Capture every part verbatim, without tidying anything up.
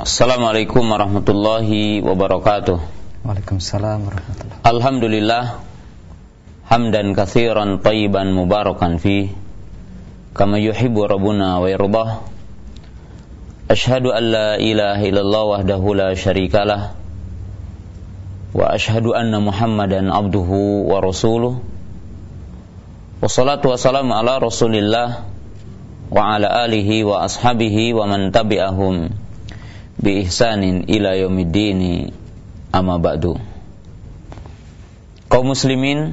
Assalamualaikum warahmatullahi wabarakatuh. Waalaikumsalam warahmatullahi. Alhamdulillah hamdan katsiran thayyiban mubarakan fi kama yuhibbu rabbuna wa yardah. Asyhadu an la ilaha illallah wahdahu la syarikalah wa asyhadu anna Muhammadan abduhu wa rasuluh. Wassalatu wassalamu ala Rasulillah wa ala alihi wa ashabihi wa man tabi'ahum bi ihsanin ila yaumiddin, amma ba'du. Kaum muslimin,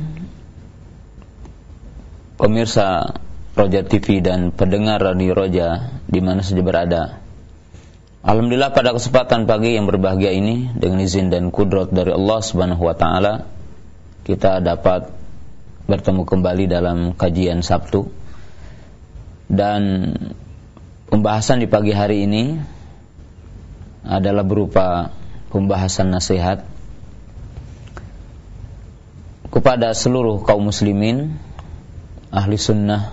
pemirsa Roja T V dan pendengar Radio Roja di mana saja berada, alhamdulillah pada kesempatan pagi yang berbahagia ini, dengan izin dan kudrat dari Allah Subhanahu wa taala, kita dapat bertemu kembali dalam kajian Sabtu. Dan pembahasan di pagi hari ini adalah berupa pembahasan nasihat kepada seluruh kaum muslimin ahli sunnah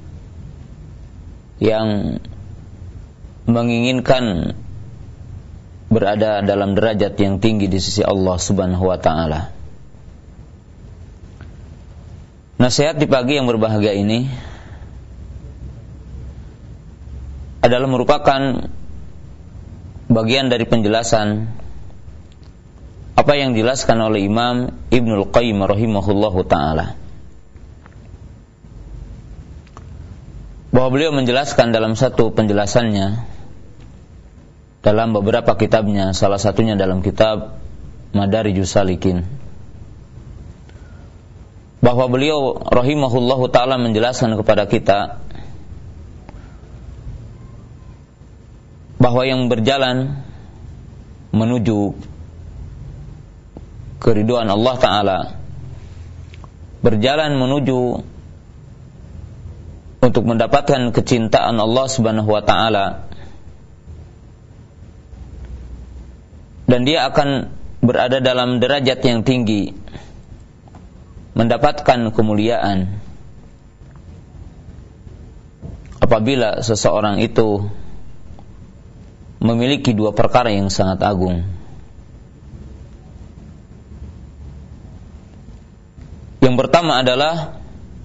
yang menginginkan berada dalam derajat yang tinggi di sisi Allah Subhanahu wa taala. Nasihat di pagi yang berbahagia ini adalah merupakan bagian dari penjelasan apa yang dijelaskan oleh Imam Ibnul Qayyim rahimahullahu ta'ala, bahwa beliau menjelaskan dalam satu penjelasannya dalam beberapa kitabnya, salah satunya dalam kitab Madarijus Salikin, bahwa beliau rahimahullahu ta'ala menjelaskan kepada kita bahwa yang berjalan menuju keridhaan Allah Ta'ala, berjalan menuju untuk mendapatkan kecintaan Allah Subhanahu wa Ta'ala, dan dia akan berada dalam derajat yang tinggi, mendapatkan kemuliaan apabila seseorang itu memiliki dua perkara yang sangat agung. Yang pertama adalah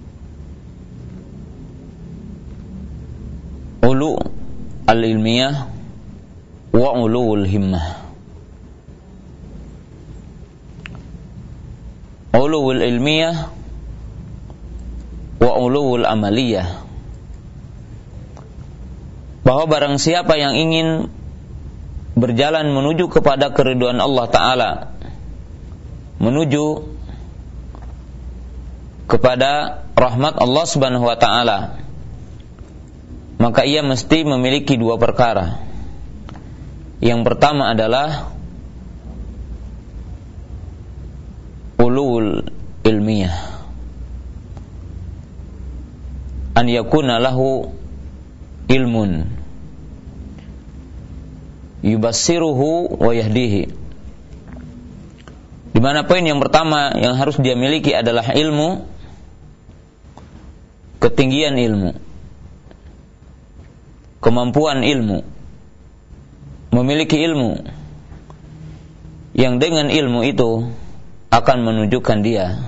ulu al-ilmiyah wa uluul himmah. Uluul ilmiyah wa uluul amaliyah. Bahwa barang siapa yang ingin berjalan menuju kepada keridhaan Allah Ta'ala, menuju kepada rahmat Allah Subhanahu wa Ta'ala, maka ia mesti memiliki dua perkara. Yang pertama adalah ulul ilmiyah, an yakuna lahu ilmun yubassiruhu wa yahdihi. Di mana poin yang pertama yang harus dia miliki adalah ilmu, ketinggian ilmu, kemampuan ilmu, memiliki ilmu yang dengan ilmu itu akan menunjukkan dia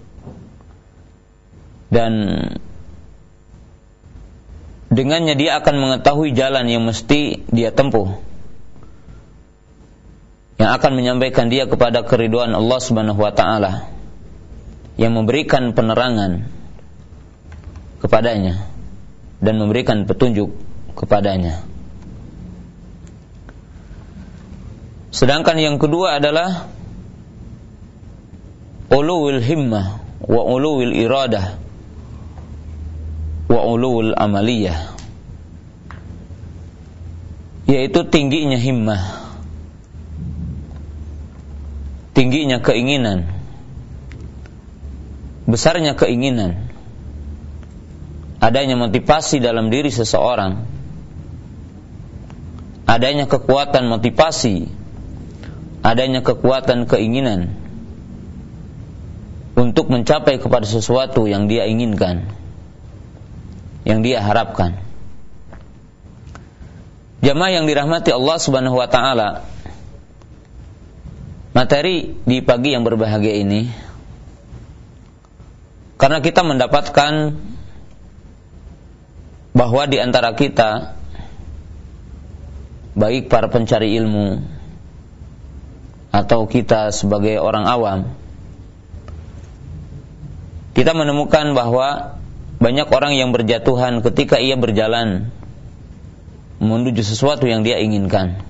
dan dengannya dia akan mengetahui jalan yang mesti dia tempuh, yang akan menyampaikan dia kepada keridhaan Allah Subhanahu wa Ta'ala, yang memberikan penerangan kepadanya dan memberikan petunjuk kepadanya. Sedangkan yang kedua adalah uluwil himmah wa uluwil iradah wa uluwil amaliyah, yaitu tingginya himmah, tingginya keinginan, besarnya keinginan, adanya motivasi dalam diri seseorang, adanya kekuatan motivasi, adanya kekuatan keinginan untuk mencapai kepada sesuatu yang dia inginkan, yang dia harapkan. Jamaah yang dirahmati Allah Subhanahu wa taala, materi di pagi yang berbahagia ini karena kita mendapatkan bahwa di antara kita, baik para pencari ilmu atau kita sebagai orang awam, kita menemukan bahwa banyak orang yang berjatuhan ketika ia berjalan menuju sesuatu yang dia inginkan,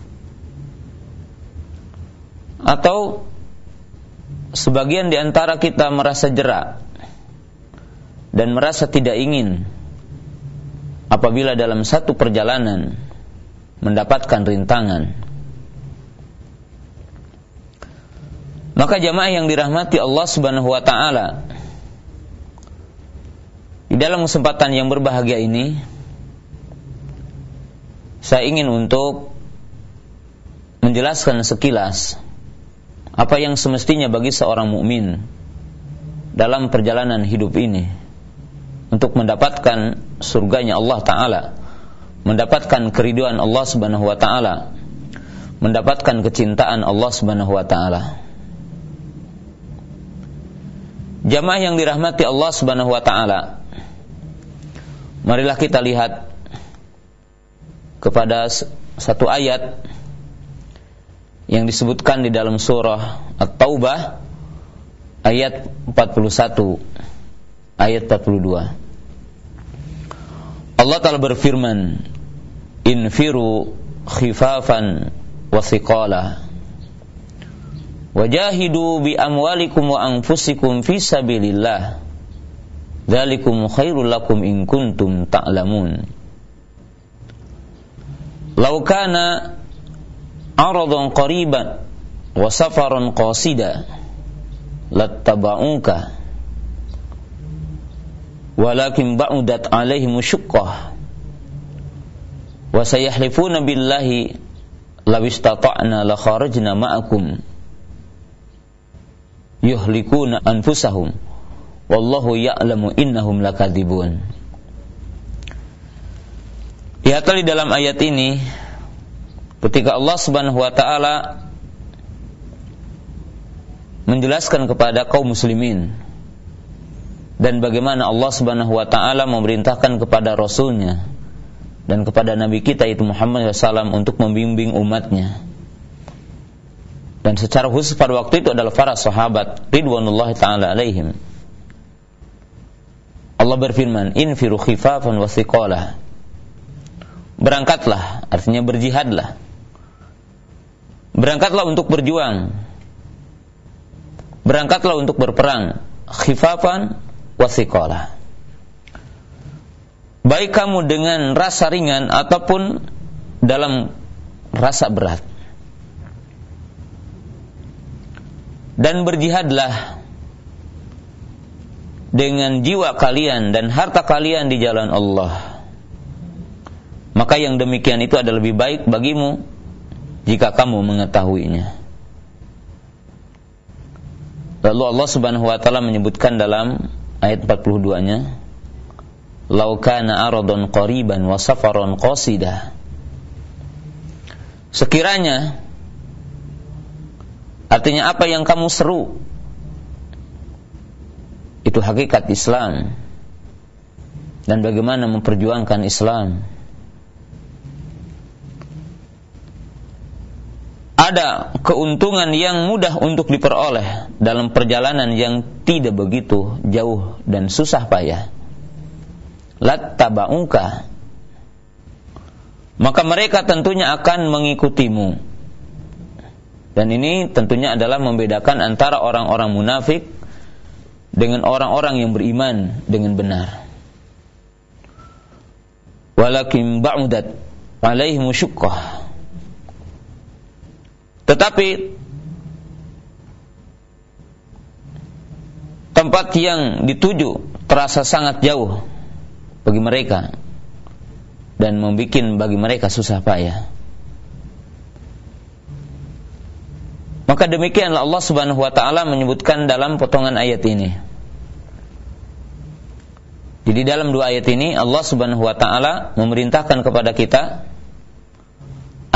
atau sebagian di antara kita merasa jera dan merasa tidak ingin apabila dalam satu perjalanan mendapatkan rintangan. Maka jamaah yang dirahmati Allah Subhanahu wa taala, di dalam kesempatan yang berbahagia ini saya ingin untuk menjelaskan sekilas apa yang semestinya bagi seorang mukmin dalam perjalanan hidup ini untuk mendapatkan surganya Allah Ta'ala, mendapatkan keridhaan Allah Subhanahu wa Ta'ala, mendapatkan kecintaan Allah Subhanahu wa Ta'ala. Jamaah yang dirahmati Allah Subhanahu wa Ta'ala, marilah kita lihat kepada satu ayat yang disebutkan di dalam surah At-Taubah ayat empat puluh satu, ayat empat puluh dua. Allah Ta'ala berfirman, infiru khifafan wa thiqala wajahidu bi amwalikum wa anfusikum fi sabilillah dzalikum khairul lakum in kuntum ta'lamun. Law kana aradan qariban wa safaran qasida lattaba'uka walakin ba'udat alaihim syuqqah wa sayahlifuna billahi law istata'na la kharajna ma'akum yuhlikuna anfusahum wallahu ya'lamu innahum lakadzibun. Lihatlah di dalam ayat ini ketika Allah Subhanahu wa taala menjelaskan kepada kaum muslimin dan bagaimana Allah Subhanahu wa taala memerintahkan kepada Rasulnya dan kepada Nabi kita yaitu Muhammad shallallahu alaihi wasallam untuk membimbing umatnya. Dan secara khusus pada waktu itu adalah para sahabat ridwanullahi ta'ala alaihim. Allah berfirman, infiru khifafan wa thiqala. Berangkatlah, artinya berjihadlah. Berangkatlah untuk berjuang. Berangkatlah untuk berperang. Khifafan wa thiqala. Baik kamu dengan rasa ringan ataupun dalam rasa berat. Dan berjihadlah dengan jiwa kalian dan harta kalian di jalan Allah. Maka yang demikian itu adalah lebih baik bagimu jika kamu mengetahuinya. Lalu Allah Subhanahu wa taala menyebutkan dalam ayat empat puluh dua-nya, "Lau kana aradan qariban wa safaran qasida." Sekiranya, artinya apa yang kamu seru itu hakikat Islam dan bagaimana memperjuangkan Islam. Ada keuntungan yang mudah untuk diperoleh dalam perjalanan yang tidak begitu jauh dan susah payah. Lattaba'uka, maka mereka tentunya akan mengikutimu. Dan ini tentunya adalah membedakan antara orang-orang munafik dengan orang-orang yang beriman dengan benar. Walakin ba'udat alaihim syuqqah. Tetapi tempat yang dituju terasa sangat jauh bagi mereka dan membuat bagi mereka susah payah. Maka demikianlah Allah Subhanahu wa taala menyebutkan dalam potongan ayat ini. Jadi dalam dua ayat ini Allah Subhanahu wa taala memerintahkan kepada kita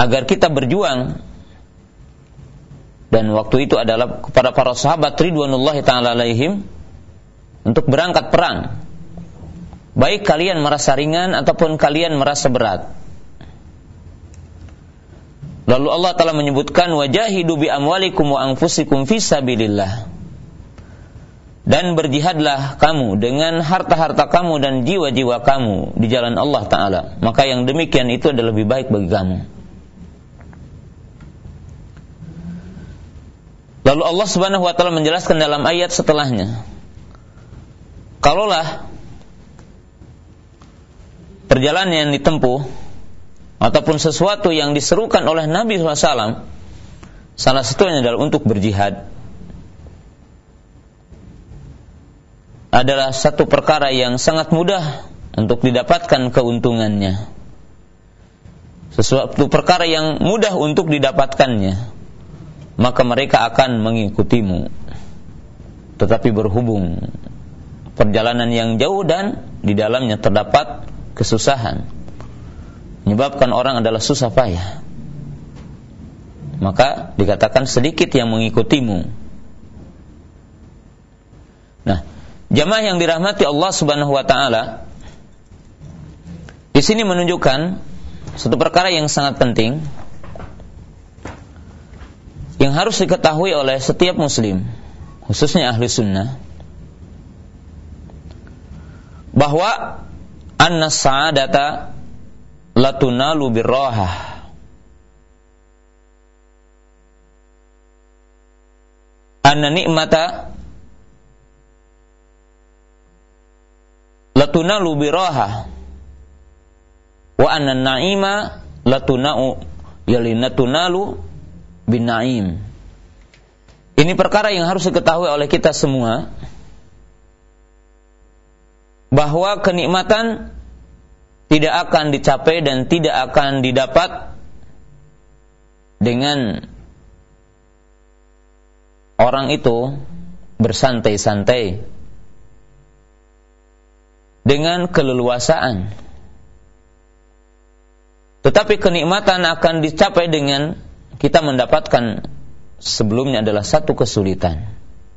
agar kita berjuang, dan waktu itu adalah kepada para sahabat ridwanullahi ta'ala alaihim, untuk berangkat perang, baik kalian merasa ringan ataupun kalian merasa berat. Lalu Allah Ta'ala menyebutkan, wajahidu bi amwalikum wa anfusikum fi sabilillah, dan berjihadlah kamu dengan harta-harta kamu dan jiwa-jiwa kamu di jalan Allah Ta'ala, maka yang demikian itu adalah lebih baik bagi kamu. Lalu Allah Subhanahu wa Ta'ala menjelaskan dalam ayat setelahnya, kalaulah perjalanan yang ditempuh ataupun sesuatu yang diserukan oleh Nabi shallallahu alaihi wasallam, salah satunya adalah untuk berjihad, adalah satu perkara yang sangat mudah untuk didapatkan keuntungannya, sesuatu perkara yang mudah untuk didapatkannya, maka mereka akan mengikutimu. Tetapi berhubung perjalanan yang jauh dan di dalamnya terdapat kesusahan, menyebabkan orang adalah susah payah, maka dikatakan sedikit yang mengikutimu. Nah, jamaah yang dirahmati Allah Subhanahu wa Ta'ala, di sini menunjukkan satu perkara yang sangat penting yang harus diketahui oleh setiap muslim, khususnya ahli sunnah, bahwa anna sa'adata latunalu birrahah, anna ni'mata latunalu birrahah, wa anna na'ima latunau yalinatunalu bin na'im. Ini perkara yang harus diketahui oleh kita semua, bahwa kenikmatan tidak akan dicapai dan tidak akan didapat dengan orang itu bersantai-santai, dengan keleluasaan. Tetapi kenikmatan akan dicapai dengan kita mendapatkan sebelumnya adalah satu kesulitan.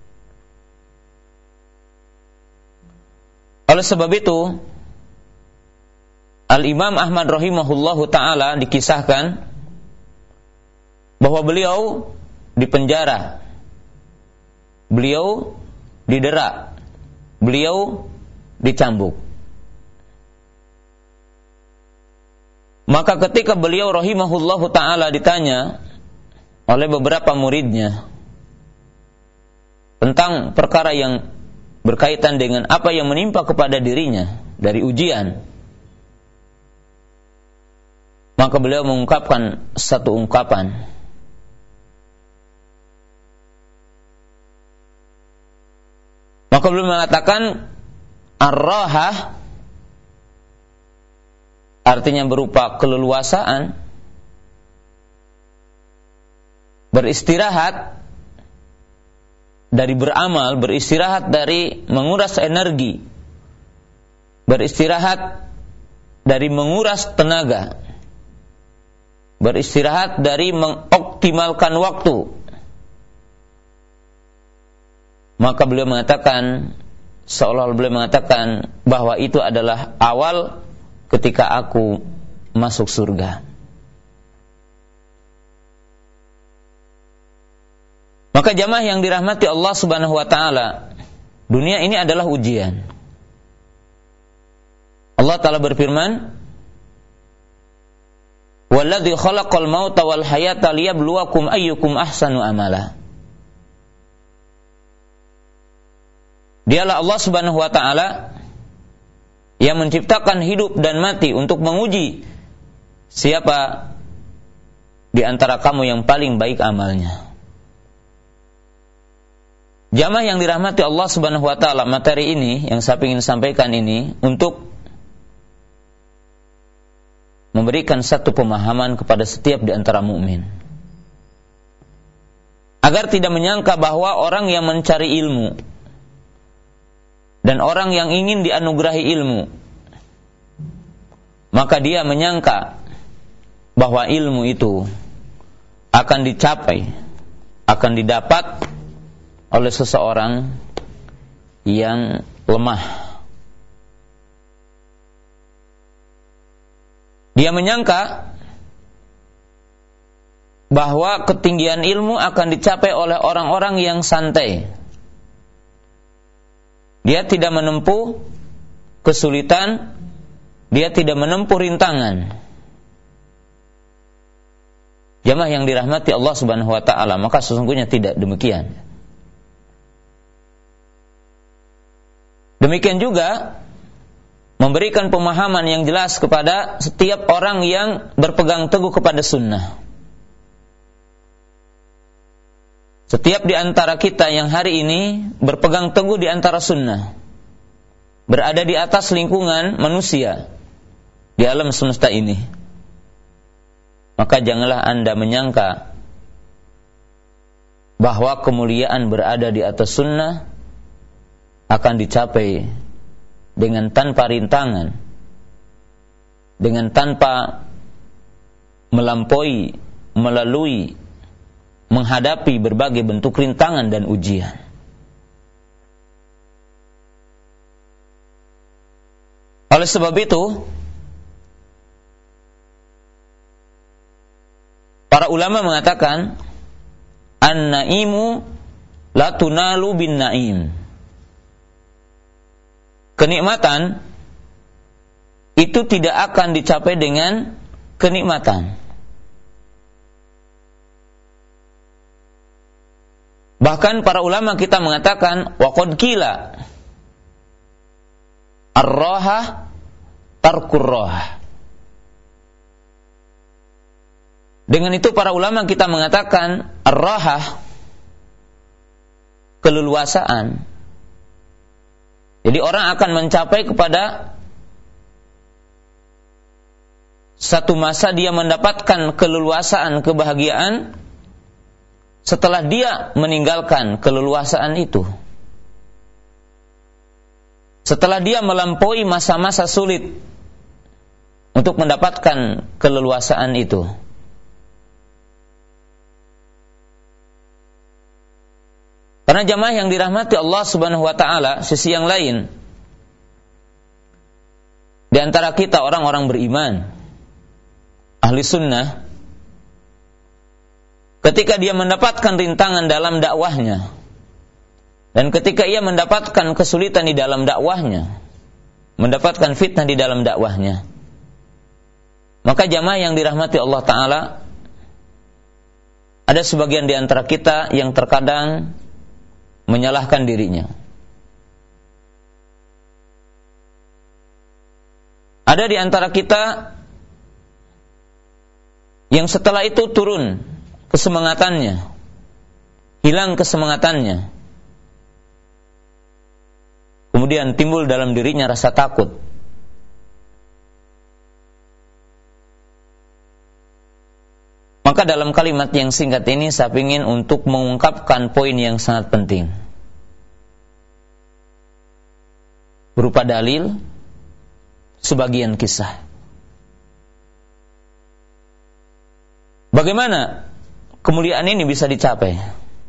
Oleh sebab itu, Al-Imam Ahmad rahimahullahu ta'ala dikisahkan bahwa beliau dipenjara, beliau didera, beliau dicambuk. Maka ketika beliau rahimahullahu ta'ala ditanya oleh beberapa muridnya tentang perkara yang berkaitan dengan apa yang menimpa kepada dirinya dari ujian, maka beliau mengungkapkan satu ungkapan, maka beliau mengatakan ar-rahah, artinya berupa keleluasaan, beristirahat dari beramal, beristirahat dari menguras energi, beristirahat dari menguras tenaga, beristirahat dari mengoptimalkan waktu. Maka beliau mengatakan, seolah-olah beliau mengatakan bahwa itu adalah awal ketika aku masuk surga. Maka jamaah yang dirahmati Allah Subhanahu wa ta'ala, dunia ini adalah ujian. Allah Ta'ala berfirman, "Walladzi khalaqal mauta wal hayata liyabluwakum ayyukum ahsanu amala." Dialah Allah Subhanahu wa ta'ala yang menciptakan hidup dan mati untuk menguji siapa di antara kamu yang paling baik amalnya. Jamaah yang dirahmati Allah Subhanahu wa ta'ala, materi ini yang saya ingin sampaikan ini untuk memberikan satu pemahaman kepada setiap di antara mukmin, agar tidak menyangka bahwa orang yang mencari ilmu dan orang yang ingin dianugerahi ilmu, maka dia menyangka bahwa ilmu itu akan dicapai, akan didapat oleh seseorang yang lemah. Dia menyangka bahwa ketinggian ilmu akan dicapai oleh orang-orang yang santai. Dia tidak menempuh kesulitan, dia tidak menempuh rintangan. Jamaah yang dirahmati Allah Subhanahu wa taala, maka sesungguhnya tidak demikian. Demikian juga memberikan pemahaman yang jelas kepada setiap orang yang berpegang teguh kepada sunnah. Setiap di antara kita yang hari ini berpegang teguh di antara sunnah, berada di atas lingkungan manusia di alam semesta ini, maka janganlah Anda menyangka bahwa kemuliaan berada di atas sunnah akan dicapai dengan tanpa rintangan, dengan tanpa melampaui, melalui, menghadapi berbagai bentuk rintangan dan ujian. Oleh sebab itu, para ulama mengatakan, an-naimu la tunalu bin naim. Kenikmatan itu tidak akan dicapai dengan kenikmatan. Bahkan para ulama kita mengatakan, wa qad qila ar-raha tarkur raha. Dengan itu para ulama kita mengatakan ar-raha, keleluasaan. Jadi orang akan mencapai kepada satu masa dia mendapatkan keleluasaan, kebahagiaan setelah dia meninggalkan keleluasaan itu. Setelah dia melampaui masa-masa sulit untuk mendapatkan keleluasaan itu. Karena jamaah yang dirahmati Allah Subhanahu wa taala, sisi yang lain, di antara kita orang-orang beriman, ahli sunnah, ketika dia mendapatkan rintangan dalam dakwahnya, dan ketika ia mendapatkan kesulitan di dalam dakwahnya, mendapatkan fitnah di dalam dakwahnya, maka jamaah yang dirahmati Allah Ta'ala, ada sebagian di antara kita yang terkadang menyalahkan dirinya. Ada di antara kita yang setelah itu turun kesemangatannya, hilang kesemangatannya. Kemudian timbul dalam dirinya rasa takut. Maka dalam kalimat yang singkat ini saya ingin untuk mengungkapkan poin yang sangat penting, berupa dalil sebagian kisah. Bagaimana kemuliaan ini bisa dicapai?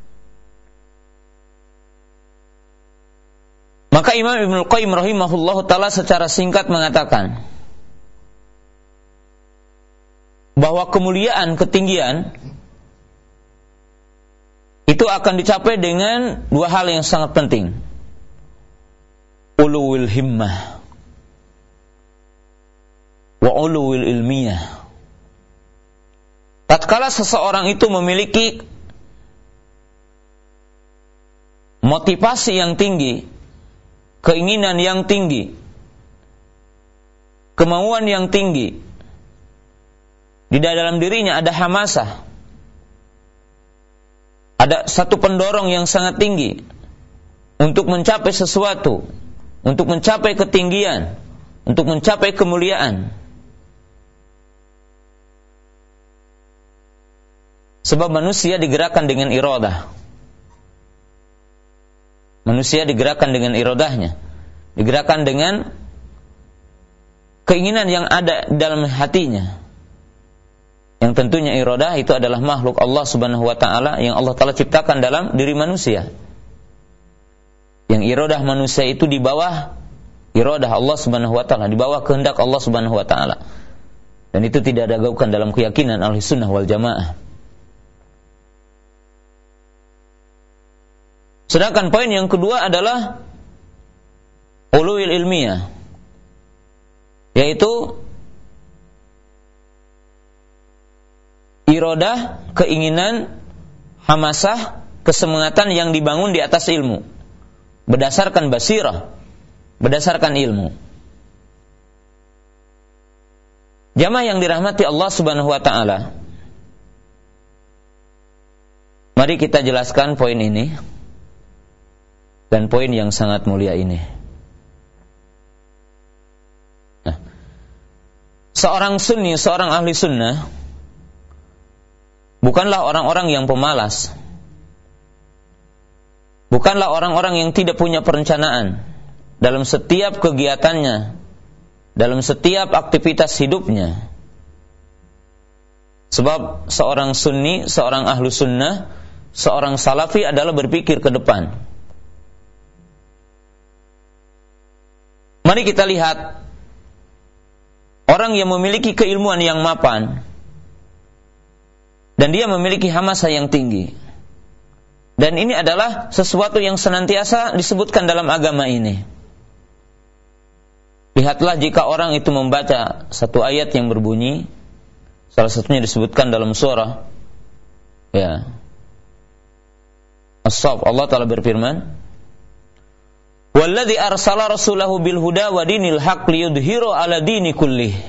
Maka Imam Ibnul Qayyim rahimahullahu ta'ala secara singkat mengatakan bahwa kemuliaan, ketinggian itu akan dicapai dengan dua hal yang sangat penting. Uluwil himmah wa uluwil ilmiyah. Tatkala seseorang itu memiliki motivasi yang tinggi, keinginan yang tinggi, kemauan yang tinggi, di dalam dirinya ada hamasah, ada satu pendorong yang sangat tinggi untuk mencapai sesuatu, untuk mencapai ketinggian, untuk mencapai kemuliaan. Sebab manusia digerakkan dengan iradah. Manusia digerakkan dengan iradahnya, digerakkan dengan keinginan yang ada dalam hatinya. Yang tentunya iradah itu adalah makhluk Allah Subhanahu wa taala yang Allah Taala ciptakan dalam diri manusia. Yang iradah manusia itu di bawah iradah Allah Subhanahu wa taala, di bawah kehendak Allah Subhanahu wa taala. Dan itu tidak diragukan dalam keyakinan Ahli Sunnah wal Jamaah. Sedangkan poin yang kedua adalah uluwil ilmiah, yaitu iradah, keinginan, hamasah, kesemangatan yang dibangun di atas ilmu, berdasarkan basirah, berdasarkan ilmu. Jamaah yang dirahmati Allah Subhanahu wa taala, mari kita jelaskan poin ini dan poin yang sangat mulia ini. Nah, seorang sunni, seorang ahli sunnah bukanlah orang-orang yang pemalas, bukanlah orang-orang yang tidak punya perencanaan dalam setiap kegiatannya, dalam setiap aktivitas hidupnya. Sebab seorang sunni, seorang ahlu sunnah, seorang salafi adalah berpikir ke depan. Mari kita lihat orang yang memiliki keilmuan yang mapan dan dia memiliki hamasah yang tinggi. Dan ini adalah sesuatu yang senantiasa disebutkan dalam agama ini. Lihatlah jika orang itu membaca satu ayat yang berbunyi, salah satunya disebutkan dalam surah ya As-Saff, Allah Ta'ala berfirman, "Walladzi arsala rasulahu bil huda wa dinil haqq liyudhhiru 'ala dini kullih."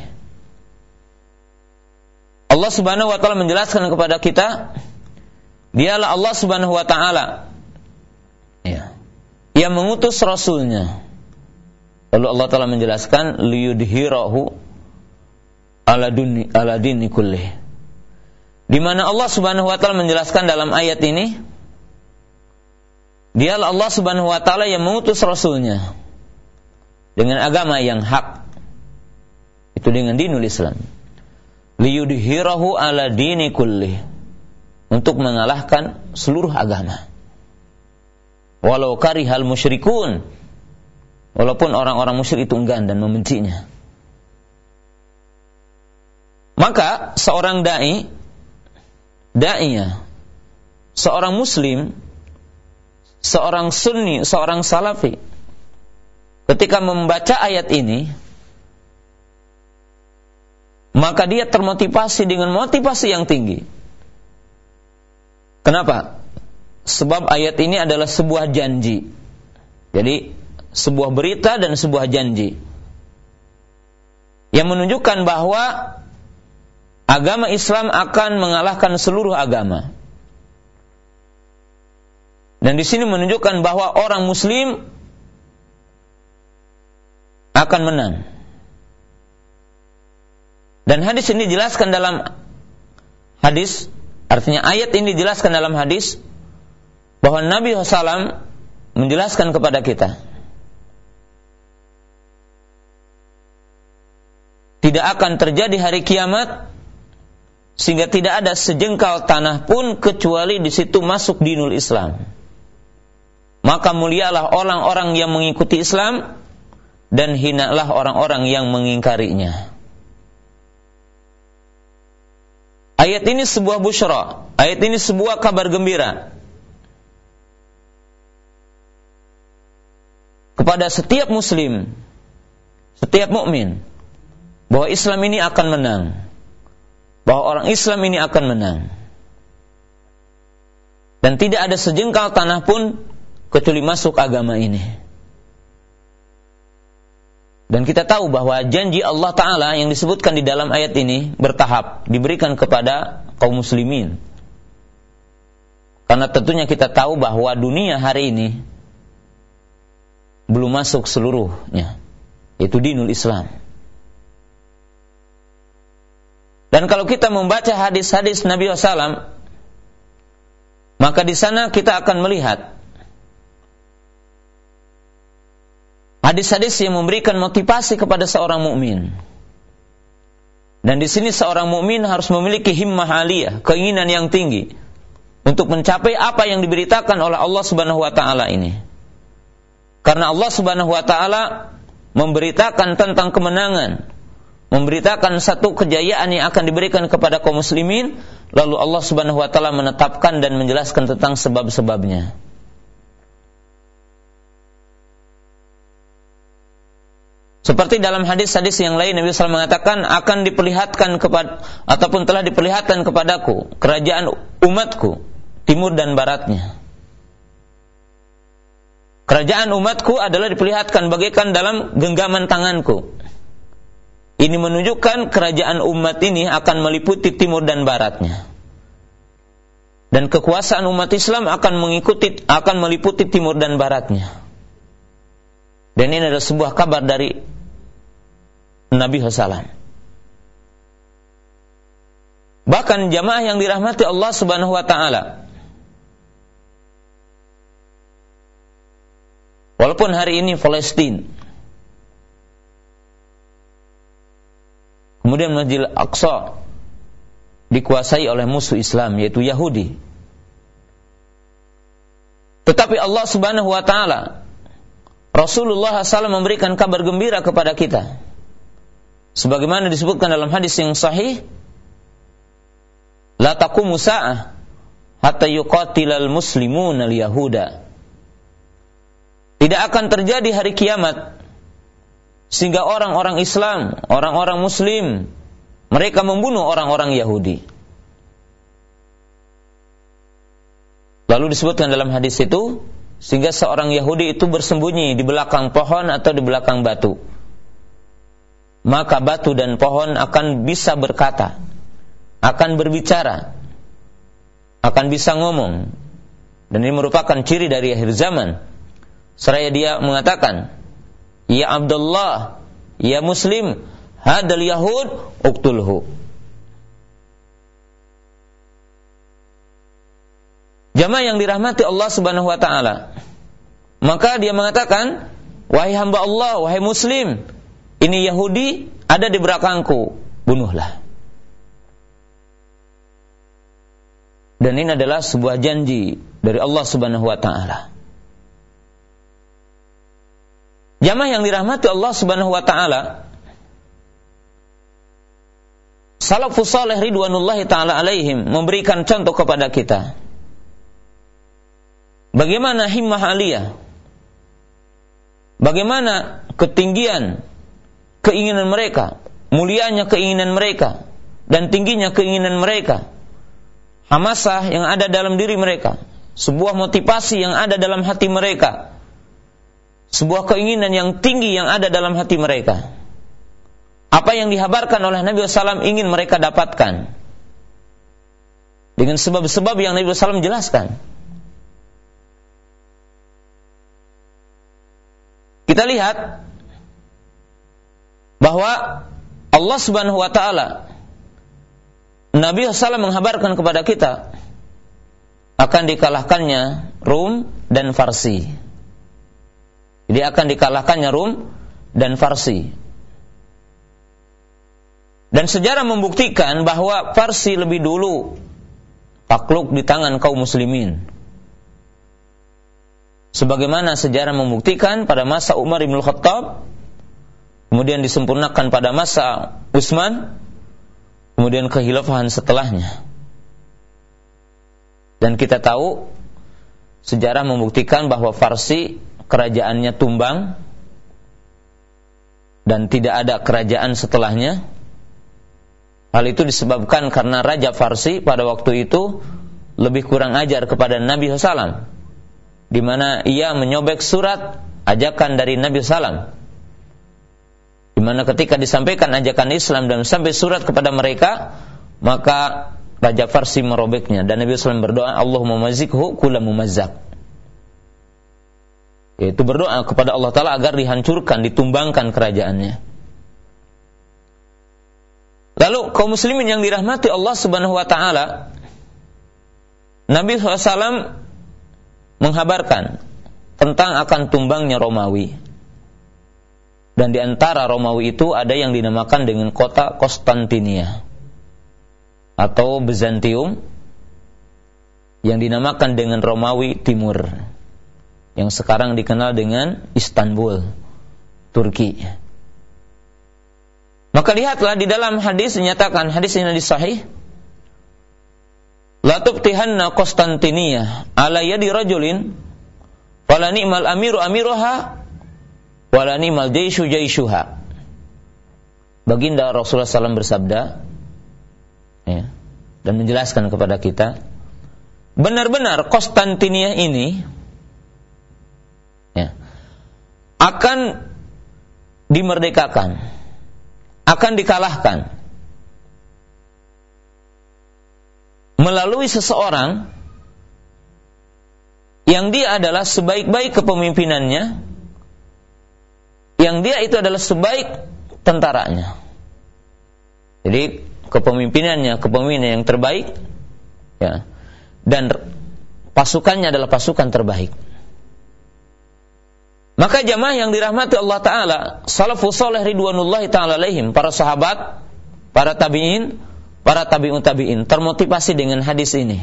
Allah Subhanahu wa taala menjelaskan kepada kita, dialah Allah Subhanahu wa taala ya, yang mengutus rasulnya. Lalu Allah Ta'ala menjelaskan liyudhhirahu ala dini ala dini kullih. Di mana Allah Subhanahu wa taala menjelaskan dalam ayat ini, dialah Allah Subhanahu wa taala yang mengutus rasulnya dengan agama yang hak. Itu dengan dinul Islam. Liyudhhirahu ala dini kullih, untuk mengalahkan seluruh agama. Walau karihal musyrikun, walaupun orang-orang musyrik itu enggan dan membencinya. Maka seorang dai, da'iyah, seorang muslim, seorang sunni, seorang salafi, ketika membaca ayat ini, maka dia termotivasi dengan motivasi yang tinggi. Kenapa? Sebab ayat ini adalah sebuah janji. Jadi sebuah berita dan sebuah janji yang menunjukkan bahwa agama Islam akan mengalahkan seluruh agama. Dan di sini menunjukkan bahwa orang muslim akan menang. Dan hadis ini dijelaskan dalam hadis, artinya ayat ini dijelaskan dalam hadis bahwa Nabi shallallahu alaihi wasallam menjelaskan kepada kita, tidak akan terjadi hari kiamat sehingga tidak ada sejengkal tanah pun kecuali di situ masuk dinul Islam. Maka mulialah orang-orang yang mengikuti Islam dan hinalah orang-orang yang mengingkarinya. Ayat ini sebuah busyra, ayat ini sebuah kabar gembira kepada setiap muslim, setiap mukmin, bahwa Islam ini akan menang, bahwa orang Islam ini akan menang, dan tidak ada sejengkal tanah pun kecuali masuk agama ini. Dan kita tahu bahwa janji Allah Ta'ala yang disebutkan di dalam ayat ini bertahap diberikan kepada kaum muslimin. Karena tentunya kita tahu bahwa dunia hari ini belum masuk seluruhnya, yaitu dinul Islam. Dan kalau kita membaca hadis-hadis Nabi shallallahu alaihi wasallam, maka di sana kita akan melihat hadis-hadis yang memberikan motivasi kepada seorang mukmin Dan di sini seorang mukmin harus memiliki himmah aliyah, keinginan yang tinggi untuk mencapai apa yang diberitakan oleh Allah Subhanahu wa taala ini. Karena Allah Subhanahu wa taala memberitakan tentang kemenangan, memberitakan satu kejayaan yang akan diberikan kepada kaum muslimin, lalu Allah Subhanahu wa taala menetapkan dan menjelaskan tentang sebab-sebabnya. Seperti dalam hadis-hadis yang lain Nabi sallallahu alaihi wasallam mengatakan akan diperlihatkan kepada ataupun telah diperlihatkan kepadaku kerajaan umatku timur dan baratnya. Kerajaan umatku adalah diperlihatkan bagaikan dalam genggaman tanganku. Ini menunjukkan kerajaan umat ini akan meliputi timur dan baratnya. Dan kekuasaan umat Islam akan mengikuti akan meliputi timur dan baratnya. Dan ini adalah sebuah kabar dari Nabi sallallahu alaihi wasallam. Bahkan jamaah yang dirahmati Allah Subhanahu wa taala, walaupun hari ini Palestina, kemudian Masjid Al-Aqsa dikuasai oleh musuh Islam yaitu Yahudi, tetapi Allah Subhanahu wa taala, Rasulullah sallallahu alaihi wasallam memberikan kabar gembira kepada kita. Sebagaimana disebutkan dalam hadis yang sahih, la taqumu sa'ah hatta yuqatilal muslimun al-yahuda. Tidak akan terjadi hari kiamat sehingga orang-orang Islam, orang-orang muslim, mereka membunuh orang-orang Yahudi. Lalu disebutkan dalam hadis itu, sehingga seorang Yahudi itu bersembunyi di belakang pohon atau di belakang batu. Maka batu dan pohon akan bisa berkata, akan berbicara, akan bisa ngomong. Dan ini merupakan ciri dari akhir zaman. Seraya dia mengatakan, ya Abdullah, ya Muslim, hadal Yahud, uqtulhu. Jamaah yang dirahmati Allah Subhanahu wa taala, maka dia mengatakan, wahai hamba Allah, wahai Muslim, ini Yahudi ada di belakangku, bunuhlah. Dan ini adalah sebuah janji dari Allah Subhanahu wa taala. Jamaah yang dirahmati Allah Subhanahu wa taala, salafus saleh ridwanullahi taala alaihim memberikan contoh kepada kita bagaimana himmah aliyah, bagaimana ketinggian keinginan mereka, mulianya keinginan mereka, dan tingginya keinginan mereka, hamasah yang ada dalam diri mereka, sebuah motivasi yang ada dalam hati mereka, sebuah keinginan yang tinggi yang ada dalam hati mereka. Apa yang dihabarkan oleh Nabi sallallahu alaihi wasallam ingin mereka dapatkan dengan sebab-sebab yang Nabi sallallahu alaihi wasallam jelaskan. Kita lihat bahwa Allah Subhanahu wa taala, Nabi sallallahu alaihi wasallam menghabarkan kepada kita akan dikalahkannya Rum dan Farsi. Jadi akan dikalahkannya Rum dan Farsi. Dan sejarah membuktikan bahwa Farsi lebih dulu takluk di tangan kaum muslimin. Sebagaimana sejarah membuktikan pada masa Umar bin Khattab, kemudian disempurnakan pada masa Utsman, kemudian kekhilafahan setelahnya. Dan kita tahu sejarah membuktikan bahwa Farsi kerajaannya tumbang dan tidak ada kerajaan setelahnya. Hal itu disebabkan karena Raja Farsi pada waktu itu lebih kurang ajar kepada Nabi sallallahu alaihi wasallam, di mana ia menyobek surat ajakan dari Nabi sallallahu alaihi wasallam, di mana ketika disampaikan ajakan Islam dan sampai surat kepada mereka, maka Raja Farsi merobeknya dan Nabi sallallahu alaihi wasallam berdoa, Allahumma mazikhu kula mumazzak, yaitu berdoa kepada Allah Ta'ala agar dihancurkan, ditumbangkan kerajaannya. Lalu kaum muslimin yang dirahmati Allah Subhanahu wa taala, Nabi sallallahu alaihi wasallam menghabarkan tentang akan tumbangnya Romawi. Dan di antara Romawi itu ada yang dinamakan dengan kota Konstantinia atau Bizantium, yang dinamakan dengan Romawi Timur, yang sekarang dikenal dengan Istanbul, Turki. Maka lihatlah di dalam hadis dinyatakan, hadis ini hadis sahih, la tubtihanna Konstantinia ala yadi rajulin wala ni'mal amiru amiruha wala ni'mal jaishu jaishuha. Baginda Rasulullah sallallahu alaihi wasallam bersabda, ya, dan menjelaskan kepada kita, benar-benar Konstantinia ini, ya, akan dimerdekakan, akan dikalahkan melalui seseorang yang dia adalah sebaik-baik kepemimpinannya, yang dia itu adalah sebaik tentaranya. Jadi kepemimpinannya, kepemimpinan yang terbaik, ya, dan pasukannya adalah pasukan terbaik. Maka jamaah yang dirahmati Allah Ta'ala, salafus saleh ridwanullahi ta'ala alaihim, para sahabat, para tabi'in, para tabi'un tabi'in, termotivasi dengan hadis ini.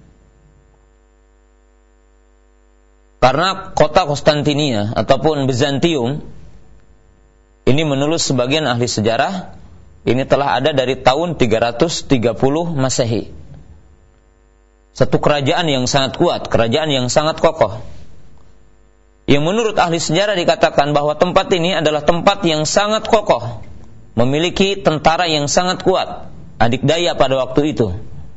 Karena kota Konstantinia ataupun Bizantium ini menurut sebagian ahli sejarah, ini telah ada dari tahun tiga ratus tiga puluh Masehi. Satu kerajaan yang sangat kuat, kerajaan yang sangat kokoh, yang menurut ahli sejarah dikatakan bahwa tempat ini adalah tempat yang sangat kokoh, memiliki tentara yang sangat kuat, adikdaya pada waktu itu,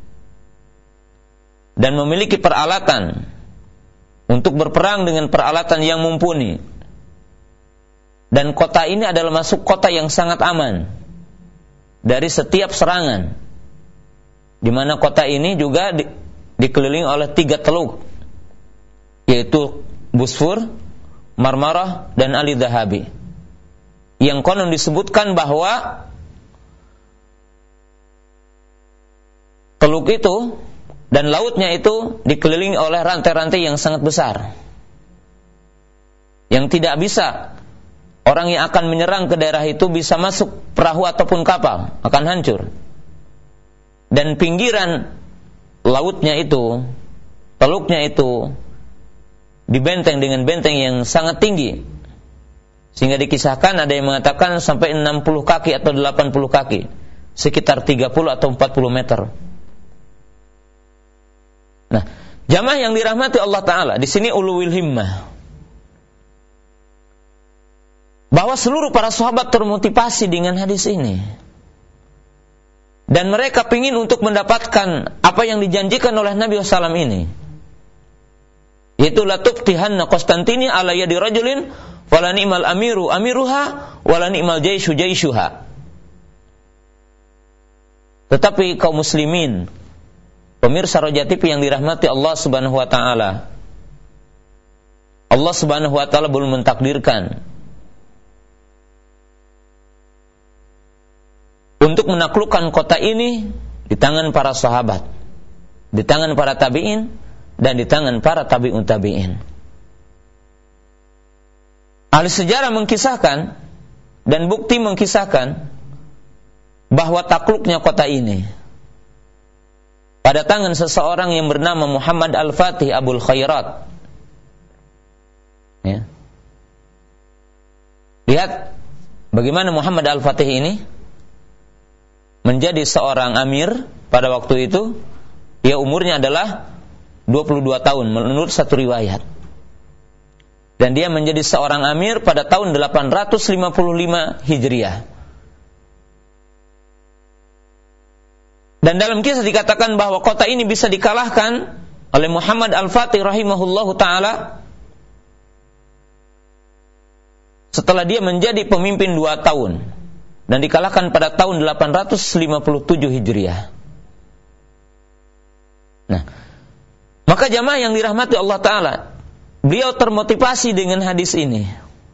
dan memiliki peralatan untuk berperang dengan peralatan yang mumpuni. Dan kota ini adalah masuk kota yang sangat aman dari setiap serangan, di mana kota ini juga di, dikelilingi oleh tiga teluk, yaitu Bosfor, Marmarah, dan Ali Dhahabi, yang konon disebutkan bahwa teluk itu dan lautnya itu dikelilingi oleh rantai-rantai yang sangat besar, yang tidak bisa orang yang akan menyerang ke daerah itu bisa masuk perahu ataupun kapal, akan hancur. Dan pinggiran lautnya itu, teluknya itu dibenteng dengan benteng yang sangat tinggi, sehingga dikisahkan ada yang mengatakan sampai enam puluh kaki atau delapan puluh kaki, sekitar tiga puluh atau empat puluh meter. Nah, jamaah yang dirahmati Allah Ta'ala, di sini uluwil himmah, bahwa seluruh para sahabat termotivasi dengan hadis ini, dan mereka ingin untuk mendapatkan apa yang dijanjikan oleh Nabi shallallahu alaihi wasallam ini, yaitu la tubtihanna Konstantinia ala yadi rajulin wala ni'mal amiru amiruha wala ni'mal jaishu jaishuha. Tetapi kaum muslimin, pemirsa Roja T V yang dirahmati Allah Subhanahu wa taala, Allah Subhanahu wa taala belum mentakdirkan untuk menaklukkan kota ini di tangan para sahabat, di tangan para tabi'in, dan di tangan para tabi'un tabi'in. Ahli sejarah mengkisahkan dan bukti mengkisahkan bahwa takluknya kota ini pada tangan seseorang yang bernama Muhammad Al-Fatih Abul Khairat. Ya. Lihat bagaimana Muhammad Al-Fatih ini menjadi seorang amir pada waktu itu. Dia umurnya adalah dua puluh dua tahun menurut satu riwayat. Dan dia menjadi seorang amir pada tahun delapan ratus lima puluh lima Hijriah. Dan dalam kisah dikatakan bahwa kota ini bisa dikalahkan oleh Muhammad Al-Fatih rahimahullahu ta'ala setelah dia menjadi pemimpin dua tahun, dan dikalahkan pada tahun delapan ratus lima puluh tujuh Hijriah. Nah, maka jamaah yang dirahmati Allah Ta'ala, beliau termotivasi dengan hadis ini.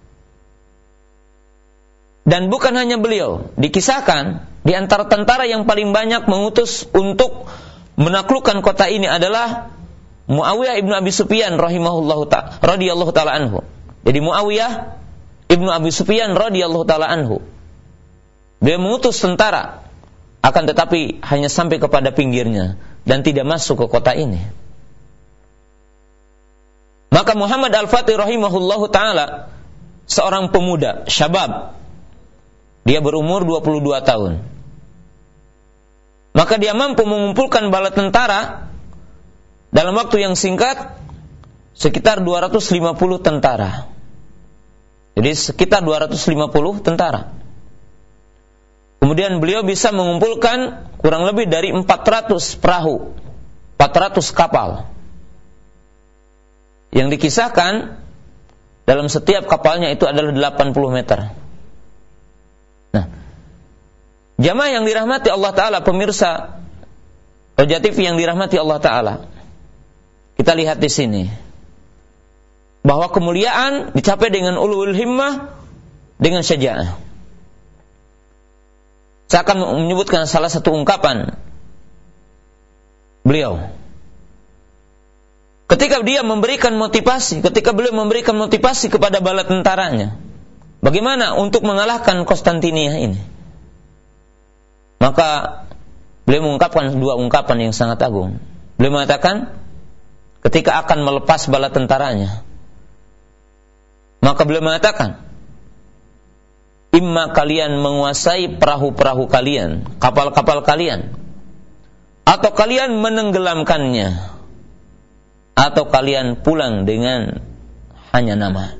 Dan bukan hanya beliau, dikisahkan di antara tentara yang paling banyak mengutus untuk menaklukkan kota ini adalah Muawiyah ibnu Abi Sufyan rahimahullahu ta'ala radhiyallahu ta'ala anhu. Jadi Muawiyah Ibnu Abi Sufyan radhiyallahu taala anhu. Beliau mengutus tentara, akan tetapi hanya sampai kepada pinggirnya dan tidak masuk ke kota ini. Maka Muhammad Al-Fatih rahimahullahu taala, seorang pemuda, syabab, dia berumur dua puluh dua tahun. Maka dia mampu mengumpulkan bala tentara dalam waktu yang singkat, sekitar dua ratus lima puluh tentara. Jadi sekitar dua ratus lima puluh tentara. Kemudian beliau bisa mengumpulkan kurang lebih dari empat ratus perahu, empat ratus kapal. Yang dikisahkan dalam setiap kapalnya itu adalah delapan puluh meter. Nah, jamaah yang dirahmati Allah Ta'ala, pemirsa Roja T V yang dirahmati Allah Ta'ala, kita lihat di sini bahwa kemuliaan dicapai dengan ulul himmah, dengan syaja'ah. Saya akan menyebutkan salah satu ungkapan beliau. Ketika dia memberikan motivasi, ketika beliau memberikan motivasi kepada bala tentaranya, bagaimana untuk mengalahkan Konstantinia ini, maka beliau mengungkapkan dua ungkapan yang sangat agung. Beliau mengatakan, ketika akan melepas bala tentaranya, maka beliau mengatakan, imma kalian menguasai perahu-perahu kalian, kapal-kapal kalian, atau kalian menenggelamkannya, atau kalian pulang dengan hanya nama.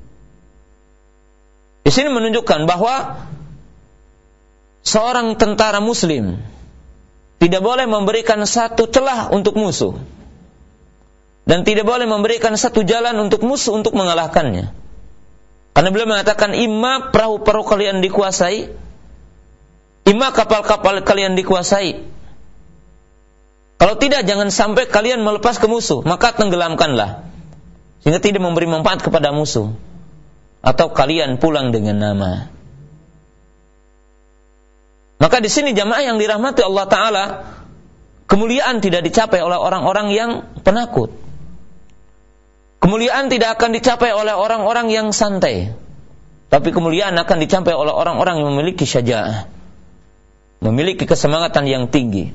Di sini menunjukkan bahwa seorang tentara muslim tidak boleh memberikan satu celah untuk musuh, dan tidak boleh memberikan satu jalan untuk musuh untuk mengalahkannya. Karena beliau mengatakan, imma perahu-perahu kalian dikuasai, imma kapal-kapal kalian dikuasai. Kalau tidak, jangan sampai kalian melepas ke musuh, maka tenggelamkanlah, sehingga tidak memberi manfaat kepada musuh, atau kalian pulang dengan nama. Maka di sini jamaah yang dirahmati Allah Ta'ala, kemuliaan tidak dicapai oleh orang-orang yang penakut. Kemuliaan tidak akan dicapai oleh orang-orang yang santai, tapi kemuliaan akan dicapai oleh orang-orang yang memiliki syaja'ah, memiliki kesemangatan yang tinggi.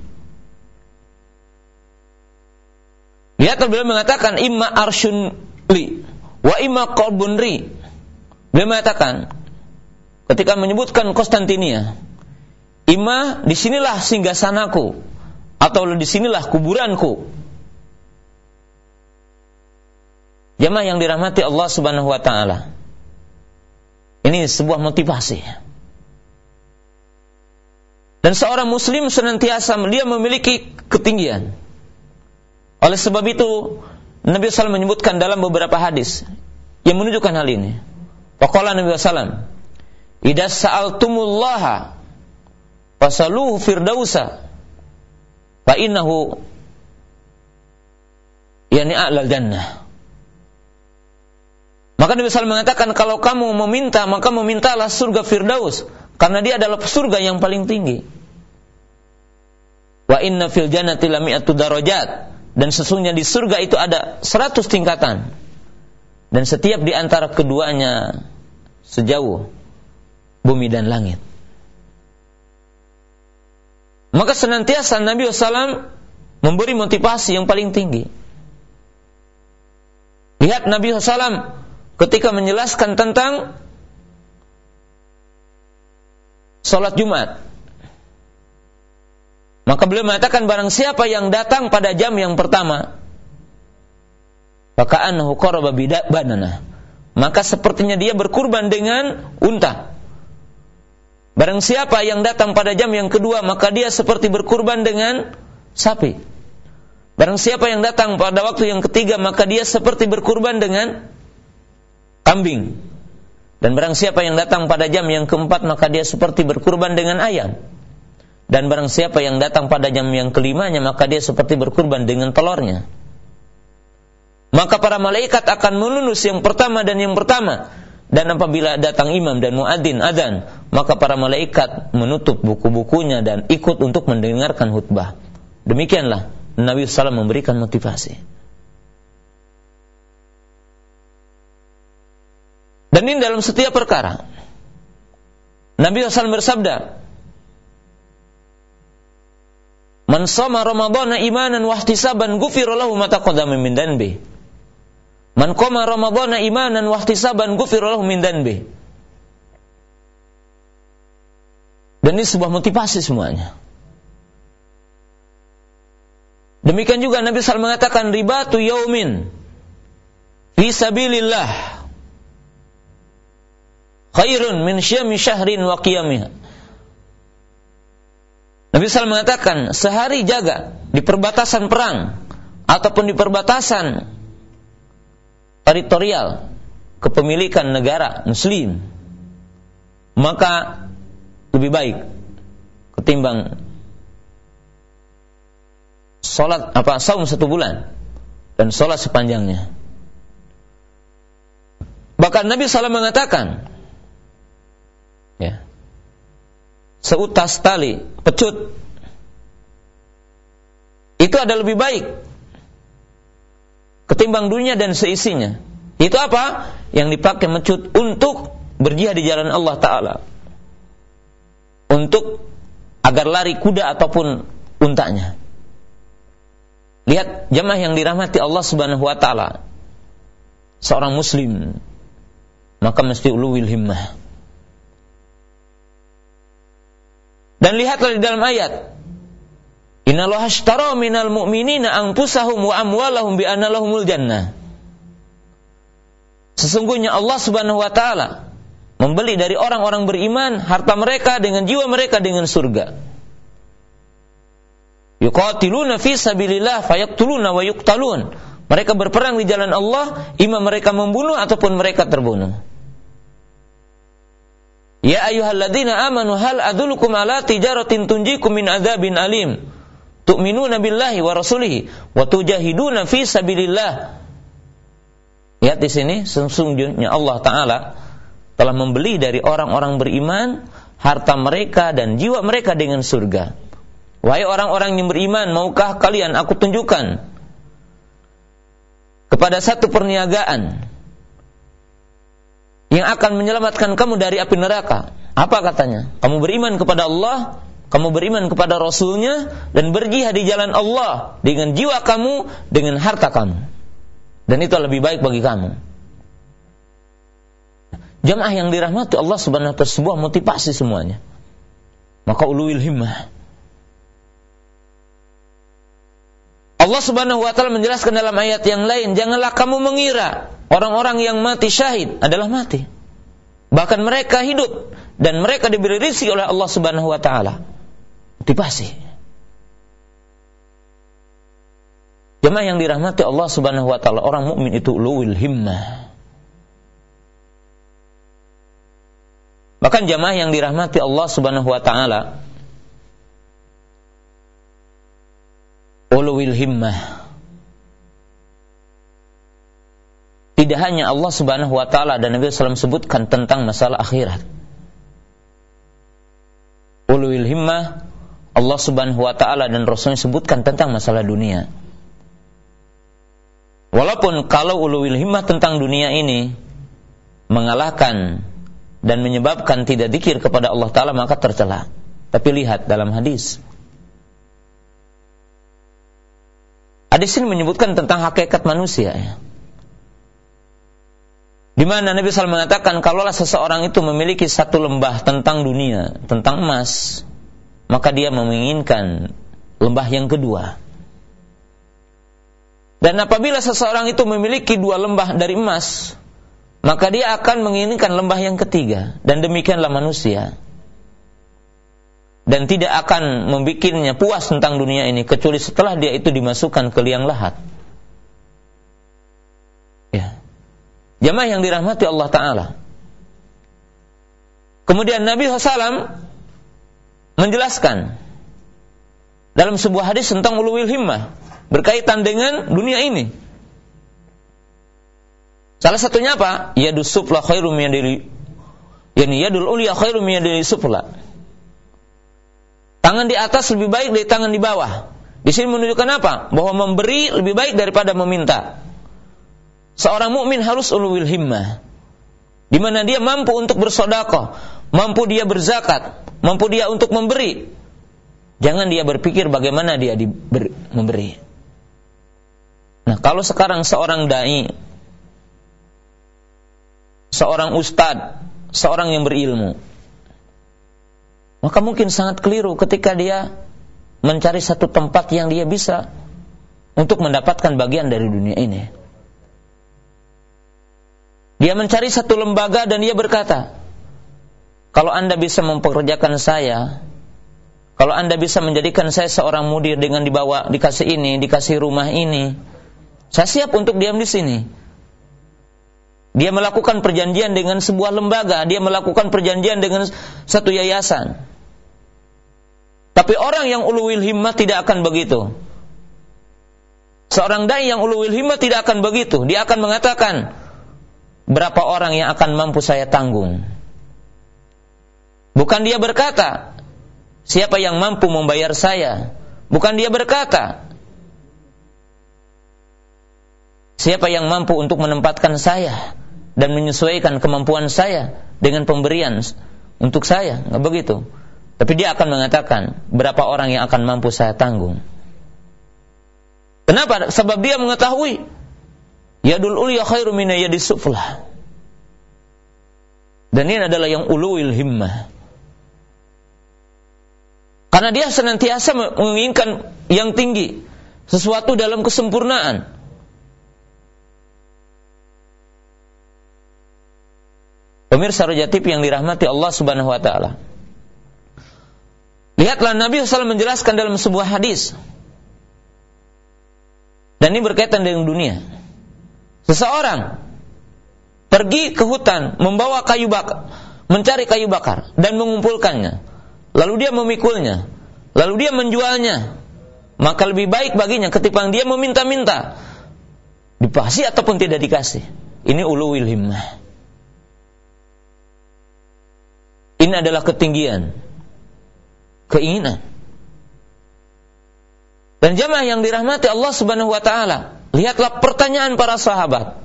Lihat, beliau mengatakan, imma arsyun li wa imma qalbun ri. Beliau mengatakan, ketika menyebutkan Konstantinia, imma disinilah singgasanaku, atau disinilah kuburanku. Jamaah yang dirahmati Allah Subhanahu wa Ta'ala, ini sebuah motivasi. Dan seorang muslim senantiasa dia memiliki ketinggian. Oleh sebab itu Nabi sallallahu alaihi wasallam menyebutkan dalam beberapa hadis yang menunjukkan hal ini. Faqala Nabi sallallahu alaihi wasallam, idza sa'altumullaha fasaluhu firdausa fa innahu yani a'lal jannah. Maka Nabi sallallahu alaihi wasallam mengatakan, kalau kamu meminta, maka memintalah surga Firdaus, karena dia adalah surga yang paling tinggi. Wa inna fil jannati lami'atu darajat, dan sesungguhnya di surga itu ada seratus tingkatan, dan setiap di antara keduanya sejauh bumi dan langit. Maka senantiasa Nabi sallallahu alaihi wasallam memberi motivasi yang paling tinggi. Lihat Nabi sallallahu alaihi wasallam ketika menjelaskan tentang sholat Jumat, maka beliau mengatakan, barang siapa yang datang pada jam yang pertama, faka'annahu qaraba badanah, maka sepertinya dia berkurban dengan unta. Barang siapa yang datang pada jam yang kedua, maka dia seperti berkurban dengan sapi. Barang siapa yang datang pada waktu yang ketiga, maka dia seperti berkurban dengan kambing. Dan barang siapa yang datang pada jam yang keempat, maka dia seperti berkurban dengan ayam. Dan barang siapa yang datang pada jam yang kelimanya, maka dia seperti berkurban dengan telurnya. Maka para malaikat akan melunus yang pertama dan yang pertama. Dan apabila datang imam dan muadzin adzan, maka para malaikat menutup buku-bukunya dan ikut untuk mendengarkan khutbah. Demikianlah Nabi sallallahu alaihi wasallam memberikan motivasi. Dan Dan ini dalam setiap perkara. Nabi shallallahu alaihi wasallam bersabda, "Man shoma Ramadhana imanan wa ihtisaban ghufira lahu ma taqaddama min dhanbi. Man qama Ramadhana imanan wa ihtisaban ghufira lahu min dhanbi." Dan ini sebuah motivasi semuanya. Demikian juga Nabi shallallahu alaihi wasallam mengatakan, "Ribatu yaumin fi sabilillah khairun min syami syahrin wa qiyamih." Nabi shallallahu alaihi wasallam mengatakan, sehari jaga di perbatasan perang ataupun di perbatasan teritorial kepemilikan negara muslim, maka lebih baik ketimbang salat apa saum satu bulan dan salat sepanjangnya. Bahkan Nabi shallallahu alaihi wasallam mengatakan, ya, seutas tali pecut itu ada lebih baik ketimbang dunia dan seisinya. Itu apa? Yang dipakai mecut untuk berjihad di jalan Allah Ta'ala, untuk agar lari kuda ataupun untanya. Lihat jamaah yang dirahmati Allah Subhanahu wa taala. Seorang muslim maka mesti uluwil himmah. Dan lihatlah di dalam ayat, "Innallaha ashtara minal mu'minina anfusahum wa amwalahum bi anna lahumul jannah." Sesungguhnya Allah Subhanahu wa taala membeli dari orang-orang beriman harta mereka dengan jiwa mereka dengan surga. Yuqatiluna fi sabilillah fayaqtuluna wa yuqtalun. Mereka berperang di jalan Allah, imam mereka membunuh ataupun mereka terbunuh. Ya ayyuhalladzina amanu hal adullukum ala tijaratin tunjikum min adzabin alim. Tu'minuna billahi wa rasulihi wa tujahiduna fi sabilillah. Lihat di sini, sesungguhnya Allah Ta'ala telah membeli dari orang-orang beriman harta mereka dan jiwa mereka dengan surga. Wahai orang-orang yang beriman, maukah kalian aku tunjukkan kepada satu perniagaan yang akan menyelamatkan kamu dari api neraka? Apa katanya? Kamu beriman kepada Allah, kamu beriman kepada Rasulnya, dan berjihad di jalan Allah dengan jiwa kamu, dengan harta kamu. Dan itu lebih baik bagi kamu. Jamaah yang dirahmati Allah Subhanahu wa ta'ala, sebuah motivasi semuanya. Maka uluwil himmah. Allah Subhanahu wa ta'ala menjelaskan dalam ayat yang lain, janganlah kamu mengira orang-orang yang mati syahid adalah mati. Bahkan mereka hidup dan mereka diberi rezeki oleh Allah Subhanahu wa ta'ala. Motivasi. Jemaah yang dirahmati Allah Subhanahu wa ta'ala, orang mukmin itu uluwil himmah. Bahkan jemaah yang dirahmati Allah Subhanahu wa ta'ala, uluwil himmah tidak hanya Allah Subhanahu wa ta'ala dan Nabi sallallahu alaihi wasallam sebutkan tentang masalah akhirat. Uluwil himmah Allah Subhanahu wa ta'ala dan Rasulnya sebutkan tentang masalah dunia. Walaupun kalau uluwil himmah tentang dunia ini mengalahkan dan menyebabkan tidak dzikir kepada Allah Ta'ala, maka tercela. Tapi lihat dalam hadis, hadis ini menyebutkan tentang hakikat manusia, ya. Di mana Nabi shallallahu alaihi wasallam mengatakan, kalaulah seseorang itu memiliki satu lembah tentang dunia, tentang emas, maka dia menginginkan lembah yang kedua. Dan apabila seseorang itu memiliki dua lembah dari emas, maka dia akan menginginkan lembah yang ketiga. Dan demikianlah manusia. Dan tidak akan membikinnya puas tentang dunia ini kecuali setelah dia itu dimasukkan ke liang lahat. Ya. Jamaah yang dirahmati Allah Ta'ala. Kemudian Nabi shallallahu alaihi wasallam menjelaskan dalam sebuah hadis tentang uluwil himmah berkaitan dengan dunia ini. Salah satunya apa? Yadus sufla khairum min yadil, yani yadul ulya khairum min yadil sufla. Tangan di atas lebih baik dari tangan di bawah. Di sini menunjukkan apa? Bahwa memberi lebih baik daripada meminta. Seorang mukmin harus uluwil himmah. di mana dia mampu untuk bersedekah, mampu dia berzakat, mampu dia untuk memberi. Jangan dia berpikir bagaimana dia diber, memberi. Nah, kalau sekarang seorang dai, seorang ustadz, seorang yang berilmu, maka mungkin sangat keliru ketika dia mencari satu tempat yang dia bisa untuk mendapatkan bagian dari dunia ini. Dia mencari satu lembaga dan dia berkata, kalau Anda bisa mempekerjakan saya, kalau Anda bisa menjadikan saya seorang mudir dengan dibawa, dikasih ini, dikasih rumah ini, saya siap untuk diam di sini. Dia melakukan perjanjian dengan sebuah lembaga, dia melakukan perjanjian dengan satu yayasan. Tapi orang yang uluwil himmah tidak akan begitu. Seorang dai yang uluwil himmah tidak akan begitu. Dia akan mengatakan, berapa orang yang akan mampu saya tanggung? Bukan dia berkata, siapa yang mampu membayar saya? Bukan dia berkata, siapa yang mampu untuk menempatkan saya dan menyesuaikan kemampuan saya dengan pemberian untuk saya? Nggak begitu. Tapi dia akan mengatakan, berapa orang yang akan mampu saya tanggung? Kenapa? Sebab dia mengetahui yadul ulya khairu min yadis suflah. Dan ini adalah yang uluwil himmah. Karena dia senantiasa menginginkan yang tinggi, sesuatu dalam kesempurnaan. Pemirsa Rojatib yang dirahmati Allah Subhanahu wa taala. Lihatlah Nabi shallallahu alaihi wasallam menjelaskan dalam sebuah hadis. Dan ini berkaitan dengan dunia. Seseorang pergi ke hutan membawa kayu bakar, mencari kayu bakar dan mengumpulkannya. Lalu dia memikulnya, lalu dia menjualnya. Maka lebih baik baginya ketimbang dia meminta-minta, dikasih ataupun tidak dikasih. Ini uluwil himmah. Ini adalah ketinggian, keinginan. Dan jamaah yang dirahmati Allah Subhanahu wa taala, lihatlah pertanyaan para sahabat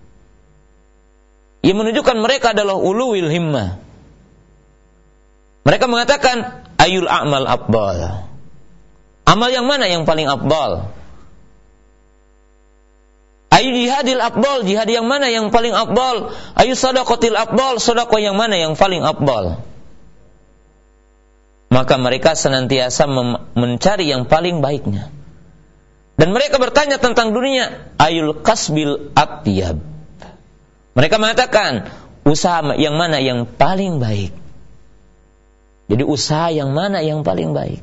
yang menunjukkan mereka adalah uluwil himmah. Mereka mengatakan, ayul a'mal afdal. Amal yang mana yang paling afdal? Ayu jihadil afdal, jihad yang mana yang paling afdal? Ayu sadaqatil afdal, sedekah yang mana yang paling afdal? Maka mereka senantiasa mem- mencari yang paling baiknya. Dan mereka bertanya tentang dunia, ayul kasbil atyab. Mereka mengatakan, usaha yang mana yang paling baik? Jadi usaha yang mana yang paling baik?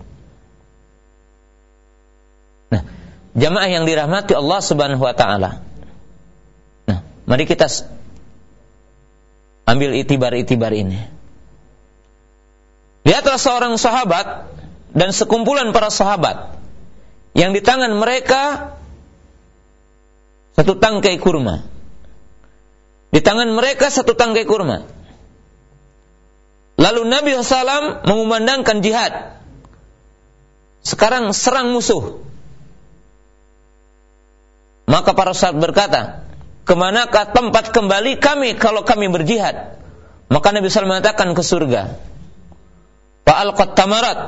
Nah, jamaah yang dirahmati Allah Subhanahu wa taala. Nah, mari kita ambil itibar-itibar ini. Lihatlah seorang sahabat dan sekumpulan para sahabat yang di tangan mereka satu tangkai kurma. Di tangan mereka satu tangkai kurma. Lalu Nabi shallallahu alaihi wasallam mengumandangkan jihad. Sekarang serang musuh. Maka para sahabat berkata, kemanakah tempat kembali kami kalau kami berjihad? Maka Nabi shallallahu alaihi wasallam mengatakan ke surga. Fa'alqat tamarat.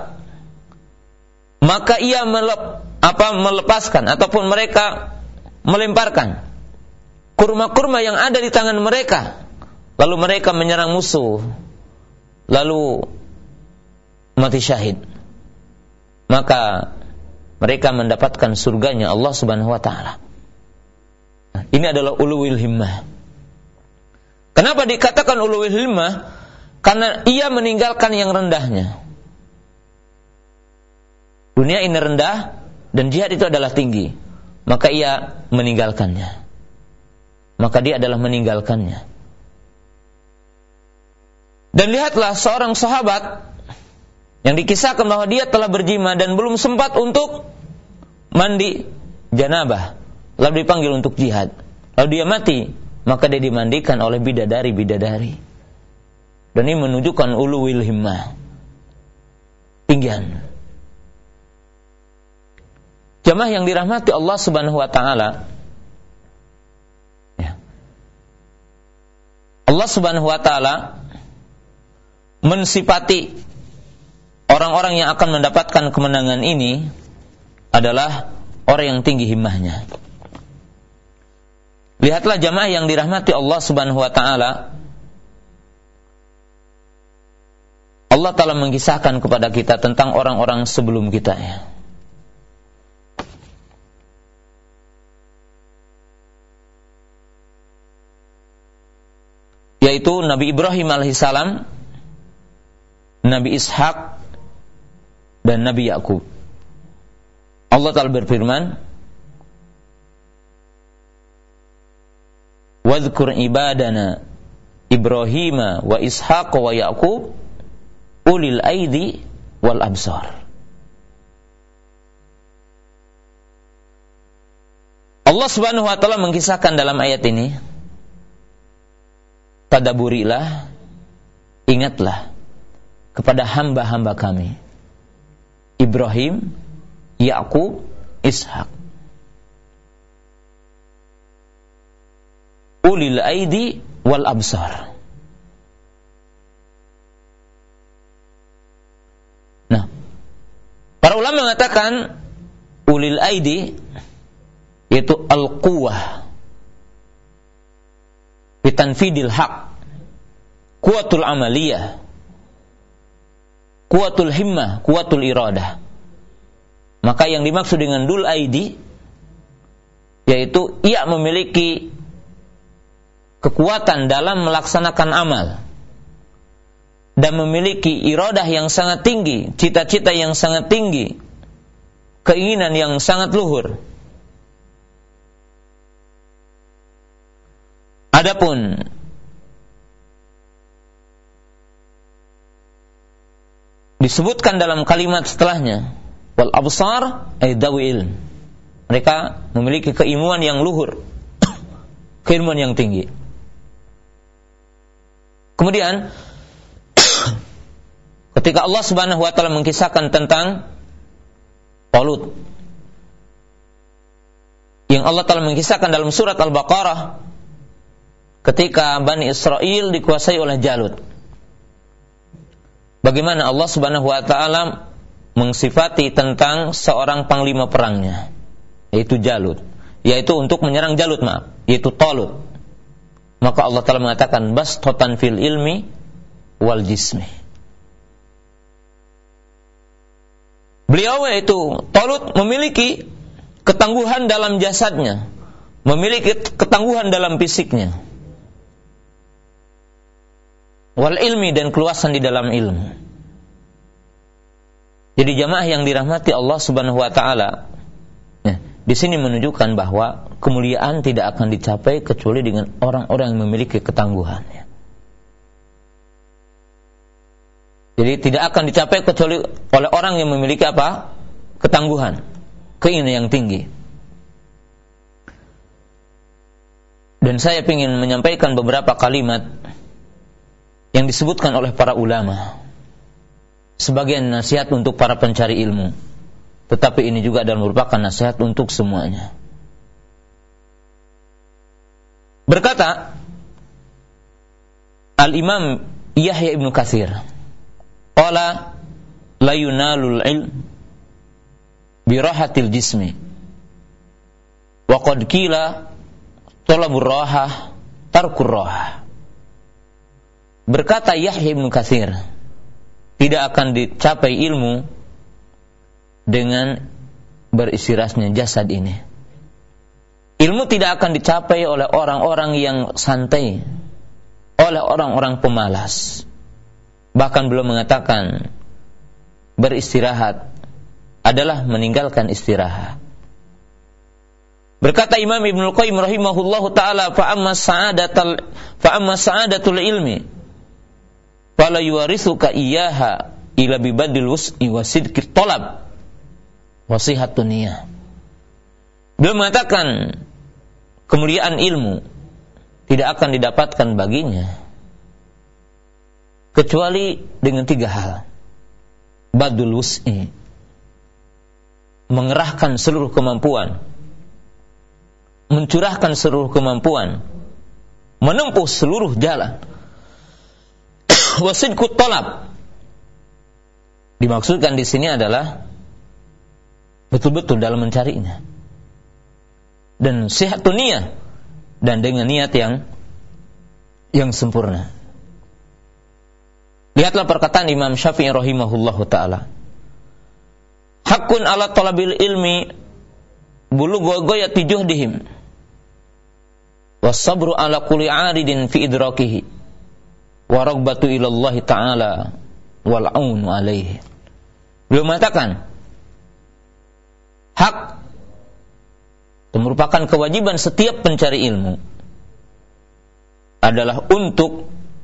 Maka ia melep, apa, melepaskan ataupun mereka melemparkan kurma-kurma yang ada di tangan mereka. Lalu mereka menyerang musuh. Lalu mati syahid. Maka mereka mendapatkan surganya Allah Subhanahu wa taala. Nah, ini adalah uluwil himmah. Kenapa dikatakan uluwil himmah? Karena ia meninggalkan yang rendahnya. Dunia ini rendah dan jihad itu adalah tinggi. Maka ia meninggalkannya. Maka dia adalah meninggalkannya. Dan lihatlah seorang sahabat yang dikisahkan bahwa dia telah berjima dan belum sempat untuk mandi janabah. Lalu dipanggil untuk jihad. Lalu dia mati. Maka dia dimandikan oleh bidadari-bidadari. Dan ini menunjukkan uluwil himmah. Tinggian. Jamaah yang dirahmati Allah Subhanahu wa taala. Ya. Allah Allah Subhanahu wa taala mensifati orang-orang yang akan mendapatkan kemenangan ini adalah orang yang tinggi himmahnya. Lihatlah jamaah yang dirahmati Allah Subhanahu wa taala. Allah Ta'ala mengisahkan kepada kita tentang orang-orang sebelum kita, ya. Yaitu Nabi Ibrahim alaihissalam, Nabi Ishak, dan Nabi Yakub. Allah Ta'ala berfirman, "Wadhkur ibadana Ibrahim wa Ishaq wa Yakub ulil aidi wal absar." Allah Subhanahu wa taala mengkisahkan dalam ayat ini, tadaburilah, ingatlah kepada hamba-hamba kami Ibrahim, Yakub, Ishak, ulil aidi wal absar. Nah, para ulama mengatakan ulil aidi yaitu al-quwah bitanfidil haq, kuwatul amaliyah, kuwatul himmah, kuwatul iradah. Maka yang dimaksud dengan dul aidi yaitu ia memiliki kekuatan dalam melaksanakan amal dan memiliki iradah yang sangat tinggi, cita-cita yang sangat tinggi, keinginan yang sangat luhur. Adapun disebutkan dalam kalimat setelahnya, wal absar ay dawi ilm, mereka memiliki keilmuan yang luhur, keilmuan yang tinggi. Kemudian ketika Allah Subhanahu wa taala mengkisahkan tentang Talut, yang Allah Ta'ala mengkisahkan dalam surat Al-Baqarah ketika Bani Israel dikuasai oleh Jalut, bagaimana Allah Subhanahu wa taala mensifati tentang seorang panglima perangnya, yaitu Jalut, yaitu untuk menyerang Jalut, maaf, yaitu Talut. Maka Allah Ta'ala mengatakan bastatan fil ilmi wal jismi. Beliau yaitu Talut memiliki ketangguhan dalam jasadnya, memiliki ketangguhan dalam fisiknya, wal ilmi, dan keluasan di dalam ilmu. Jadi jamaah yang dirahmati Allah Subhanahu wa taala, ya, di sini menunjukkan bahwa kemuliaan tidak akan dicapai kecuali dengan orang-orang yang memiliki ketangguhan, ya. Jadi tidak akan dicapai kecuali oleh orang yang memiliki apa? Ketangguhan, keinginan yang tinggi. Dan saya ingin menyampaikan beberapa kalimat yang disebutkan oleh para ulama, sebagian nasihat untuk para pencari ilmu, tetapi ini juga adalah merupakan nasihat untuk semuanya. Berkata Al-Imam Yahya Ibn Katsir, qala la yunalul ilm birahatil jismi wa qad qila talabur rahah tarkur rahah. Berkata Yahya Ibn Katsir, tidak akan dicapai ilmu dengan beristirahatnya jasad ini. Ilmu tidak akan dicapai oleh orang-orang yang santai, oleh orang-orang pemalas. Bahkan beliau mengatakan beristirahat adalah meninggalkan istirahat. Berkata Imam Ibnul Qayyim rahimahullahu taala, fa amma sa'adatul fa amma sa'adatul ilmi fala yuwarithuka iyyaha ila bibadil wus'i wa sidqit talab wa sihatun niyah. Beliau mengatakan kemuliaan ilmu tidak akan didapatkan baginya kecuali dengan tiga hal. Badul wus'i, mengerahkan seluruh kemampuan, mencurahkan seluruh kemampuan, menempuh seluruh jalan, Wasidqut talab. Dimaksudkan di sini adalah betul-betul dalam mencarinya. Dan sihatun niyah, dan dengan niat yang yang sempurna. Lihatlah perkataan Imam Syafi'i rahimahullahu taala. Haqqun ala talabil ilmi bulughu ghayati juhdihim was-sabru ala kulli 'aridin fi idrakihi wa raghbatu ila Allah taala wal 'aunu 'alaihi. Beliau mengatakan, hak itu merupakan kewajiban setiap pencari ilmu adalah untuk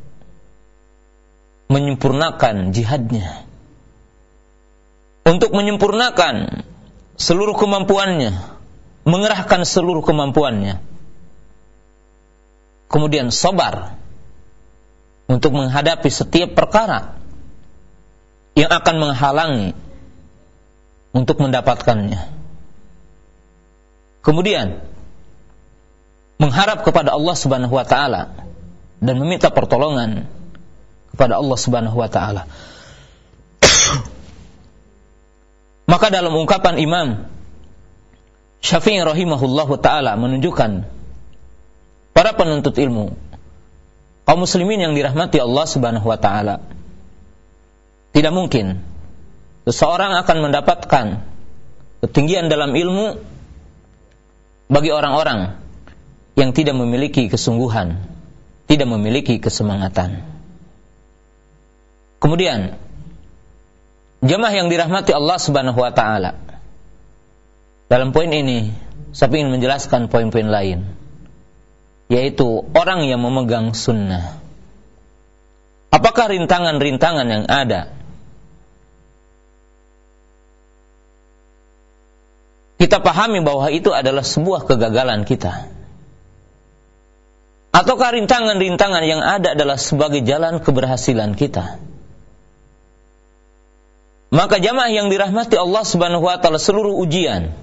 menyempurnakan jihadnya, untuk menyempurnakan seluruh kemampuannya, mengerahkan seluruh kemampuannya, kemudian sabar untuk menghadapi setiap perkara yang akan menghalangi untuk mendapatkannya. Kemudian mengharap kepada Allah Subhanahu wa taala dan meminta pertolongan kepada Allah Subhanahu wa taala. Maka dalam ungkapan Imam Syafi'i rahimahullahu taala menunjukkan para penuntut ilmu, kaum muslimin yang dirahmati Allah Subhanahu wa taala, tidak mungkin seseorang akan mendapatkan ketinggian dalam ilmu bagi orang-orang yang tidak memiliki kesungguhan, tidak memiliki kesemangatan. Kemudian jamaah yang dirahmati Allah Subhanahu wa taala, dalam poin ini saya ingin menjelaskan poin-poin lain, yaitu orang yang memegang sunnah. Apakah rintangan-rintangan yang ada kita pahami bahwa itu adalah sebuah kegagalan kita, ataukah rintangan-rintangan yang ada adalah sebagai jalan keberhasilan kita? Maka jamaah yang dirahmati Allah Subhanahu wa taala, seluruh ujian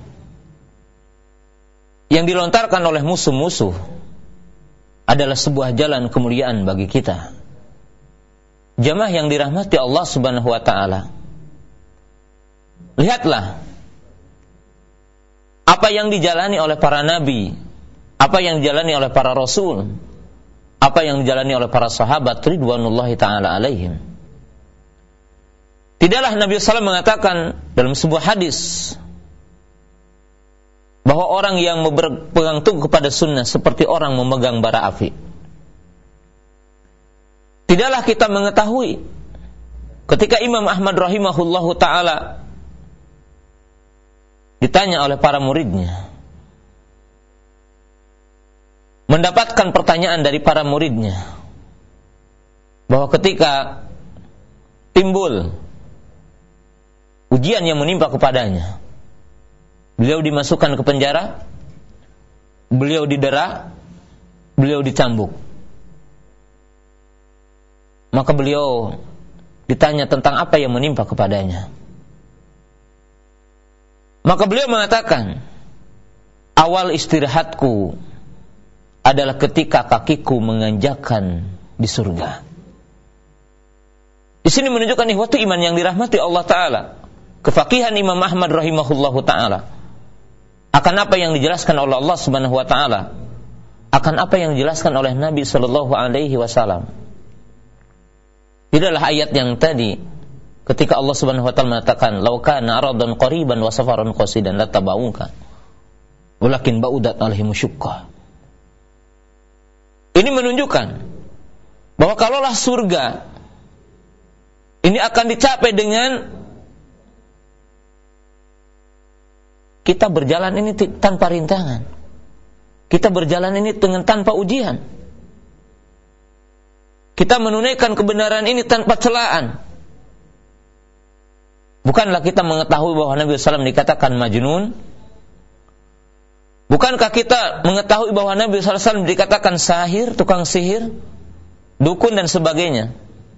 yang dilontarkan oleh musuh-musuh adalah sebuah jalan kemuliaan bagi kita. Jamaah yang dirahmati Allah Subhanahu wa taala, lihatlah apa yang dijalani oleh para nabi, apa yang dijalani oleh para rasul, apa yang dijalani oleh para sahabat ridwanullahi ta'ala alaihim. Tidaklah Nabi sallallahu alaihi wasallam mengatakan dalam sebuah hadis bahwa orang yang berpegang teguh kepada sunnah seperti orang memegang bara api. Tidaklah kita mengetahui ketika Imam Ahmad rahimahullahu ta'ala ditanya oleh para muridnya, mendapatkan pertanyaan dari para muridnya, bahwa ketika timbul ujian yang menimpa kepadanya, beliau dimasukkan ke penjara, beliau didera, beliau dicambuk. Maka beliau ditanya tentang apa yang menimpa kepadanya. Maka beliau mengatakan, awal istirahatku adalah ketika kakiku menginjakkan di surga. Di sini menunjukkan ihwatu iman yang dirahmati Allah Ta'ala, kefakihan Imam Ahmad rahimahullahu ta'ala akan apa yang dijelaskan oleh Allah Subhanahu wa ta'ala, akan apa yang dijelaskan oleh Nabi sallallahu alaihi wasallam. Tidaklah ayat yang tadi ketika Allah Subhanahu wa ta'ala mengatakan, "Lau kana aradan qariban wa safaran qasidan latabauka walakin ba'udat alaihim syuqqah." Ini menunjukkan bahwa kalaulah surga ini akan dicapai dengan kita berjalan ini tanpa rintangan, kita berjalan ini dengan tanpa ujian, kita menunaikan kebenaran ini tanpa celaan. Bukanlah kita mengetahui bahwa Nabi sallallahu alaihi wasallam dikatakan majnun? Bukankah kita mengetahui bahwa Nabi sallallahu alaihi wasallam dikatakan sahir, tukang sihir, dukun dan sebagainya?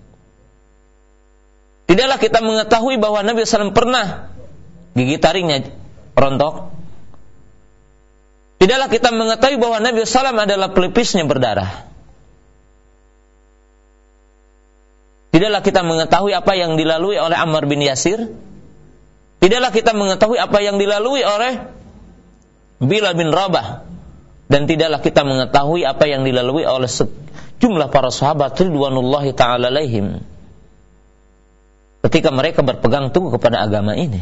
Tidaklah kita mengetahui bahwa Nabi sallallahu alaihi wasallam pernah gigi taringnya rontok? Tidaklah kita mengetahui bahwa Nabi sallallahu alaihi wasallam adalah pelipisnya berdarah? Tidaklah kita mengetahui apa yang dilalui oleh Ammar bin Yasir. Tidaklah kita mengetahui apa yang dilalui oleh Bilal bin Rabah. Dan tidaklah kita mengetahui apa yang dilalui oleh sejumlah para sahabat ridwanullahi ta'ala alaihim ketika mereka berpegang teguh kepada agama ini.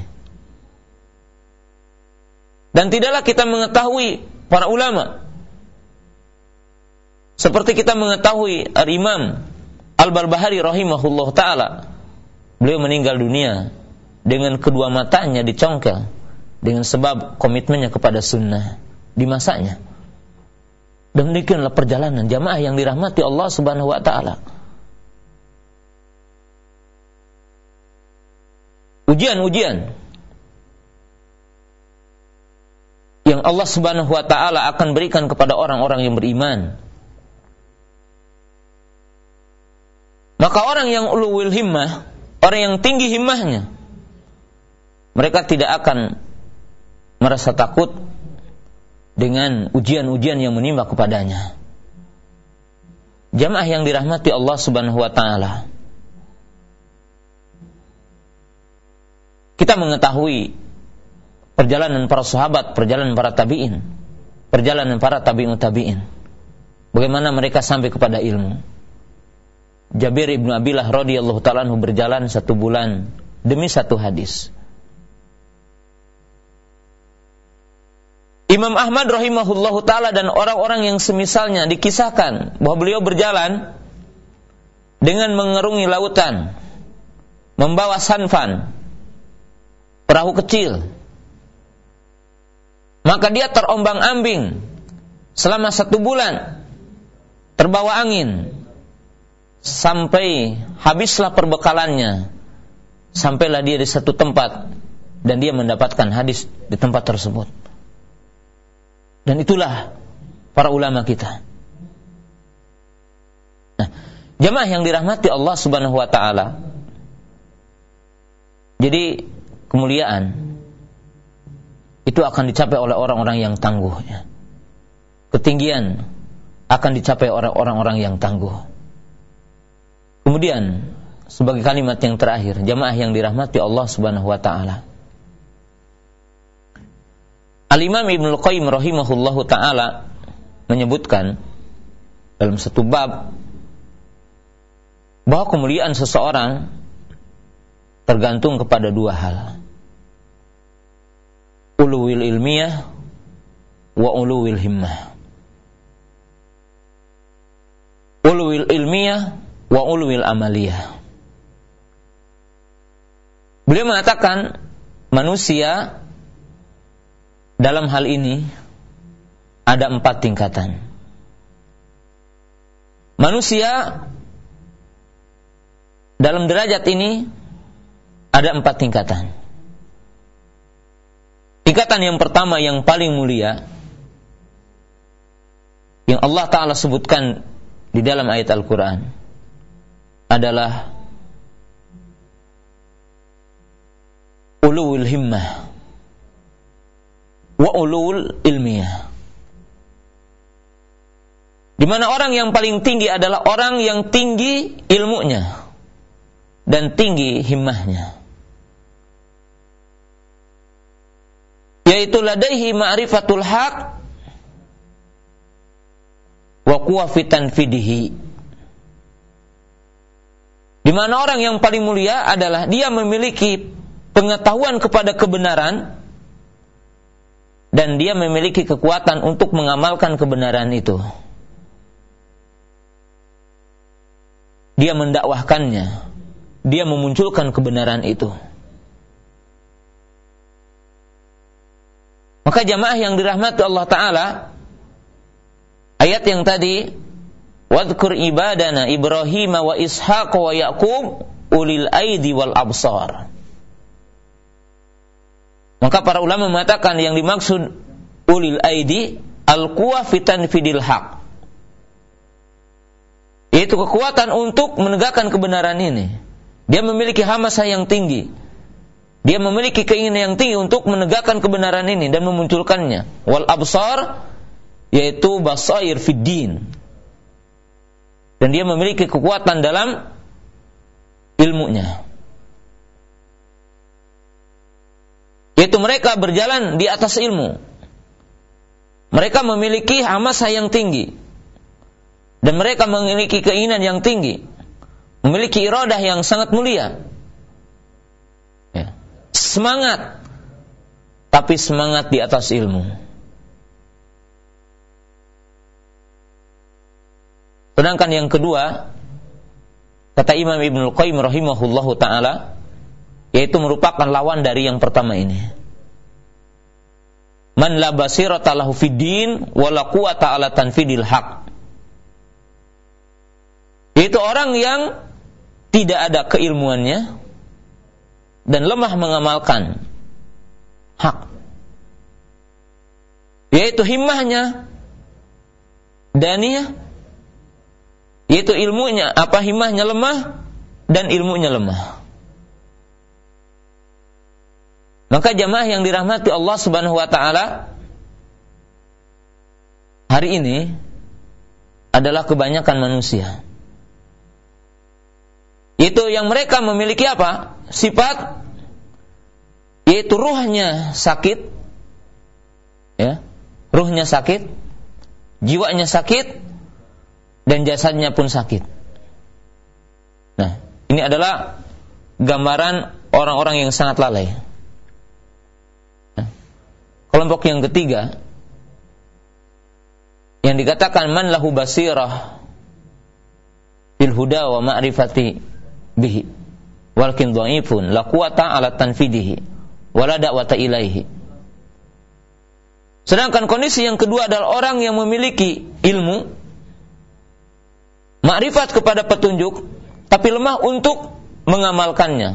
Dan tidaklah kita mengetahui para ulama seperti kita mengetahui Al-Imam Al-Barbahari rahimahullah ta'ala. Beliau meninggal dunia dengan kedua matanya dicongkel dengan sebab komitmennya kepada sunnah di masanya. Demikianlah perjalanan jamaah yang dirahmati Allah Subhanahu wa ta'ala. Ujian-ujian yang Allah Subhanahu wa ta'ala akan berikan kepada orang-orang yang beriman. Maka orang yang uluwil himmah, orang yang tinggi himmahnya, mereka tidak akan merasa takut dengan ujian-ujian yang menimpa kepadanya. Jamaah yang dirahmati Allah Subhanahu wa ta'ala, kita mengetahui perjalanan para sahabat, perjalanan para tabi'in, perjalanan para tabi'un tabi'in, bagaimana mereka sampai kepada ilmu. Jabir ibnu Abillah radhiyallahu ta'ala anhu berjalan satu bulan demi satu hadis. Imam Ahmad rahimahullahu ta'ala dan orang-orang yang semisalnya dikisahkan bahwa beliau berjalan dengan mengerungi lautan, membawa sanfan, perahu kecil. Maka dia terombang-ambing selama satu bulan, terbawa angin, sampai habislah perbekalannya. Sampailah dia di satu tempat dan dia mendapatkan hadis di tempat tersebut. Dan itulah para ulama kita. Nah, jamaah yang dirahmati Allah Subhanahu wa ta'ala, jadi kemuliaan itu akan dicapai oleh orang-orang yang tangguh, ya. Ketinggian akan dicapai oleh orang-orang yang tangguh. Kemudian sebagai kalimat yang terakhir, jamaah yang dirahmati Allah Subhanahu wa ta'ala, Al-Imam Ibnu Qayyim rahimahullahu ta'ala menyebutkan dalam satu bab bahwa kemuliaan seseorang tergantung kepada dua hal, uluwil ilmiyah wa uluwil himmah. Uluwil ilmiyah wa uluwil amaliyah. Beliau mengatakan manusia dalam hal ini ada empat tingkatan. Manusia dalam derajat ini ada empat tingkatan. Tingkatan yang pertama yang paling mulia, yang Allah Ta'ala sebutkan di dalam ayat Al-Quran, adalah uluwil himmah wa ulul ilmiyah. Di mana orang yang paling tinggi adalah orang yang tinggi ilmunya dan tinggi himmahnya, yaitu ladaihi ma'rifatul haq wa quwwa fi tanfidihi. Di mana orang yang paling mulia adalah dia memiliki pengetahuan kepada kebenaran dan dia memiliki kekuatan untuk mengamalkan kebenaran itu. Dia mendakwahkannya, dia memunculkan kebenaran itu. Maka jamaah yang dirahmati Allah Ta'ala, ayat yang tadi, wadhkur ibadana Ibrahim wa Ishaq wa Yaqub ulil aidi wal absar. Maka para ulama mengatakan yang dimaksud ulil aidi al-quwa fi tanfidil haq, yaitu kekuatan untuk menegakkan kebenaran ini. Dia memiliki hamasah yang tinggi, dia memiliki keinginan yang tinggi untuk menegakkan kebenaran ini dan memunculkannya. Wal absar, yaitu basair fid din, dan dia memiliki kekuatan dalam ilmunya. Yaitu mereka berjalan di atas ilmu. Mereka memiliki hamasah yang tinggi. Dan mereka memiliki keinginan yang tinggi. Memiliki iradah yang sangat mulia. Ya. Semangat. Tapi semangat di atas ilmu. Sedangkan yang kedua, kata Imam Ibnul Qayyim rahimahullahu ta'ala, yaitu merupakan lawan dari yang pertama ini. Man la basirata lahu fid din wa la quwwata ala tanfidil haq. Yaitu orang yang tidak ada keilmuannya dan lemah mengamalkan hak. Yaitu himmahnya daniyah, yaitu ilmunya apa himmahnya lemah dan ilmunya lemah. Maka jamaah yang dirahmati Allah Subhanahu wa taala, hari ini adalah kebanyakan manusia. Itu yang mereka memiliki apa? Sifat, yaitu ruhnya sakit, ya, ruhnya sakit, jiwanya sakit, dan jasadnya pun sakit. Nah, ini adalah gambaran orang-orang yang sangat lalai. Kelompok yang ketiga yang dikatakan man lahu basirah fil huda wa ma'rifati bihi walakin dhaifun la quwata ala tanfidihi wa la da'wata ilaihi. Sedangkan kondisi yang kedua adalah orang yang memiliki ilmu, ma'rifat kepada petunjuk, tapi lemah untuk mengamalkannya.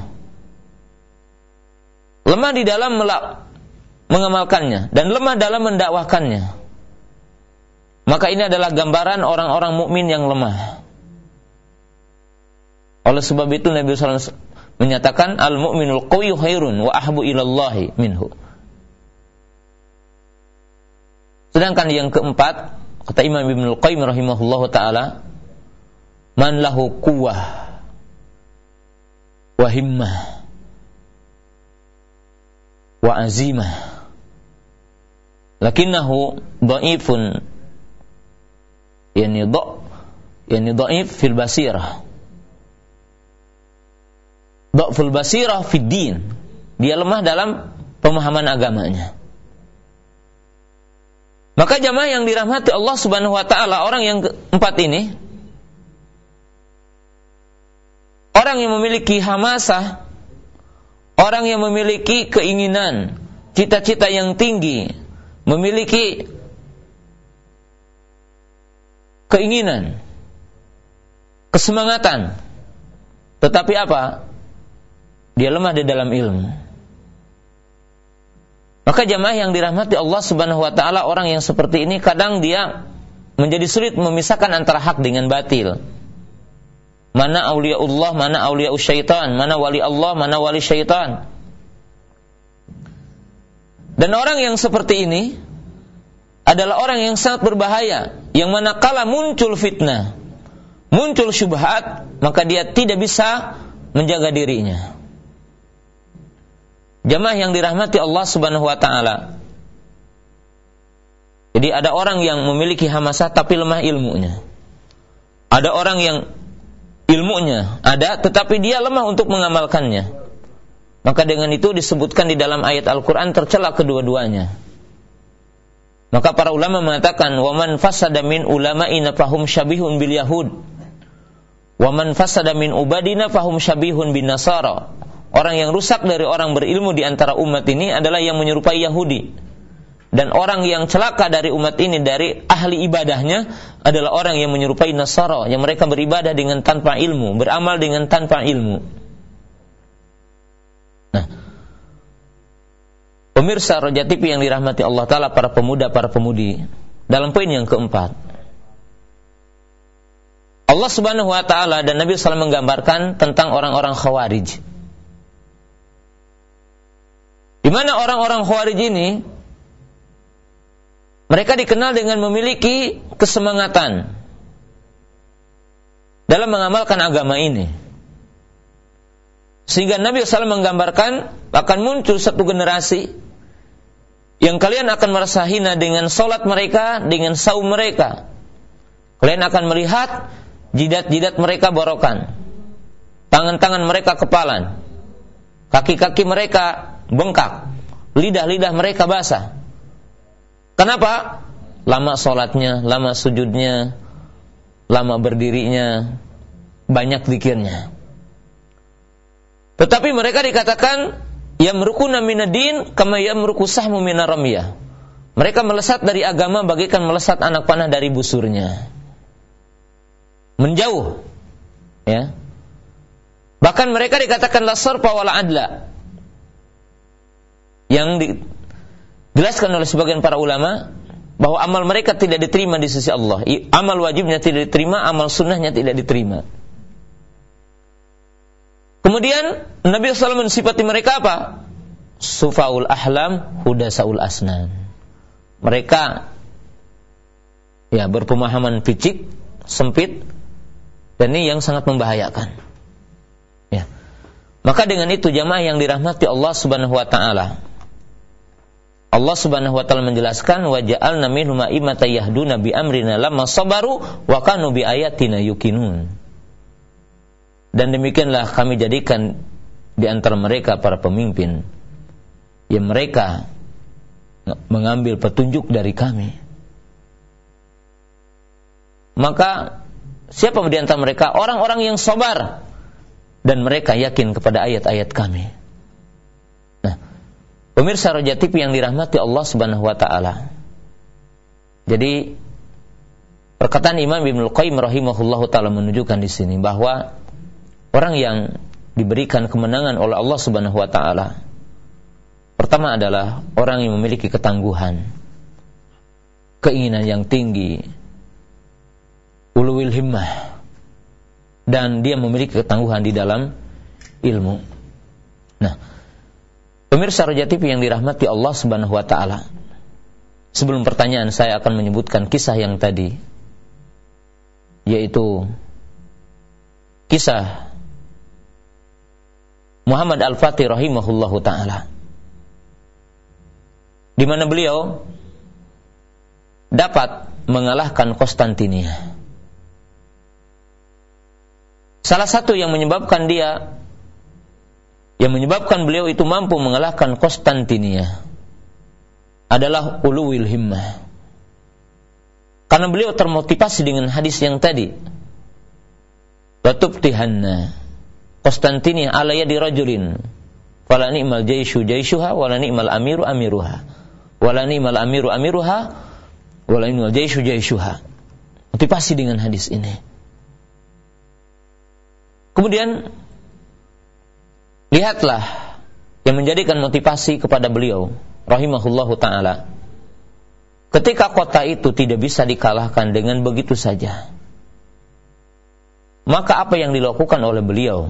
Lemah di dalam melak mengamalkannya dan lemah dalam mendakwahkannya. Maka ini adalah gambaran orang-orang mukmin yang lemah. Oleh sebab itu Nabi sallallahu alaihi wasallam menyatakan al-mu'minul qawiyyu khairun wa ahabbu ilallahi minhu. Sedangkan yang keempat, kata Imam Ibnul Qayyim rahimahullahu taala, man lahu quwwah wa himmah wa azimah lakinnahu dhaifun, yani dha yani dhaif fil basirah, dhaful basirah fid din, dia lemah dalam pemahaman agamanya. Maka jamaah yang dirahmati Allah Subhanahu wa taala, orang yang keempat ini, orang yang memiliki hamasah, orang yang memiliki keinginan, cita-cita yang tinggi, memiliki keinginan, kesemangatan, tetapi apa? Dia lemah di dalam ilmu. Maka jamaah yang dirahmati Allah Subhanahu wa taala, orang yang seperti ini kadang dia menjadi sulit memisahkan antara hak dengan batil. Mana auliaullah, mana auliaus syaitan, mana wali Allah, mana wali syaitan. Dan orang yang seperti ini adalah orang yang sangat berbahaya, yang manakala muncul fitnah, muncul syubhat, maka dia tidak bisa menjaga dirinya. Jamaah yang dirahmati Allah Subhanahu wa taala. Jadi ada orang yang memiliki hamasah tapi lemah ilmunya. Ada orang yang ilmunya ada tetapi dia lemah untuk mengamalkannya. Maka dengan itu disebutkan di dalam ayat Al-Qur'an tercela kedua-duanya. Maka para ulama mengatakan wa man fasada min ulama'ina fahum syabihun bil yahud wa man fasada min ubadina fahum syabihun bin nasara. Orang yang rusak dari orang berilmu di antara umat ini adalah yang menyerupai Yahudi. Dan orang yang celaka dari umat ini dari ahli ibadahnya adalah orang yang menyerupai Nasara, yang mereka beribadah dengan tanpa ilmu, beramal dengan tanpa ilmu. Nah, pemirsa Roja T V yang dirahmati Allah Ta'ala, para pemuda, para pemudi, dalam poin yang keempat, Allah Subhanahu wa Ta'ala dan Nabi sallallahu alaihi wasallam menggambarkan tentang orang-orang Khawarij. Di mana orang-orang Khawarij ini mereka dikenal dengan memiliki kesemangatan dalam mengamalkan agama ini. Sehingga Nabi shallallahu alaihi wasallam menggambarkan akan muncul satu generasi yang kalian akan merasa hina dengan salat mereka, dengan saum mereka. Kalian akan melihat jidat-jidat mereka borokan, tangan-tangan mereka kepalan, kaki-kaki mereka bengkak, lidah-lidah mereka basah. Kenapa? Lama sholatnya, lama sujudnya, lama berdirinya, banyak zikirnya. Tetapi mereka dikatakan yamrukuna minad-din kama yamruku sahmu minar ramiyah. Mereka melesat dari agama bagaikan melesat anak panah dari busurnya. Menjauh, ya. Bahkan mereka dikatakan la sarfa wala adla. Yang dijelaskan oleh sebagian para ulama bahwa amal mereka tidak diterima di sisi Allah. Amal wajibnya tidak diterima, amal sunnahnya tidak diterima. Kemudian Nabi shallallahu alaihi wasallam mensifati mereka apa? Sufaul ahlam, hudasaul asnan. Mereka ya berpemahaman picik, sempit, dan ini yang sangat membahayakan. Ya. Maka dengan itu jamaah yang dirahmati Allah Subhanahu wa taala, Allah Subhanahu wa taala menjelaskan wa ja'alna minhum a'immatan yahduna bi amrina lamma sabaru wa kanu bi ayatina yuqinun. Dan demikianlah kami jadikan di antara mereka para pemimpin yang mereka mengambil petunjuk dari kami. Maka siapa di antara mereka? Orang-orang yang sabar dan mereka yakin kepada ayat-ayat kami. Pemirsa Roja T V yang dirahmati Allah Subhanahu wa taala. Jadi perkataan Imam Ibnu Qayyim rahimahullahu taala menunjukkan di sini bahwa orang yang diberikan kemenangan oleh Allah Subhanahu wa taala pertama adalah orang yang memiliki ketangguhan, keinginan yang tinggi, ulul himmah, dan dia memiliki ketangguhan di dalam ilmu. Nah, pemirsa Roja T V yang dirahmati Allah Subhanahu wa taala, sebelum pertanyaan saya akan menyebutkan kisah yang tadi, yaitu kisah Muhammad Al-Fatih rahimahullahu taala, di mana beliau dapat mengalahkan Konstantinia. Salah satu yang menyebabkan dia Yang menyebabkan beliau itu mampu mengalahkan Konstantinia adalah uluwil himmah. Karena beliau termotivasi dengan hadis yang tadi. Watubtihanna Konstantinia ala yadi rajulin fala ni'mal jaishu jaishuha wala ni'mal amiru amiruha wala ni'mal amiru amiruha wala ni'mal jaishu jaishuha. Motivasi dengan hadis ini. Kemudian lihatlah yang menjadikan motivasi kepada beliau rahimahullahu ta'ala. Ketika kota itu tidak bisa dikalahkan dengan begitu saja, maka apa yang dilakukan oleh beliau?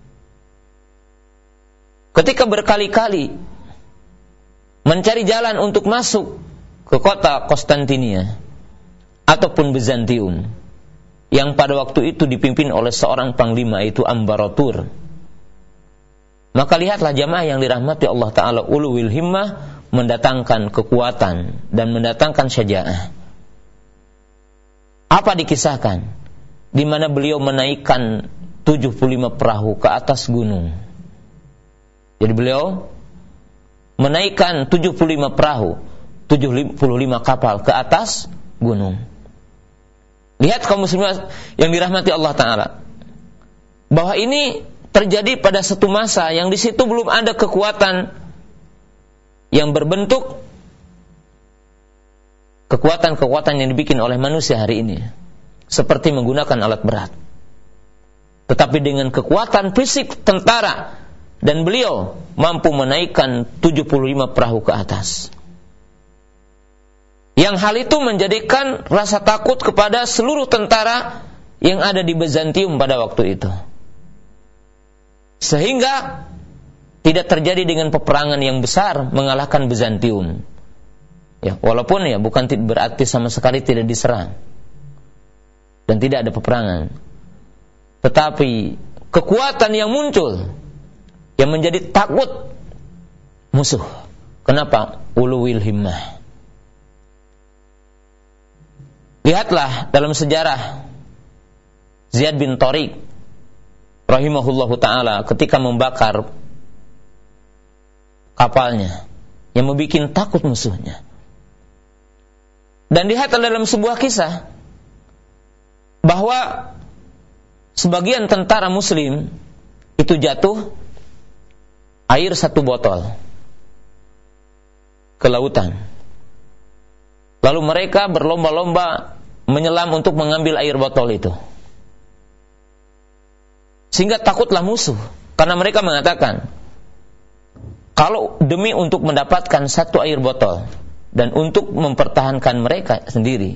Ketika berkali-kali mencari jalan untuk masuk ke kota Konstantinia ataupun Bizantium, yang pada waktu itu dipimpin oleh seorang panglima, yaitu Ambaratur, maka lihatlah jamaah yang dirahmati Allah Ta'ala, uluwil himmah mendatangkan kekuatan dan mendatangkan syaja'ah. Apa dikisahkan? Di mana beliau menaikkan tujuh puluh lima perahu ke atas gunung. Jadi beliau menaikkan tujuh puluh lima perahu, tujuh puluh lima kapal ke atas gunung. Lihat kaum muslimin yang dirahmati Allah Ta'ala, bahwa ini terjadi pada satu masa yang di situ belum ada kekuatan yang berbentuk kekuatan-kekuatan yang dibikin oleh manusia hari ini, seperti menggunakan alat berat. Tetapi dengan kekuatan fisik tentara, dan beliau mampu menaikkan tujuh puluh lima perahu ke atas. Yang hal itu menjadikan rasa takut kepada seluruh tentara yang ada di Bizantium pada waktu itu. Sehingga tidak terjadi dengan peperangan yang besar mengalahkan Bizantium. Ya, walaupun ya bukan berarti sama sekali tidak diserang dan tidak ada peperangan. Tetapi kekuatan yang muncul yang menjadi takut musuh. Kenapa? Uluwil himmah. Lihatlah dalam sejarah Ziyad bin Tariq rahimahullahu ta'ala ketika membakar kapalnya yang membuat takut musuhnya. Dan dilihat dalam sebuah kisah bahwa sebagian tentara muslim itu jatuh air satu botol ke lautan. Lalu mereka berlomba-lomba menyelam untuk mengambil air botol itu. Sehingga takutlah musuh, karena mereka mengatakan, kalau demi untuk mendapatkan satu air botol dan untuk mempertahankan mereka sendiri,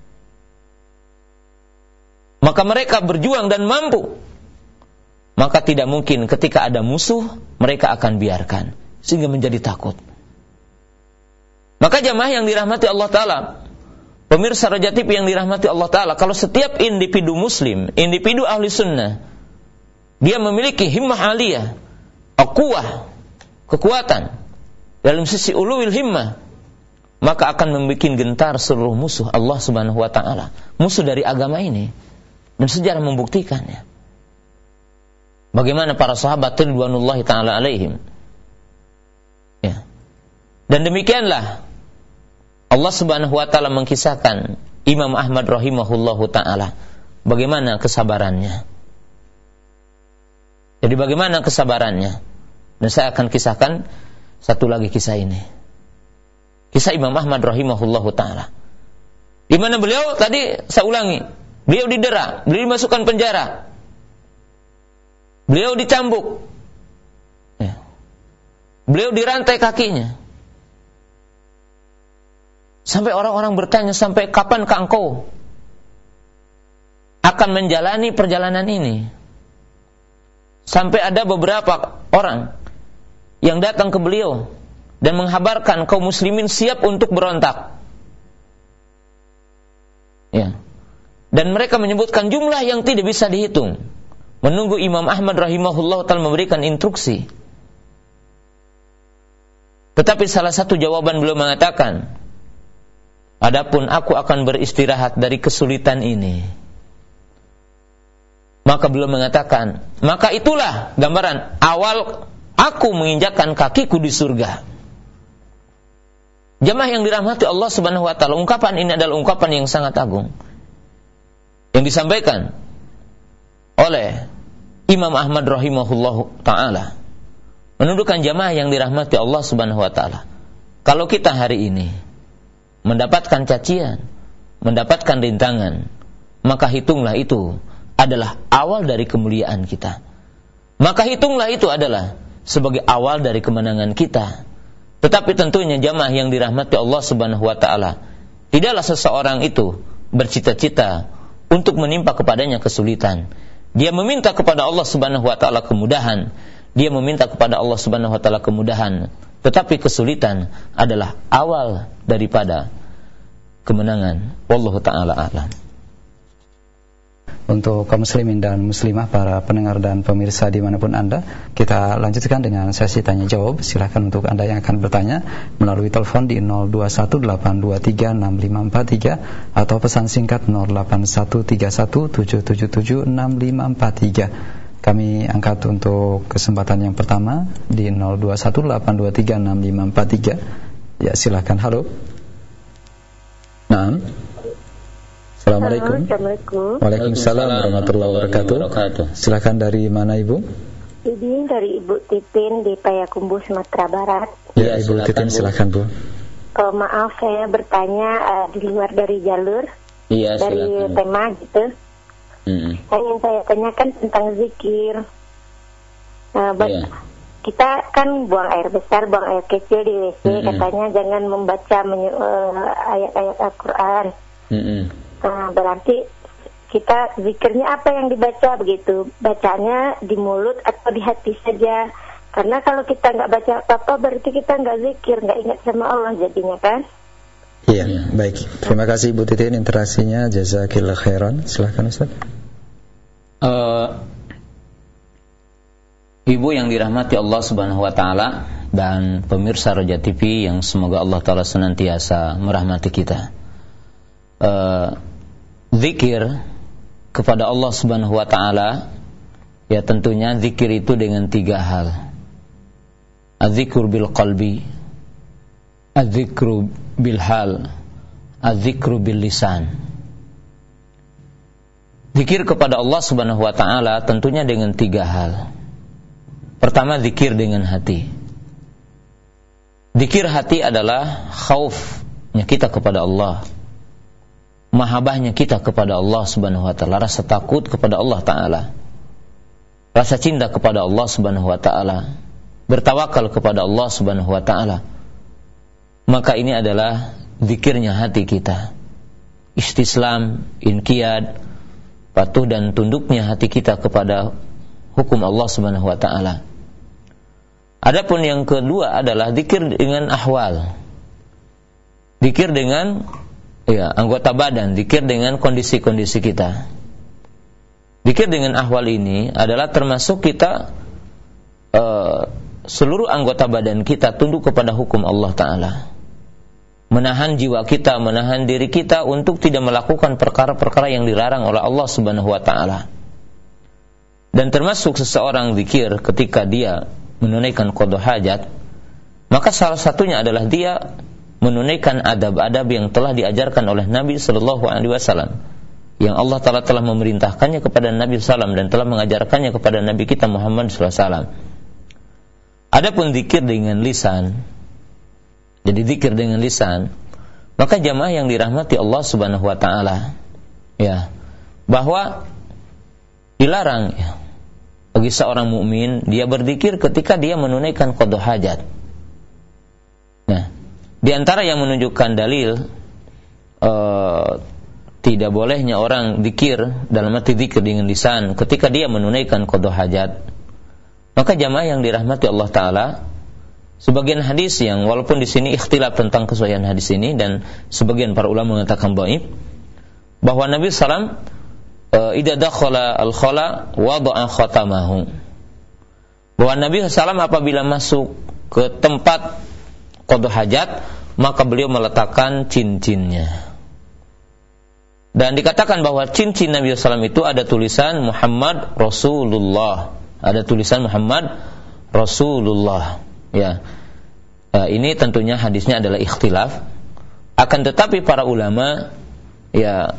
maka mereka berjuang dan mampu, maka tidak mungkin ketika ada musuh mereka akan biarkan, sehingga menjadi takut. Maka jamaah yang dirahmati Allah Ta'ala, pemirsa Raja T V yang dirahmati Allah Ta'ala, kalau setiap individu muslim, individu ahli sunnah, dia memiliki himmah aliyah, aqwah, kekuatan dalam sisi uluwil himmah, maka akan membuat gentar seluruh musuh Allah Subhanahu wa Ta'ala, musuh dari agama ini. Dan sejarah membuktikannya. Bagaimana para sahabat ridwanullahi ta'ala alaihim. Ya. Dan demikianlah Allah Subhanahu wa Ta'ala mengkisahkan Imam Ahmad rahimahullahu ta'ala, bagaimana kesabarannya. Jadi bagaimana kesabarannya. Dan saya akan kisahkan satu lagi kisah ini. Kisah Imam Ahmad rahimahullahu ta'ala, di mana beliau, tadi saya ulangi, beliau didera, beliau dimasukkan penjara, beliau dicambuk, ya. Beliau dirantai kakinya, sampai orang-orang bertanya, sampai kapankah engkau akan menjalani perjalanan ini? Sampai ada beberapa orang yang datang ke beliau dan menghabarkan kaum muslimin siap untuk berontak. Ya. Dan mereka menyebutkan jumlah yang tidak bisa dihitung, menunggu Imam Ahmad rahimahullah ta'ala memberikan instruksi. Tetapi salah satu jawaban beliau mengatakan, adapun aku akan beristirahat dari kesulitan ini. Maka beliau mengatakan, maka itulah gambaran awal aku menginjakkan kakiku di surga. Jamaah yang dirahmati Allah Subhanahu wa Ta'ala, ungkapan ini adalah ungkapan yang sangat agung yang disampaikan oleh Imam Ahmad rahimahullahu ta'ala, menundukkan jamaah yang dirahmati Allah Subhanahu wa Ta'ala. Kalau kita hari ini mendapatkan cacian, mendapatkan rintangan, maka hitunglah itu adalah awal dari kemuliaan kita. Maka hitunglah itu adalah sebagai awal dari kemenangan kita. Tetapi tentunya jamaah yang dirahmati Allah Subhanahu wa Ta'ala, tidaklah seseorang itu bercita-cita untuk menimpa kepadanya kesulitan. Dia meminta kepada Allah Subhanahu wa Ta'ala kemudahan. Dia meminta kepada Allah Subhanahu wa Ta'ala kemudahan. Tetapi kesulitan adalah awal daripada kemenangan. Wallahu ta'ala a'lam. Untuk kaum muslimin dan muslimah, para pendengar dan pemirsa dimanapun Anda, kita lanjutkan dengan sesi tanya jawab. Silakan untuk Anda yang akan bertanya melalui telepon di nol dua satu delapan dua tiga enam lima empat tiga atau pesan singkat nol delapan satu tiga satu tujuh tujuh tujuh enam lima empat tiga. Kami angkat untuk kesempatan yang pertama di nol dua satu delapan dua tiga enam lima empat tiga. Ya, silakan. Halo. Naam. Assalamualaikum. Assalamualaikum. Waalaikumsalam warahmatullahi wabarakatuh. Silakan, dari mana Ibu? Ini dari Ibu Titin di Payakumbuh, Sumatera Barat. Ya, Ibu Titin, silakan Bu. Uh, maaf saya bertanya uh, di luar dari jalur, iya, dari silakan. tema gitu. Hmm. Yang ingin saya tanyakan tentang zikir. Uh, Iya. Kita kan buang air besar, buang air kecil di W C, Mm-mm. katanya jangan membaca menyu- uh, ayat-ayat Al-Quran. Mm-mm. Nah, berarti kita zikirnya apa yang dibaca begitu? Bacanya di mulut atau di hati saja? Karena kalau kita nggak baca apa-apa berarti kita nggak zikir, nggak ingat sama Allah jadinya kan? Iya, ya. Baik. Terima kasih Ibu Titin interaksinya. Jazakillah khairan. Silakan Ustaz. Uh, Ibu yang dirahmati Allah Subhanahu wa taala dan pemirsa Roja T V yang semoga Allah taala senantiasa merahmati kita. Uh, zikir kepada Allah Subhanahu wa taala, ya tentunya zikir itu dengan tiga hal. Az-zikru bil qalbi, az-zikru bil hal, az-zikru bil lisan. Zikir kepada Allah Subhanahu wa taala tentunya dengan tiga hal. Pertama, zikir dengan hati. Zikir hati adalah khaufnya kita kepada Allah, mahabbahnya kita kepada Allah Subhanahu wa taala, rasa takut kepada Allah taala, rasa cinta kepada Allah Subhanahu wa taala, bertawakal kepada Allah Subhanahu wa taala. Maka ini adalah zikirnya hati kita. Istislam, inqiyad, patuh dan tunduknya hati kita kepada hukum Allah Subhanahu wa taala. Adapun yang kedua adalah zikir dengan ahwal. Zikir dengan ya, anggota badan, zikir dengan kondisi-kondisi kita. Zikir dengan ahwal ini adalah termasuk kita uh, seluruh anggota badan kita tunduk kepada hukum Allah taala. Menahan jiwa kita, menahan diri kita untuk tidak melakukan perkara-perkara yang dilarang oleh Allah Subhanahu wa taala. Dan termasuk seseorang zikir ketika dia menunaikan qada hajat, maka salah satunya adalah dia menunaikan adab-adab yang telah diajarkan oleh Nabi sallallahu alaihi wasallam, yang Allah taala telah memerintahkannya kepada Nabi sallallahu alaihi wasallam dan telah mengajarkannya kepada Nabi kita Muhammad sallallahu alaihi wasallam. Adapun zikir dengan lisan, jadi zikir dengan lisan, maka jamaah yang dirahmati Allah Subhanahu wa taala, ya, bahwa dilarang ya, bagi seorang mukmin dia berzikir ketika dia menunaikan qada hajat. Nah, di antara yang menunjukkan dalil uh, tidak bolehnya orang zikir dalam arti zikir dengan lisan ketika dia menunaikan qada hajat, maka jamaah yang dirahmati Allah taala, sebagian hadis yang walaupun di sini ikhtilaf tentang kesahihan hadis ini dan sebagian para ulama mengatakan dhaif, bahwa Nabi sallallahu alaihi wasallam idza dakhala al-khala wada'a khatamahu, bahwa Nabi sallallahu alaihi wasallam apabila masuk ke tempat qada hajat maka beliau meletakkan cincinnya. Dan dikatakan bahwa cincin Nabi sallallahu alaihi wasallam itu ada tulisan Muhammad Rasulullah, ada tulisan Muhammad Rasulullah. Ya, uh, ini tentunya hadisnya adalah ikhtilaf. Akan tetapi para ulama, ya,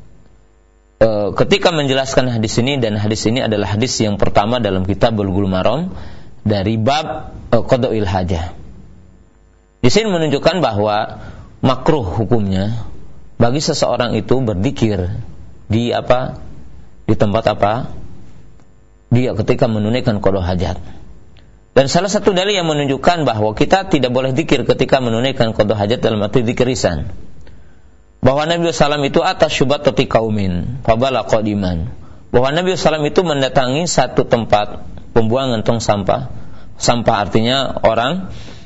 uh, ketika menjelaskan hadis ini, dan hadis ini adalah hadis yang pertama dalam kitab Bulughul Maram dari bab uh, qada'il hajah. Di sini menunjukkan bahwa makruh hukumnya bagi seseorang itu berzikir di apa? Di tempat apa? Dia ketika menunaikan qada hajat. Dan salah satu dalil yang menunjukkan bahwa kita tidak boleh zikir ketika menunaikan qada hajat dalam arti zikir lisan, bahwa Nabi sallallahu alaihi wasallam itu atas syubatati qaumin fabala qadiman, bahwa Nabi sallallahu alaihi wasallam itu mendatangi satu tempat pembuangan tong sampah, sampah artinya orang,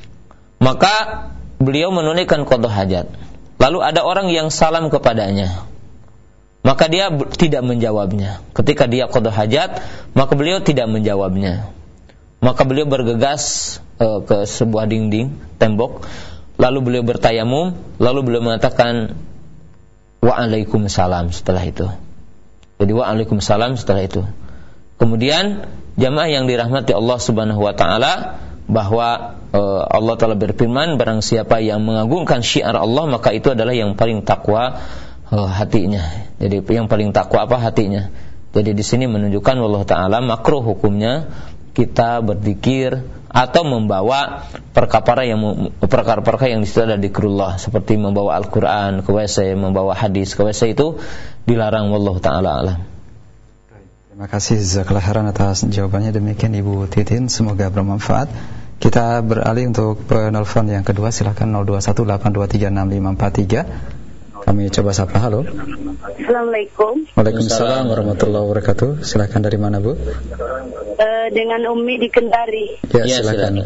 maka beliau menunaikan qada hajat. Lalu ada orang yang salam kepadanya, maka dia tidak menjawabnya. Ketika dia qada hajat, maka beliau tidak menjawabnya. Maka beliau bergegas uh, ke sebuah dinding, tembok, lalu beliau bertayamum, lalu beliau mengatakan waalaikumsalam setelah itu. Jadi waalaikumsalam setelah itu. Kemudian jamaah yang dirahmati Allah Subhanahu wa taala, bahwa uh, Allah taala berfirman, barang siapa yang mengagungkan syiar Allah maka itu adalah yang paling takwa uh, hatinya. Jadi yang paling takwa apa? Hatinya. Jadi di sini menunjukkan Allah taala makruh hukumnya kita berzikir atau membawa perkara yang perkara-perkara yang di situ ada zikrullah, seperti membawa Al-Qur'an ke W C, membawa hadis ke W C, itu dilarang. wallahu taala alam. Terima kasih jazakallahu khairan atas jawabannya. Demikian Ibu Titin, semoga bermanfaat. Kita beralih untuk penelpon yang kedua, silakan nol dua satu delapan dua tiga enam lima empat tiga. Kami coba sapa. Halo. Assalamualaikum. Waalaikumsalam warahmatullahi wabarakatuh. Silakan, dari mana Bu? Uh, dengan Umi di Kendari. Ya, ya silakan Bu.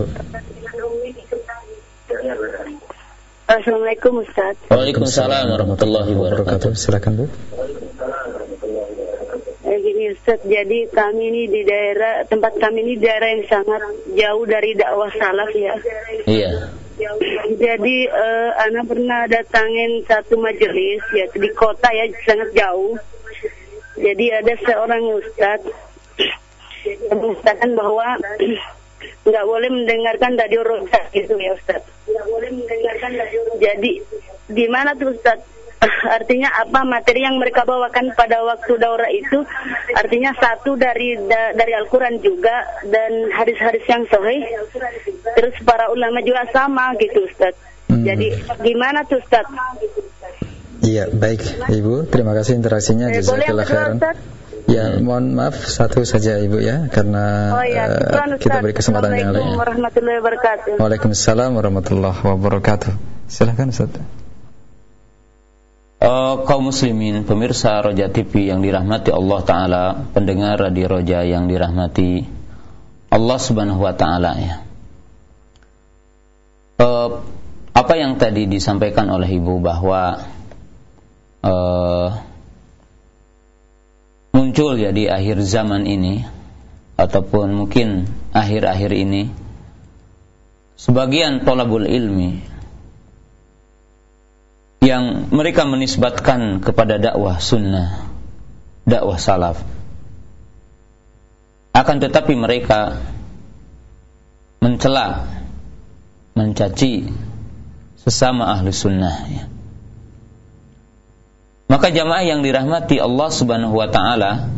Assalamualaikum Ustaz. Waalaikumsalam warahmatullahi wabarakatuh. Silakan Bu. Eh, gini Ustaz. Ustaz, jadi kami ini di daerah, tempat kami ini daerah yang sangat jauh dari dakwah salaf ya. Iya. Jadi uh, Ana pernah datangin satu majelis ya di kota ya, sangat jauh. Jadi ada seorang ustaz yang mengatakan bahwa nggak boleh mendengarkan radio roja gitu ya Ustaz. Nggak boleh mendengarkan radio roja. Jadi di mana tuh Ustaz? Artinya apa materi yang mereka bawakan pada waktu daurah itu? Artinya satu dari da, dari Al-Quran juga dan hadis-hadis yang sahih. Terus para ulama juga sama gitu Ustaz. Hmm. Jadi gimana tuh Ustaz? Iya, baik Ibu, terima kasih interaksinya. Eh, jazakallah khairan. Ya, mohon maaf satu saja Ibu ya, karena oh, ya. uh, kita beri kesempatan yang lainnya. Assalamualaikum warahmatullahi wabarakatuh. Waalaikumsalam warahmatullahi wabarakatuh. Silakan Ustaz. Uh, kaum muslimin, pemirsa Roja T V yang dirahmati Allah Ta'ala, pendengar Radio Roja yang dirahmati Allah Subhanahu Wa Ta'ala ya. Uh, apa yang tadi disampaikan oleh Ibu bahwa uh, muncul ya di akhir zaman ini ataupun mungkin akhir-akhir ini sebagian thalabul ilmi yang mereka menisbatkan kepada dakwah sunnah, dakwah salaf, akan tetapi mereka mencela, mencaci sesama ahli sunnah ya. Maka jamaah yang dirahmati Allah Subhanahu wa Ta'ala,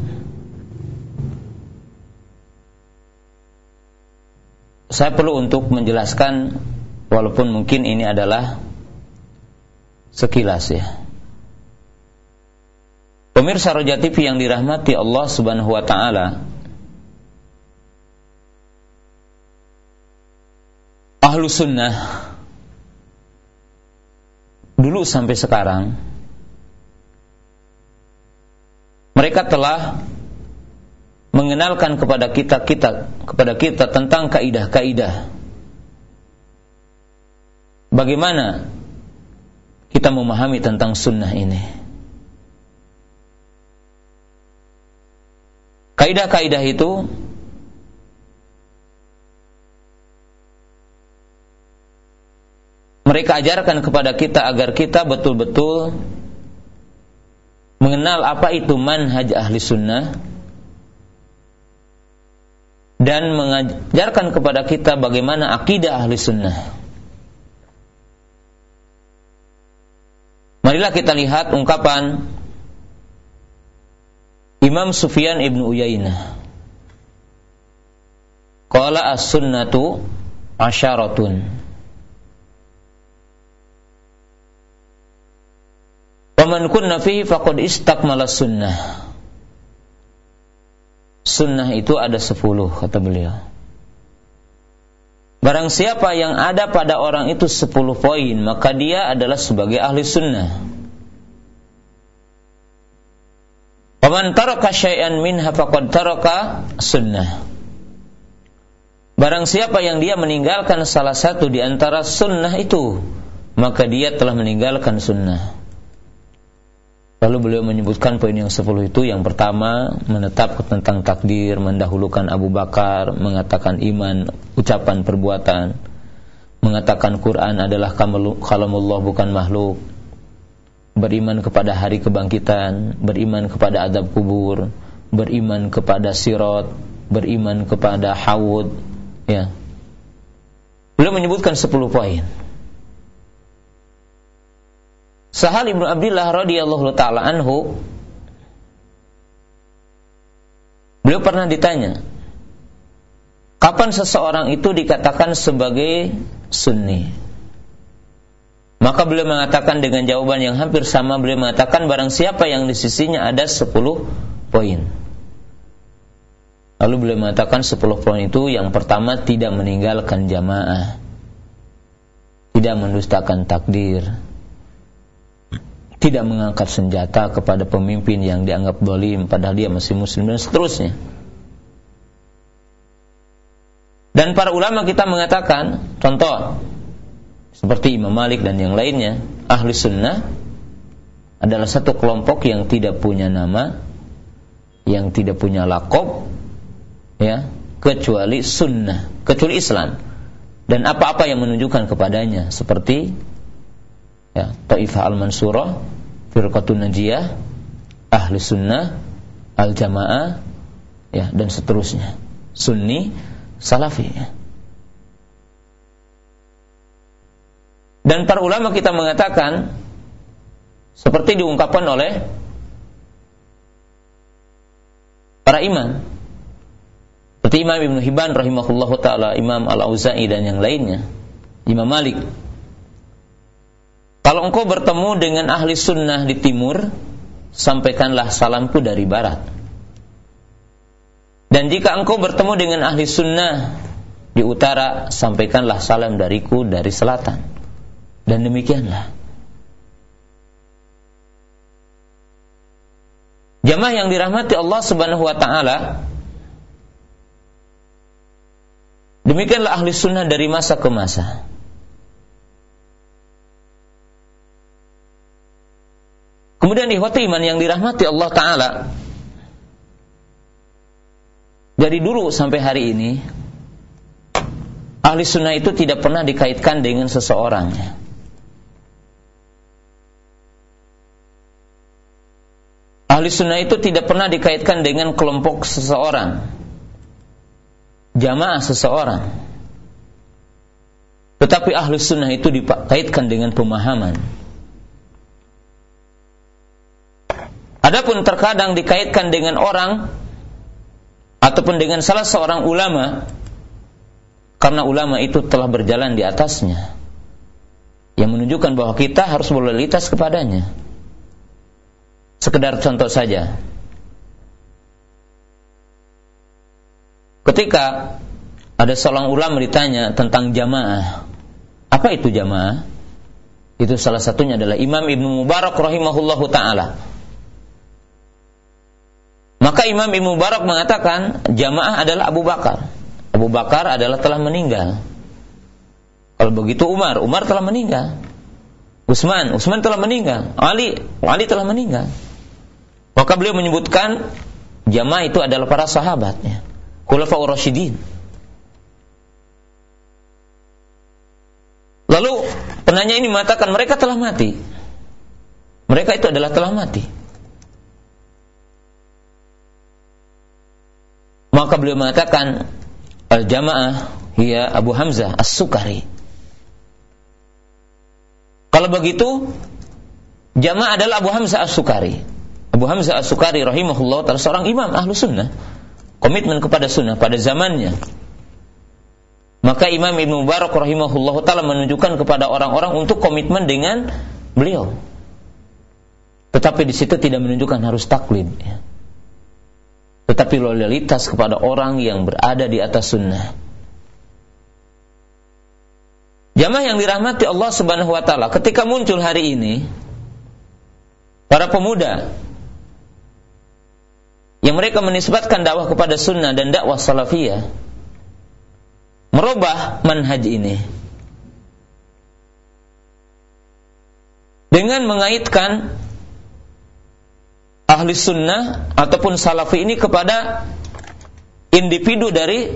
saya perlu untuk menjelaskan, walaupun mungkin ini adalah sekilas ya. Pemirsa Roja T V yang dirahmati Allah Subhanahu wa Ta'ala, ahlu sunnah dulu sampai sekarang mereka telah mengenalkan kepada kita kita kepada kita tentang kaidah-kaidah bagaimana kita memahami tentang sunnah ini. Kaidah-kaidah itu mereka ajarkan kepada kita agar kita betul-betul mengenal apa itu manhaj ahli sunnah dan mengajarkan kepada kita bagaimana akidah ahli sunnah. Marilah kita lihat ungkapan Imam Sufyan ibn Uyainah. Qala as-sunnatu asyaratun. Waman kunna fihi faqad istakmala sunnah. Sunnah itu ada sepuluh, kata beliau. Barang siapa yang ada pada orang itu sepuluh poin, maka dia adalah sebagai ahli sunnah. Waman taraka syai'an minha faqad taraka sunnah. Barang siapa yang dia meninggalkan salah satu di antara sunnah itu, maka dia telah meninggalkan sunnah. Lalu beliau menyebutkan poin yang sepuluh itu. Yang pertama, menetapkan tentang takdir, mendahulukan Abu Bakar, mengatakan iman, ucapan, perbuatan, mengatakan Quran adalah kalamullah bukan makhluk, beriman kepada hari kebangkitan, beriman kepada adab kubur, beriman kepada sirat, beriman kepada haud ya. Beliau menyebutkan sepuluh poin. Sahal ibnu Abdillah radhiyallahu ta'ala anhu, beliau pernah ditanya, kapan seseorang itu dikatakan sebagai sunni? Maka beliau mengatakan dengan jawaban yang hampir sama, beliau mengatakan barang siapa yang di sisinya ada sepuluh poin. Lalu beliau mengatakan sepuluh poin itu, yang pertama tidak meninggalkan jamaah, tidak mendustakan takdir, tidak mengangkat senjata kepada pemimpin yang dianggap zalim padahal dia masih muslim, dan seterusnya. Dan para ulama kita mengatakan, contoh seperti Imam Malik dan yang lainnya, ahli sunnah adalah satu kelompok yang tidak punya nama, yang tidak punya laqab, ya, kecuali sunnah, kecuali Islam, dan apa-apa yang menunjukkan kepadanya, seperti ya, Taifah al-Mansurah, Firqatun Najiyah, Ahli Sunnah, Al-Jamaah, ya, dan seterusnya, Sunni, Salafi. Ya. Dan para ulama kita mengatakan, seperti diungkapkan oleh para imam, seperti Imam Ibn Hibban rahimahullahu ta'ala, Imam Al-Auza'i dan yang lainnya, Imam Malik, kalau engkau bertemu dengan ahli sunnah di timur, sampaikanlah salamku dari barat. Dan jika engkau bertemu dengan ahli sunnah di utara, sampaikanlah salam dariku dari selatan. Dan demikianlah. Jamaah yang dirahmati Allah Subhanahu wa ta'ala, demikianlah ahli sunnah dari masa ke masa. Kemudian ikhwati iman yang dirahmati Allah Ta'ala, dari dulu sampai hari ini, ahli sunnah itu tidak pernah dikaitkan dengan seseorang. Ahli sunnah itu tidak pernah dikaitkan dengan kelompok seseorang, jamaah seseorang. Tetapi ahli sunnah itu dikaitkan dengan pemahaman. Adapun terkadang dikaitkan dengan orang ataupun dengan salah seorang ulama, karena ulama itu telah berjalan di atasnya, yang menunjukkan bahwa kita harus berloyalitas kepadanya. Sekedar contoh saja, ketika ada seorang ulama ditanya tentang jamaah, apa itu jamaah? Itu salah satunya adalah Imam Ibnu Mubarak rahimahullahu ta'ala. Maka Imam Ibnu Mubarak mengatakan jamaah adalah Abu Bakar. Abu Bakar adalah telah meninggal. Kalau begitu Umar, Umar telah meninggal. Utsman, Utsman telah meninggal. Ali, Ali telah meninggal. Maka beliau menyebutkan jamaah itu adalah para sahabatnya, Khulafaur Rasyidin. Lalu penanya ini mengatakan mereka telah mati. Mereka itu adalah telah mati. Maka beliau mengatakan al-jamaah hiya Abu Hamzah As-Sukari. Kalau begitu, jamaah adalah Abu Hamzah As-Sukari. Abu Hamzah As-Sukari rahimahullah ta'ala seorang imam ahlu sunnah, komitmen kepada sunnah pada zamannya. Maka Imam Ibnu Mubarak rahimahullah ta'ala menunjukkan kepada orang-orang untuk komitmen dengan beliau. Tetapi di situ tidak menunjukkan harus taklid, ya. Tetapi loyalitas kepada orang yang berada di atas sunnah. Jamaah yang dirahmati Allah Subhanahu wa ta'ala, ketika muncul hari ini para pemuda yang mereka menisbatkan dakwah kepada sunnah dan dakwah salafiyah, merubah manhaj ini dengan mengaitkan ahli sunnah ataupun salafi ini kepada individu dari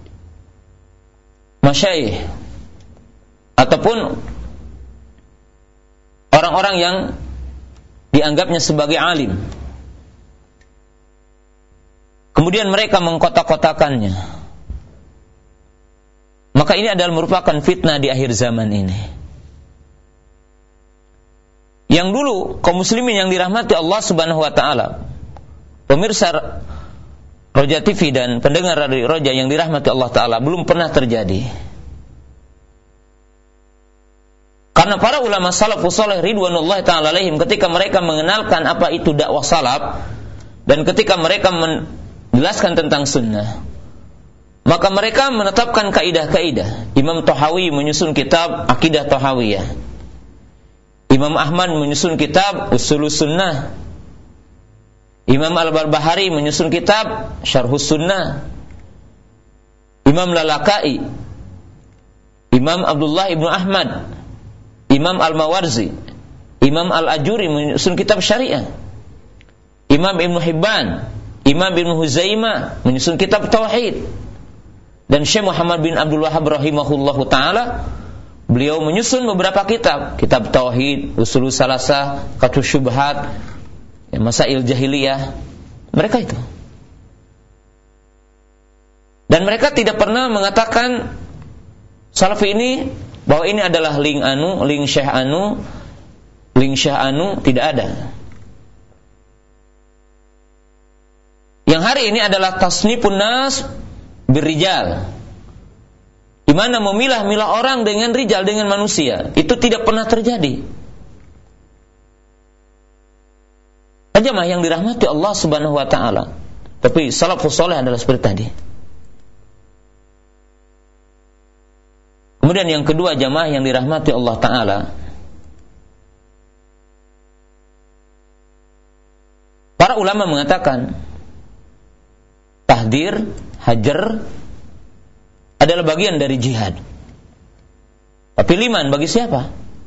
masyayikh ataupun orang-orang yang dianggapnya sebagai alim. Kemudian mereka mengkotak-kotakannya. Maka ini adalah merupakan fitnah di akhir zaman ini. Yang dulu kaum muslimin yang dirahmati Allah Subhanahu wa ta'ala, pemirsa Roja T V dan pendengar Radio Roja yang dirahmati Allah ta'ala, belum pernah terjadi. Karena para ulama salafus saleh ridwanullah ta'ala alaihim, ketika mereka mengenalkan apa itu dakwah salaf dan ketika mereka menjelaskan tentang sunnah, maka mereka menetapkan kaidah-kaidah. Imam Tahawi menyusun kitab Aqidah Tahawiyah. Imam Ahmad menyusun kitab Usulus Sunnah. Imam Al-Barbahari menyusun kitab Syarhus Sunnah. Imam Lalakai, Imam Abdullah Ibnu Ahmad, Imam Al-Mawarzi, Imam Al-Ajuri menyusun kitab Syariah. Imam Ibnu Hibban Imam bin Huzaimah menyusun kitab tauhid, dan Syekh Muhammad bin Abdul Wahhab rahimahullahu taala beliau menyusun beberapa kitab, kitab tauhid, usulul salasah, kashfus syubhat, masail jahiliyah. Mereka itu. Dan mereka tidak pernah mengatakan Salafi ini bahwa ini adalah link anu, link Syekh anu, link Syekh anu, tidak ada. Yang hari ini adalah tasnifun nas birrijal, di mana memilah-milah orang dengan rijal, dengan manusia. Itu tidak pernah terjadi. Jamaah yang dirahmati Allah Subhanahu wa taala. Tapi salafus saleh adalah seperti tadi. Kemudian yang kedua, jamaah yang dirahmati Allah taala, para ulama mengatakan tahdir, hajar adalah bagian dari jihad. Tapi liman bagi siapa?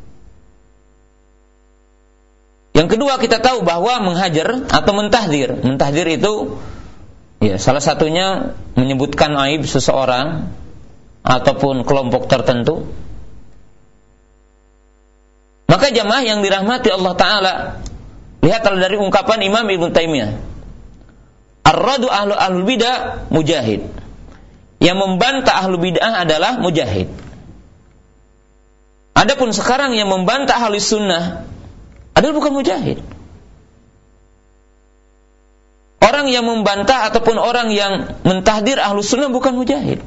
Yang kedua, kita tahu bahwa menghajar atau mentahdir, mentahdir itu ya salah satunya menyebutkan aib seseorang ataupun kelompok tertentu. Maka jamaah yang dirahmati Allah taala, lihatlah dari ungkapan Imam Ibnu Taimiyah, ar-radu ahlu ahlul bidah mujahid. Yang membantah ahlu bid'ah adalah mujahid. Adapun sekarang yang membantah ahli sunnah adalah bukan mujahid. Orang yang membantah ataupun orang yang mentahdir ahlu sunnah bukan mujahid.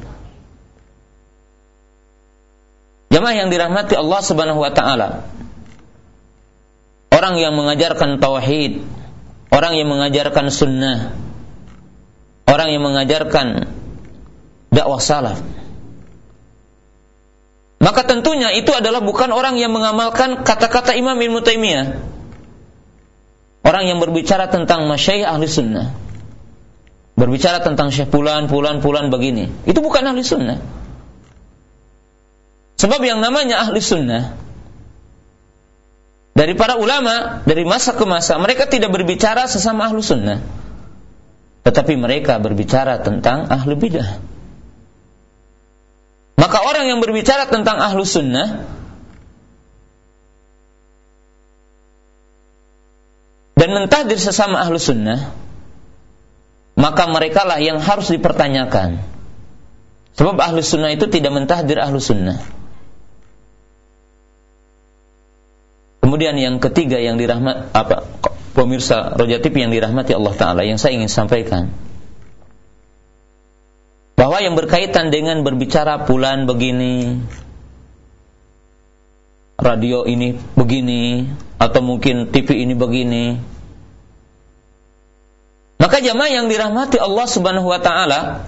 Jamaah yang dirahmati Allah Subhanahu wa taala, orang yang mengajarkan tauhid, orang yang mengajarkan sunnah, orang yang mengajarkan dakwah salaf, maka tentunya itu adalah bukan orang yang mengamalkan kata-kata Imam Ibnu Taimiyah, orang yang berbicara tentang masyayikh ahli sunnah, berbicara tentang syekh pulan, pulan, pulan begini. Itu bukan ahli sunnah. Sebab yang namanya ahli sunnah dari para ulama, dari masa ke masa, mereka tidak berbicara sesama ahli sunnah, tetapi mereka berbicara tentang ahli bidah. Maka orang yang berbicara tentang ahlu sunnah dan mentahdir sesama ahlu sunnah, maka merekalah yang harus dipertanyakan. Sebab ahlu sunnah itu tidak mentahdir ahlu sunnah. Kemudian yang ketiga yang dirahmat apa pemirsa Roja T V yang dirahmati Allah taala, yang saya ingin sampaikan, bahwa yang berkaitan dengan berbicara fulan begini, radio ini begini, atau mungkin T V ini begini, maka jamaah yang dirahmati Allah Subhanahu wa taala,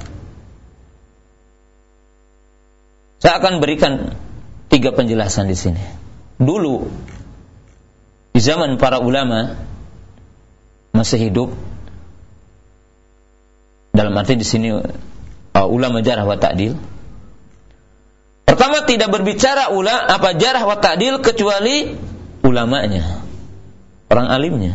saya akan berikan tiga penjelasan di sini. Dulu di zaman para ulama masih hidup, dalam arti di sini Uh, ulama jarah wa ta'dil. Pertama, tidak berbicara ula apa jarah wa ta'dil kecuali ulamanya, orang alimnya.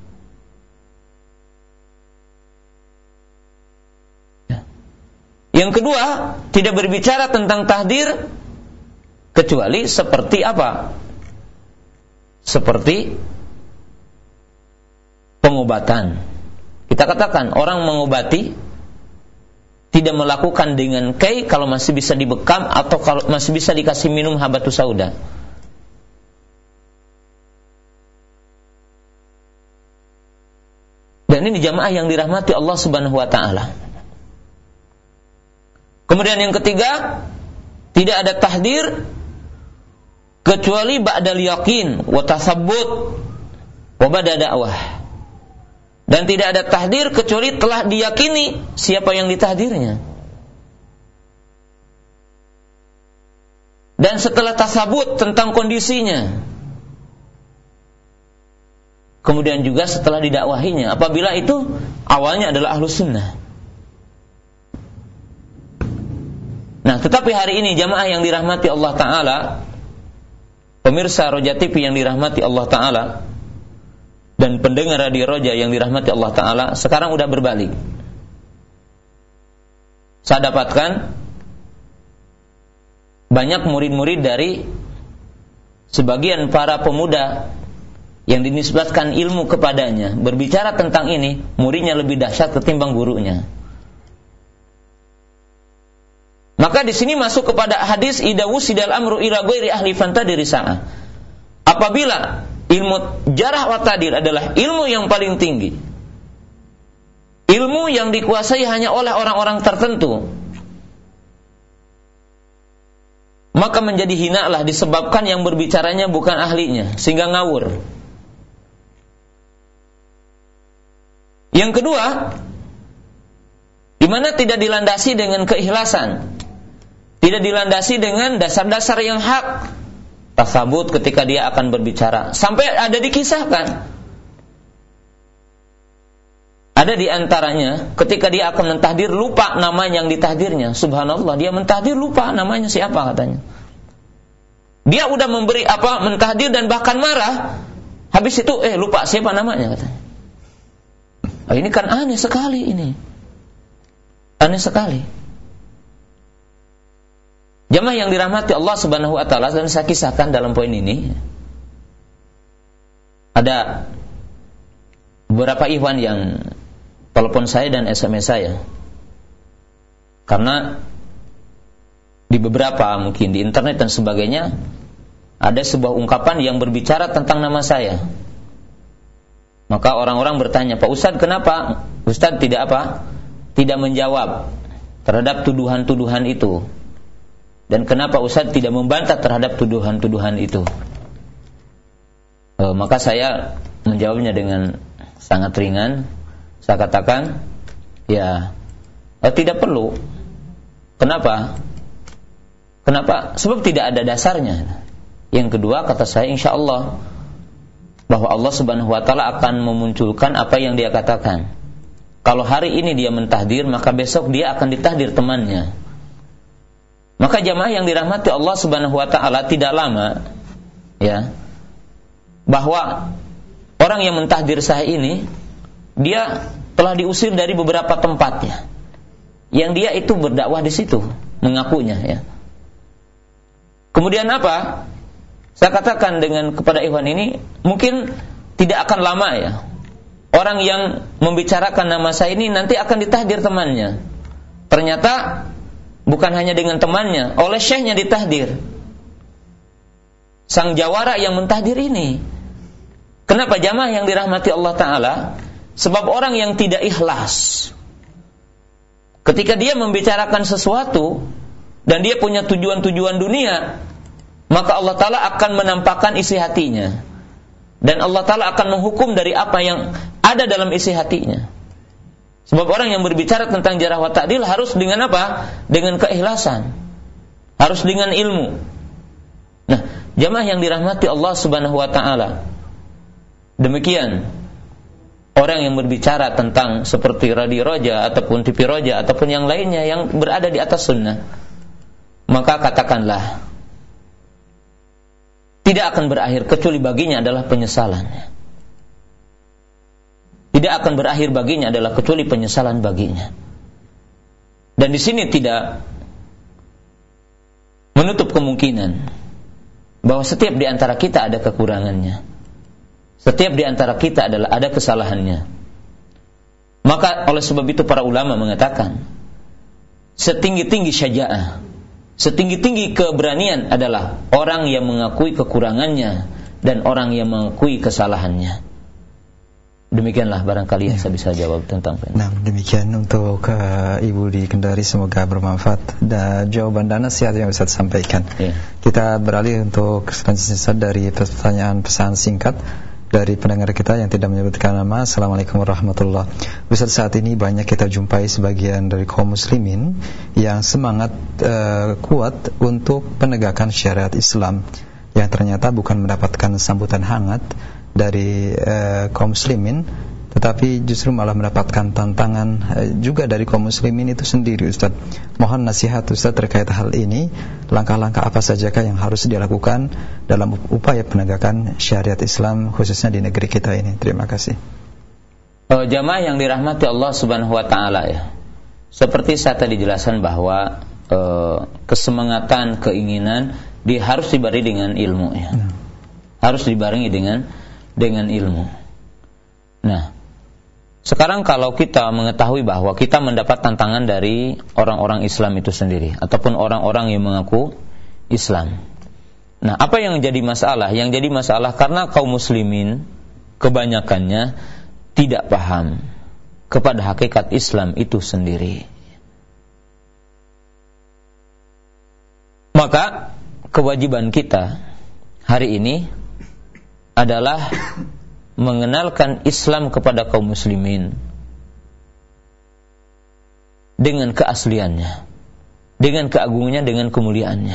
Ya. Yang kedua, tidak berbicara tentang tahdir kecuali seperti apa? Seperti pengobatan. Kita katakan orang mengobati tidak melakukan dengan kai kalau masih bisa dibekam atau kalau masih bisa dikasih minum habatus sauda. Dan ini jamaah yang dirahmati Allah Subhanahu wa taala. Kemudian yang ketiga, tidak ada tahdir kecuali ba'dal yaqin wa tasabbut wa ba'da da'wah. Dan tidak ada tahdir kecuali telah diyakini siapa yang ditahdirnya. Dan setelah tasabut tentang kondisinya. Kemudian juga setelah didakwahinya. Apabila itu awalnya adalah ahlus sunnah. Nah, tetapi hari ini jamaah yang dirahmati Allah Ta'ala, pemirsa Roja T V yang dirahmati Allah Ta'ala, dan pendengar Radio Roja yang dirahmati Allah Ta'ala sekarang udah berbalik. Saya dapatkan banyak murid-murid dari sebagian para pemuda yang dinisbatkan ilmu kepadanya berbicara tentang ini, muridnya lebih dahsyat ketimbang gurunya. Maka di sini masuk kepada hadis idza wusidal amru ila ghairi ahli fantadiri sa'ah. Apabila ilmu jarah wa ta'dil adalah ilmu yang paling tinggi, ilmu yang dikuasai hanya oleh orang-orang tertentu, maka menjadi hinalah disebabkan yang berbicaranya bukan ahlinya, sehingga ngawur. Yang kedua, di mana tidak dilandasi dengan keikhlasan, tidak dilandasi dengan dasar-dasar yang hak, tasabut ketika dia akan berbicara. Sampai ada dikisahkan, ada di antaranya ketika dia akan mentahdir lupa nama yang ditahdirnya. Subhanallah, dia mentahdir lupa namanya siapa katanya. Dia udah memberi apa mentahdir dan bahkan marah. Habis itu eh lupa siapa namanya katanya. Oh, ini kan aneh sekali ini. Aneh sekali. Jamaah yang dirahmati Allah Subhanahu wa taala, dan saya kisahkan dalam poin ini. Ada beberapa ikhwan yang telepon saya dan S M S saya. Karena di beberapa mungkin di internet dan sebagainya ada sebuah ungkapan yang berbicara tentang nama saya. Maka orang-orang bertanya, "Pak Ustadz, kenapa Ustadz tidak apa? Tidak menjawab terhadap tuduhan-tuduhan itu? Dan kenapa Ustadz tidak membantah terhadap tuduhan-tuduhan itu?" E, maka saya menjawabnya dengan sangat ringan. Saya katakan, ya eh, tidak perlu. Kenapa? Kenapa? Sebab tidak ada dasarnya. Yang kedua, kata saya, insya Allah bahwa Allah Subhanahu wa taala akan memunculkan apa yang dia katakan. Kalau hari ini dia mentahdir, maka besok dia akan ditahdir temannya. Maka jamaah yang dirahmati Allah Subhanahu wa taala, tidak lama ya bahwa orang yang mentahdir saya ini dia telah diusir dari beberapa tempatnya. Yang dia itu berdakwah di situ, mengakunya ya. Kemudian apa? Saya katakan dengan kepada ikhwan ini, mungkin tidak akan lama ya. Orang yang membicarakan nama saya ini nanti akan ditahdir temannya. Ternyata bukan hanya dengan temannya, oleh syekhnya ditahdir. Sang jawara yang mentahdir ini. Kenapa jamaah yang dirahmati Allah Ta'ala? Sebab orang yang tidak ikhlas, ketika dia membicarakan sesuatu dan dia punya tujuan-tujuan dunia, maka Allah Ta'ala akan menampakkan isi hatinya. Dan Allah Ta'ala akan menghukum dari apa yang ada dalam isi hatinya. Sebab orang yang berbicara tentang jarah wa ta'dil harus dengan apa? Dengan keikhlasan. Harus dengan ilmu. Nah, jamaah yang dirahmati Allah Subhanahu wa taala, demikian orang yang berbicara tentang seperti Radio Roja ataupun T V Roja ataupun yang lainnya yang berada di atas sunnah, maka katakanlah, tidak akan berakhir kecuali baginya adalah penyesalan. Tidak akan berakhir baginya adalah kecuali penyesalan baginya. Dan di sini tidak menutup kemungkinan bahwa setiap di antara kita ada kekurangannya. Setiap di antara kita adalah ada kesalahannya. Maka oleh sebab itu para ulama mengatakan, setinggi-tinggi syaja'ah, setinggi-tinggi keberanian adalah orang yang mengakui kekurangannya dan orang yang mengakui kesalahannya. Demikianlah barangkali yang ya. Saya bisa jawab tentang ini. Nah, demikian untuk uh, Ibu di Kendari, semoga bermanfaat dan jawaban dan nasihat yang Ustaz sampaikan. Ya. Kita beralih untuk selanjutnya dari pertanyaan pesan singkat dari pendengar kita yang tidak menyebutkan nama. Assalamualaikum warahmatullahi wabarakatuh. Ustaz, saat ini banyak kita jumpai sebagian dari kaum muslimin yang semangat uh, kuat untuk penegakan syariat Islam, yang ternyata bukan mendapatkan sambutan hangat dari uh, kaum muslimin tetapi justru malah mendapatkan tantangan uh, juga dari kaum muslimin itu sendiri, Ustaz. Mohon nasihat Ustaz terkait hal ini. Langkah-langkah apa sajakah yang harus dilakukan dalam upaya penegakan syariat Islam khususnya di negeri kita ini? Terima kasih. Uh, jamaah yang dirahmati Allah Subhanahu wa taala ya. Seperti saya tadi jelaskan bahwa uh, kesemangatan, keinginan dia harus dibarengi dengan ilmu ya. Nah. Harus dibarengi dengan dengan ilmu. Nah, sekarang kalau kita mengetahui bahwa kita mendapat tantangan dari orang-orang Islam itu sendiri ataupun orang-orang yang mengaku Islam. Nah, apa yang jadi masalah? Yang jadi masalah karena kaum muslimin kebanyakannya tidak paham kepada hakikat Islam itu sendiri. Maka kewajiban kita hari ini adalah mengenalkan Islam kepada kaum muslimin dengan keasliannya, dengan keagungannya, dengan kemuliaannya.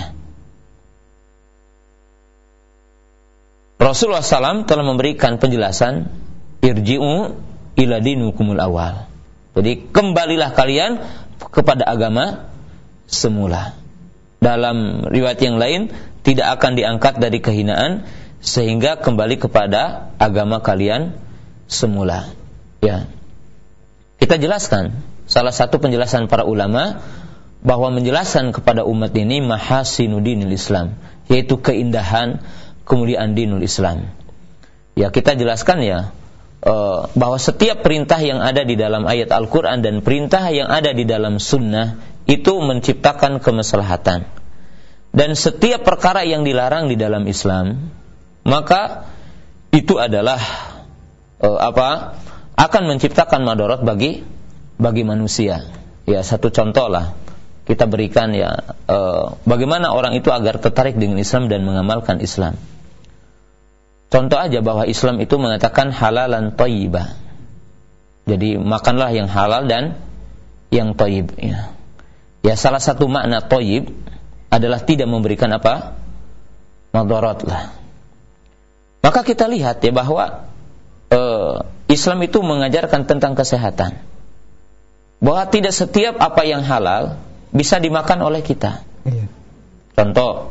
Rasulullah shallallahu alaihi wasallam telah memberikan penjelasan, irji'u ila dinukumul awal. Jadi kembalilah kalian kepada agama semula. Dalam riwayat yang lain, tidak akan diangkat dari kehinaan sehingga kembali kepada agama kalian semula. Ya. Kita jelaskan, salah satu penjelasan para ulama bahwa menjelaskan kepada umat ini mahasinu dinil Islam, yaitu keindahan, kemuliaan dinul Islam. Ya, kita jelaskan ya bahwa setiap perintah yang ada di dalam ayat Al-Quran dan perintah yang ada di dalam sunnah itu menciptakan kemaslahatan. Dan setiap perkara yang dilarang di dalam Islam, maka itu adalah uh, apa? akan menciptakan madarat bagi bagi manusia. Ya, satu contoh lah kita berikan ya, uh, bagaimana orang itu agar tertarik dengan Islam dan mengamalkan Islam. Contoh aja bahwa Islam itu mengatakan halalan thayyibah. Jadi makanlah yang halal dan yang thayyib ya. Ya, salah satu makna thayyib adalah tidak memberikan apa? Madarat lah. Maka kita lihat ya bahwa uh, Islam itu mengajarkan tentang kesehatan. Bahwa tidak setiap apa yang halal bisa dimakan oleh kita. Iya. Contoh,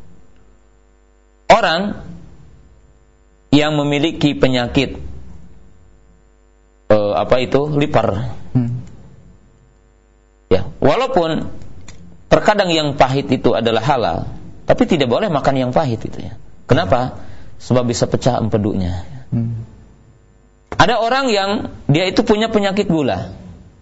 orang yang memiliki penyakit uh, apa itu lipar, hmm. ya, walaupun terkadang yang pahit itu adalah halal, tapi tidak boleh makan yang pahit itu ya. Kenapa? Sebab bisa pecah empedunya. Hmm. Ada orang yang dia itu punya penyakit gula,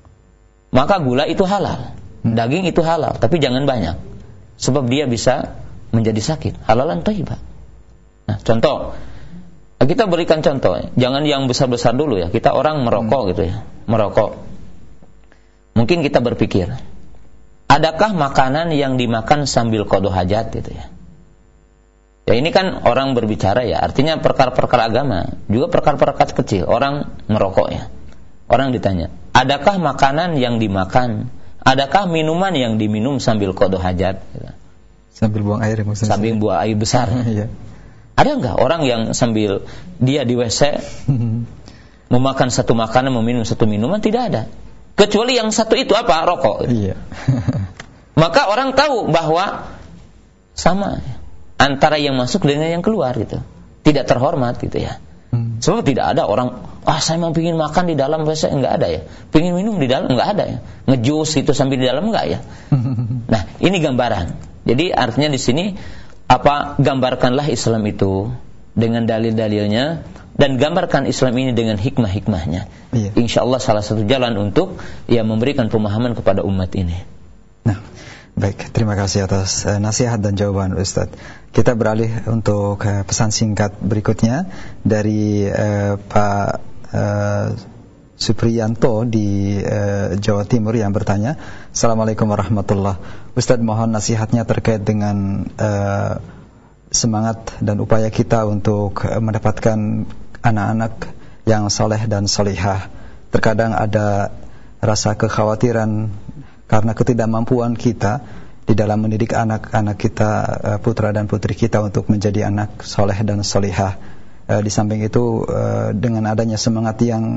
maka gula itu halal, hmm. daging itu halal, tapi jangan banyak, sebab dia bisa menjadi sakit. Halalan thayyibah. Nah, contoh, kita berikan contoh, jangan yang besar-besar dulu ya. Kita orang merokok hmm. gitu ya, merokok. Mungkin kita berpikir, adakah makanan yang dimakan sambil qada hajat gitu ya? Ya ini kan orang berbicara ya, artinya perkara-perkara agama, juga perkara-perkara kecil. Orang merokok ya. Orang ditanya, adakah makanan yang dimakan, adakah minuman yang diminum sambil qada hajat? Gitu. Sambil buang air maksudnya. Sambil buang air besar. Ya. Ada enggak orang yang sambil dia di W C memakan satu makanan, meminum satu minuman? Tidak ada. Kecuali yang satu itu apa? Rokok. Iya. Maka orang tahu bahwa sama antara yang masuk dengan yang keluar gitu. Tidak terhormat gitu ya. Hmm. Sebab tidak ada orang, ah saya mau pingin makan di dalam W C, enggak ada ya. Pingin minum di dalam, enggak ada ya. Ngejus itu sambil di dalam, enggak ya. Nah, ini gambaran. Jadi artinya di sini apa, gambarkanlah Islam itu dengan dalil-dalilnya dan gambarkan Islam ini dengan hikmah-hikmahnya. Iya. Insya Allah salah satu jalan untuk ya memberikan pemahaman kepada umat ini. Nah, baik, terima kasih atas uh, nasihat dan jawaban Ustaz. Kita beralih untuk uh, pesan singkat berikutnya dari uh, Pak uh, Supriyanto di uh, Jawa Timur yang bertanya, Assalamualaikum warahmatullahi wabarakatuh. Ustaz, mohon nasihatnya terkait dengan uh, semangat dan upaya kita untuk uh, mendapatkan anak-anak yang soleh dan solihah. Terkadang ada rasa kekhawatiran karena ketidakmampuan kita di dalam mendidik anak-anak kita, uh, putra dan putri kita untuk menjadi anak soleh dan solihah. Uh, di samping itu uh, dengan adanya semangat yang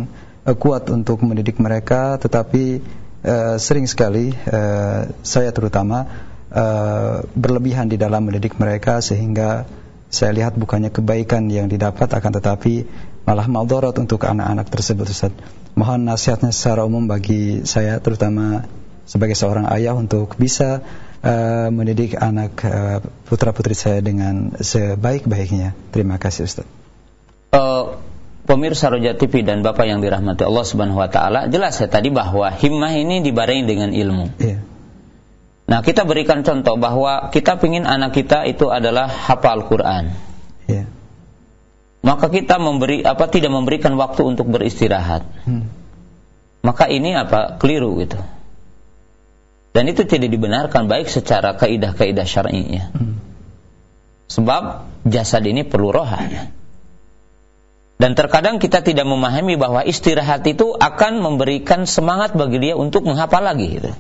uh, kuat untuk mendidik mereka, tetapi uh, sering sekali uh, saya terutama uh, berlebihan di dalam mendidik mereka, sehingga saya lihat bukannya kebaikan yang didapat, akan tetapi malah madarat untuk anak-anak tersebut, Ustaz. Mohon nasihatnya secara umum bagi saya, terutama sebagai seorang ayah, untuk bisa uh, mendidik anak uh, putra-putri saya dengan sebaik-baiknya. Terima kasih, Ustaz. Uh, pemirsa Roja T V dan Bapak yang dirahmati Allah Subhanahu wa taala, jelas ya tadi bahwa himmah ini dibarengi dengan ilmu. Iya. Nah, kita berikan contoh bahwa kita ingin anak kita itu adalah hafal Quran. Iya. Maka kita memberi apa tidak memberikan waktu untuk beristirahat. Hmm. Maka ini apa? Keliru gitu. Dan itu tidak dibenarkan baik secara kaidah-kaidah syar'inya. Hmm. Sebab jasad ini perlu rohah. Dan terkadang kita tidak memahami bahwa istirahat itu akan memberikan semangat bagi dia untuk menghafal lagi gitu.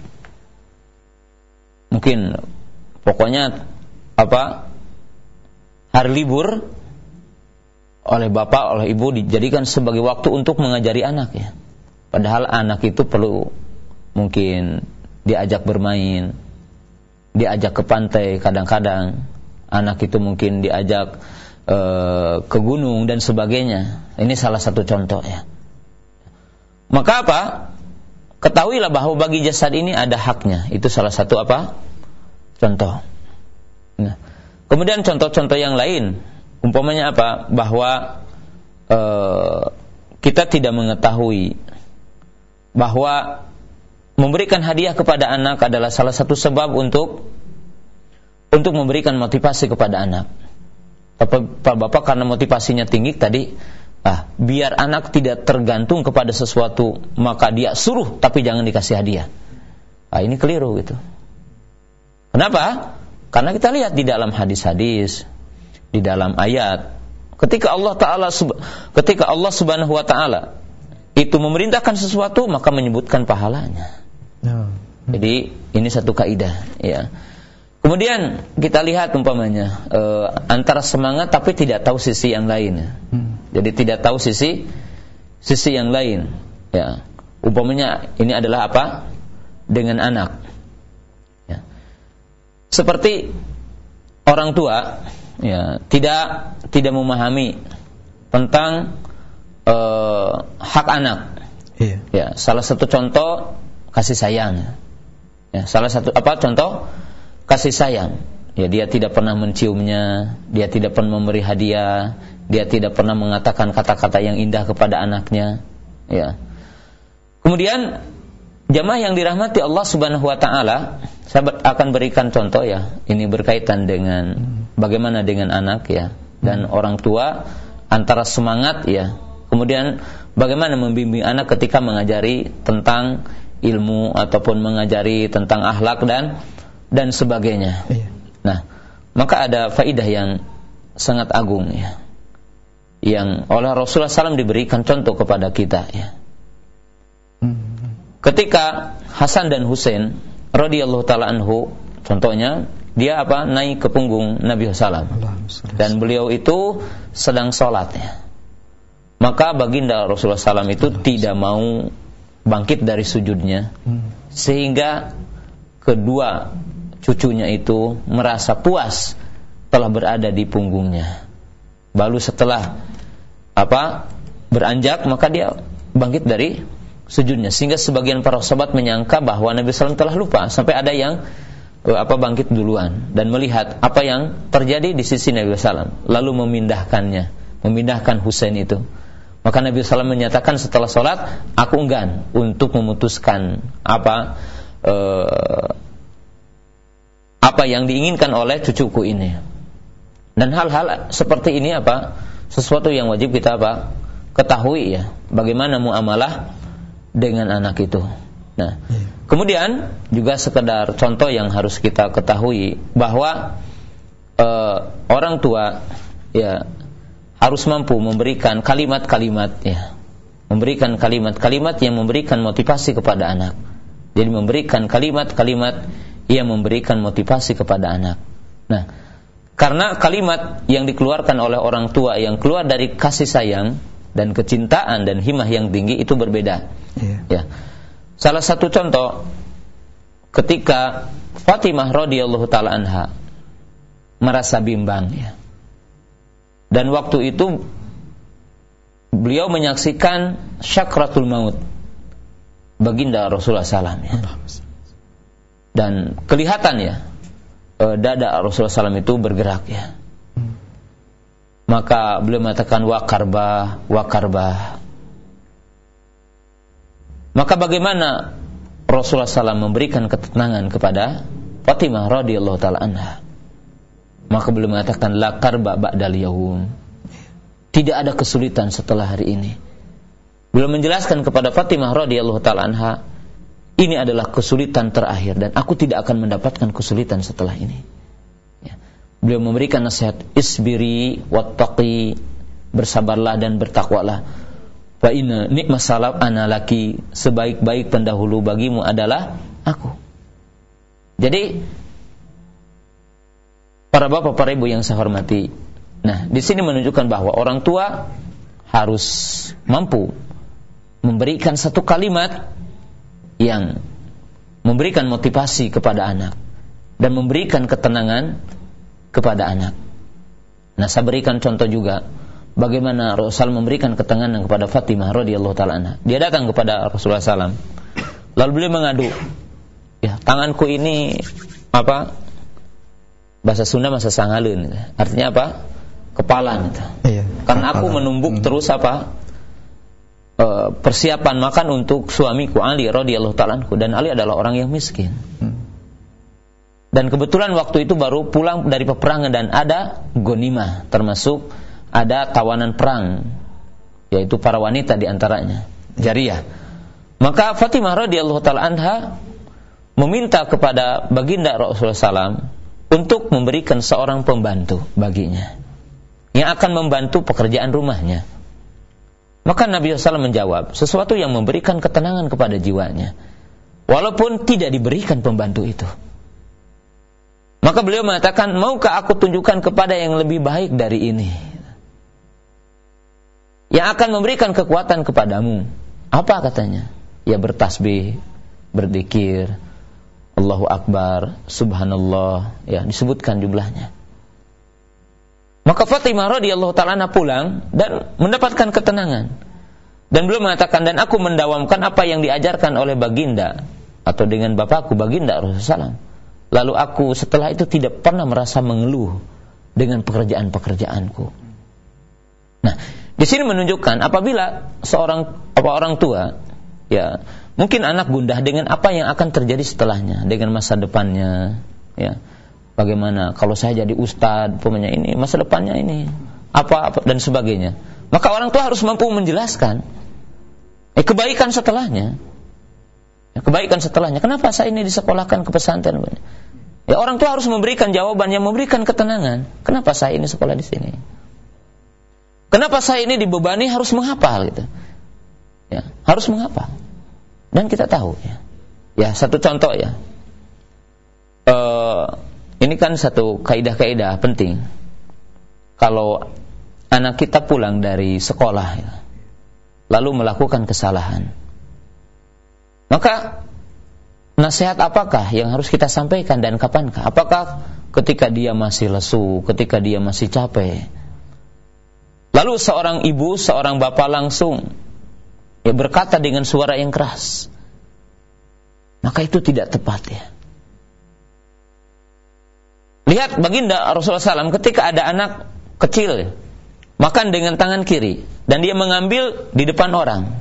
Mungkin pokoknya apa hari libur oleh bapak, oleh ibu dijadikan sebagai waktu untuk mengajari anak ya. Padahal anak itu perlu mungkin diajak bermain, diajak ke pantai, kadang-kadang anak itu mungkin diajak e, ke gunung dan sebagainya. Ini salah satu contoh ya. Maka apa? Ketahuilah bahwa bagi jasad ini ada haknya. Itu salah satu apa? Contoh. Nah, kemudian contoh-contoh yang lain, umpamanya apa? Bahwa uh, kita tidak mengetahui bahwa memberikan hadiah kepada anak adalah salah satu sebab untuk untuk memberikan motivasi kepada anak. Pak Bapak karena motivasinya tinggi tadi, ah, biar anak tidak tergantung kepada sesuatu, maka dia suruh tapi jangan dikasih hadiah. Ah, ini keliru gitu. Kenapa? Karena kita lihat di dalam hadis-hadis, di dalam ayat, ketika Allah Taala ketika Allah Subhanahu wa taala itu memerintahkan sesuatu, maka menyebutkan pahalanya. Hmm. Jadi ini satu kaidah ya. Kemudian kita lihat umpamanya e, antara semangat tapi tidak tahu sisi yang lain. Hmm. Jadi tidak tahu sisi sisi yang lain. Ya, umpamanya ini adalah apa? Dengan anak. Ya. Seperti orang tua, ya, tidak tidak memahami tentang e, hak anak. Iya. Ya, salah satu contoh kasih sayang. Ya, salah satu apa contoh? Kasih sayang. Ya, dia tidak pernah menciumnya, dia tidak pernah memberi hadiah, dia tidak pernah mengatakan kata-kata yang indah kepada anaknya. Ya. Kemudian jamaah yang dirahmati Allah Subhanahu wa taala, saya akan berikan contoh ya. Ini berkaitan dengan bagaimana dengan anak ya dan orang tua antara semangat ya. Kemudian bagaimana membimbing anak ketika mengajari tentang ilmu ataupun mengajari tentang akhlak dan dan sebagainya. Iya. Nah, maka ada faidah yang sangat agung ya, yang oleh Rasulullah shallallahu alaihi wasallam diberikan contoh kepada kita ya. Hmm. Ketika Hasan dan Husain radhiyallahu taala anhu, contohnya dia apa naik ke punggung Nabi sallallahu alaihi wasallam dan beliau itu sedang sholat ya. Maka baginda Rasulullah shallallahu alaihi wasallam itu tidak mau bangkit dari sujudnya, hmm. sehingga kedua cucunya itu merasa puas telah berada di punggungnya. Lalu setelah apa beranjak, maka dia bangkit dari sujudnya, sehingga sebagian para sahabat menyangka bahwa Nabi sallallahu alaihi wasallam telah lupa, sampai ada yang apa bangkit duluan dan melihat apa yang terjadi di sisi Nabi sallallahu alaihi wasallam, lalu memindahkannya, memindahkan Husain itu. Maka Nabi sallallahu alaihi wasallam menyatakan setelah sholat, aku enggan untuk memutuskan apa eh, apa yang diinginkan oleh cucuku ini. Dan hal-hal seperti ini apa? Sesuatu yang wajib kita apa? Ketahui ya, bagaimana muamalah dengan anak itu. Nah, kemudian juga sekedar contoh yang harus kita ketahui bahwa eh, orang tua ya harus mampu memberikan kalimat-kalimat ya. Memberikan kalimat-kalimat yang memberikan motivasi kepada anak. Jadi memberikan kalimat-kalimat yang memberikan motivasi kepada anak. Nah, karena kalimat yang dikeluarkan oleh orang tua yang keluar dari kasih sayang, dan kecintaan dan himmah yang tinggi itu berbeda. Yeah. Ya. Salah satu contoh ketika Fatimah radhiyallahu taala anha merasa bimbang ya. Dan waktu itu beliau menyaksikan syakratul maut baginda Rasulullah sallallahu alaihi wasallam ya. Dan kelihatan ya dada Rasulullah sallallahu alaihi wasallam itu bergerak ya. Maka beliau mengatakan wa karbah, wa karbah. Maka bagaimana Rasulullah sallallahu alaihi wasallam memberikan ketenangan kepada Fatimah radhiyallahu taala anha? Maka beliau mengatakan la karba ba'dal yaum. Tidak ada kesulitan setelah hari ini. Beliau menjelaskan kepada Fatimah radhiyallahu taala anha, ini adalah kesulitan terakhir dan aku tidak akan mendapatkan kesulitan setelah ini. Ya. Beliau memberikan nasihat, isbiri wattaqi, bersabarlah dan bertakwalah. Fa inna nikmas salaf ana laki, sebaik-baik pendahulu bagimu adalah aku. Jadi para bapak, para ibu yang saya hormati, nah di sini menunjukkan bahwa orang tua harus mampu memberikan satu kalimat yang memberikan motivasi kepada anak dan memberikan ketenangan kepada anak. Nah, saya berikan contoh juga bagaimana Rasul memberikan ketenangan kepada Fatimah radhiyallahu taala anha. Dia datang kepada Rasulullah sallallahu alaihi wasallam, lalu beliau mengadu, ya tanganku ini apa? Bahasa Sunda masa sangaleun, artinya apa? Kepala gitu. Iya, karena aku menumbuk hmm. terus apa? Persiapan makan untuk suamiku Ali radhiyallahu ta'ala anhu, dan Ali adalah orang yang miskin. Hmm. Dan kebetulan waktu itu baru pulang dari peperangan dan ada ghanimah, termasuk ada tawanan perang, yaitu para wanita di antaranya, jariyah. Maka Fatimah radhiyallahu ta'ala anha meminta kepada baginda Rasulullah sallallahu alaihi wasallam untuk memberikan seorang pembantu baginya yang akan membantu pekerjaan rumahnya. Maka Nabi sallallahu alaihi wasallam menjawab, sesuatu yang memberikan ketenangan kepada jiwanya, walaupun tidak diberikan pembantu itu. Maka beliau mengatakan, maukah aku tunjukkan kepada yang lebih baik dari ini, yang akan memberikan kekuatan kepadamu? Apa katanya? Ya bertasbih, berzikir, Allahu Akbar, Subhanallah, ya disebutkan jumlahnya. Maka Fatimah radhiyallahu ta'ala anha pulang dan mendapatkan ketenangan. Dan beliau mengatakan, dan aku mendawamkan apa yang diajarkan oleh baginda atau dengan bapakku baginda Rasulullah sallallahu alaihi wasallam. Lalu aku setelah itu tidak pernah merasa mengeluh dengan pekerjaan-pekerjaanku. Nah, di sini menunjukkan apabila seorang apa orang tua, ya mungkin anak gundah dengan apa yang akan terjadi setelahnya, dengan masa depannya, ya. Bagaimana kalau saya jadi ustadz, pemanya ini, masa depannya ini, apa, apa dan sebagainya. Maka orang tua harus mampu menjelaskan eh, kebaikan setelahnya. Ya, kebaikan setelahnya. Kenapa saya ini disekolahkan ke pesantren? Ya, orang tua harus memberikan jawaban yang memberikan ketenangan. Kenapa saya ini sekolah di sini? Kenapa saya ini dibebani harus menghafal gitu? Ya, harus menghafal. Dan kita tahu ya. Ya, satu contoh ya. Eh Ini kan satu kaidah-kaidah penting. Kalau anak kita pulang dari sekolah ya, lalu melakukan kesalahan, maka nasihat apakah yang harus kita sampaikan dan kapankah? Apakah ketika dia masih lesu, ketika dia masih capek, lalu seorang ibu, seorang bapak langsung ya berkata dengan suara yang keras, maka itu tidak tepat ya. Lihat baginda Rasulullah sallallahu alaihi wasallam ketika ada anak kecil makan dengan tangan kiri dan dia mengambil di depan orang,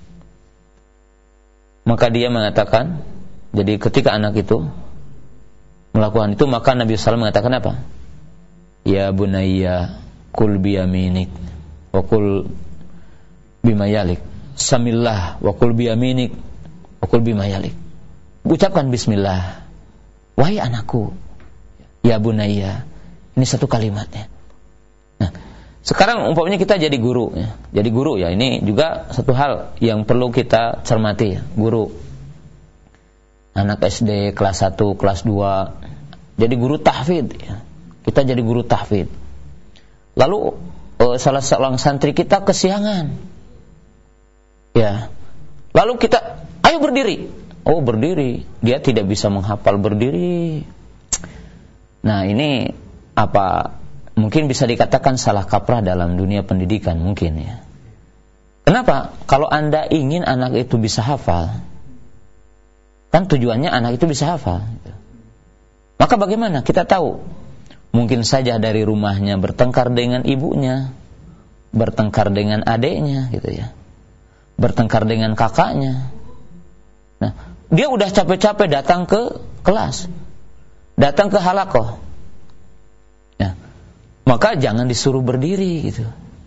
maka dia mengatakan, jadi ketika anak itu melakukan itu, maka Nabi sallallahu alaihi wasallam mengatakan apa? Ya bunayya kul biyaminik wa kul bimayalik, samillah wa kul biyaminik wa kul bimayalik. Ucapkan bismillah, wahai anakku. Ya bunayya, ini satu kalimatnya. Nah, sekarang umpamanya kita jadi guru ya. Jadi guru ya, ini juga satu hal yang perlu kita cermati ya. Guru anak S D kelas satu, kelas dua, jadi guru tahfidz ya. Kita jadi guru tahfidz. Lalu uh, salah seorang santri kita kesiangan. Ya. Lalu kita, ayo berdiri. Oh, berdiri. Dia tidak bisa menghafal berdiri. Nah, ini apa? Mungkin bisa dikatakan salah kaprah dalam dunia pendidikan mungkin ya. Kenapa? Kalau Anda ingin anak itu bisa hafal, kan tujuannya anak itu bisa hafal. Maka bagaimana? Kita tahu, mungkin saja dari rumahnya bertengkar dengan ibunya, bertengkar dengan adiknya, gitu ya, bertengkar dengan kakaknya. Nah, dia udah capek-capek datang ke kelas, datang ke halaqah. Nah, maka jangan disuruh berdiri gitu.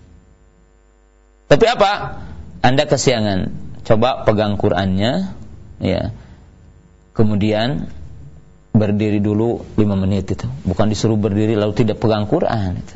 Tapi apa? Anda kesiangan, coba pegang Qur'annya, ya. Kemudian berdiri dulu lima menit itu. Bukan disuruh berdiri lalu tidak pegang Quran itu.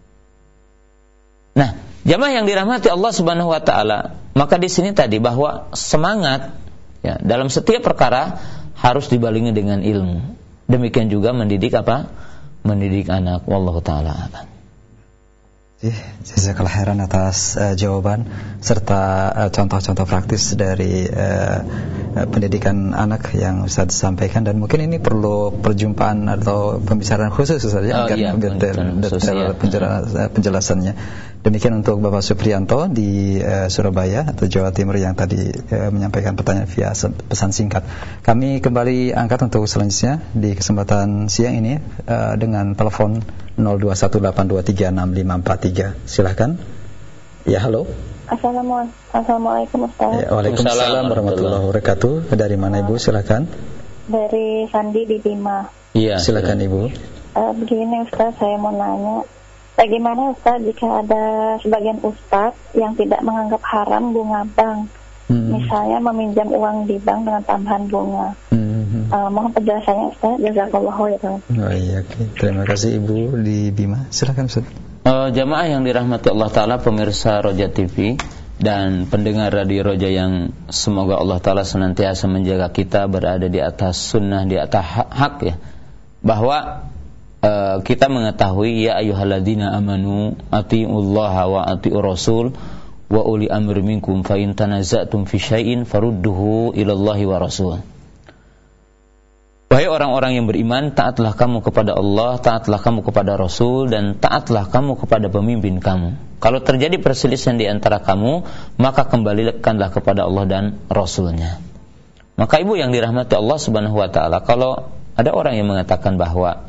Nah, jamaah yang dirahmati Allah Subhanahu wa taala, maka di sini tadi bahwa semangat ya dalam setiap perkara harus dibalingi dengan ilmu. Demikian juga mendidik apa? Mendidik anak. Wallahu taala a'lam. Jazakallah khairan atas uh, jawaban serta uh, contoh-contoh praktis dari uh, uh, pendidikan anak yang Ustaz sampaikan, dan mungkin ini perlu perjumpaan atau pembicaraan khusus Ustaz ya, agar oh, iya, detail, detail penjelasan, penjelasannya. Demikian untuk Bapak Supriyanto di uh, Surabaya atau Jawa Timur yang tadi uh, menyampaikan pertanyaan via pesan singkat. Kami kembali angkat untuk selanjutnya di kesempatan siang ini uh, dengan telepon nol dua satu delapan dua tiga enam lima empat tiga. Silahkan. Ya, halo. Assalamualaikum Ustaz. Ya, waalaikumsalam warahmatullahi wabarakatuh. Dari mana Ibu? Silahkan. Dari Sandi di Bima. Iya. Silakan Ibu. Uh, begini Ustaz, saya mau nanya, bagaimana Ustaz jika ada sebagian Ustaz yang tidak menganggap haram bunga bank, hmm. misalnya meminjam uang di bank dengan tambahan bunga? Hmm. Uh, mohon penjelasannya Ustaz. Jazakallahu khairan. Oh iya, okay. Terima kasih Ibu di Bima. Silakan Ustaz. Uh, jamaah yang dirahmati Allah Ta'ala, pemirsa Roja T V dan pendengar Radio Roja yang semoga Allah Ta'ala senantiasa menjaga kita berada di atas sunnah, di atas hak, hak ya, bahwa uh, kita mengetahui ya ayyuhalladzina amanu atiullaha wa atiur rasul wa uli amri minkum fa in tanaza'tum fi syai'in farudduhu ilallahi wa rasul. Wahai orang-orang yang beriman, taatlah kamu kepada Allah, taatlah kamu kepada Rasul, dan taatlah kamu kepada pemimpin kamu. Kalau terjadi perselisihan di antara kamu, maka kembalikanlah kepada Allah dan Rasulnya. Maka ibu yang dirahmati Allah Subhanahu wa taala, kalau ada orang yang mengatakan bahwa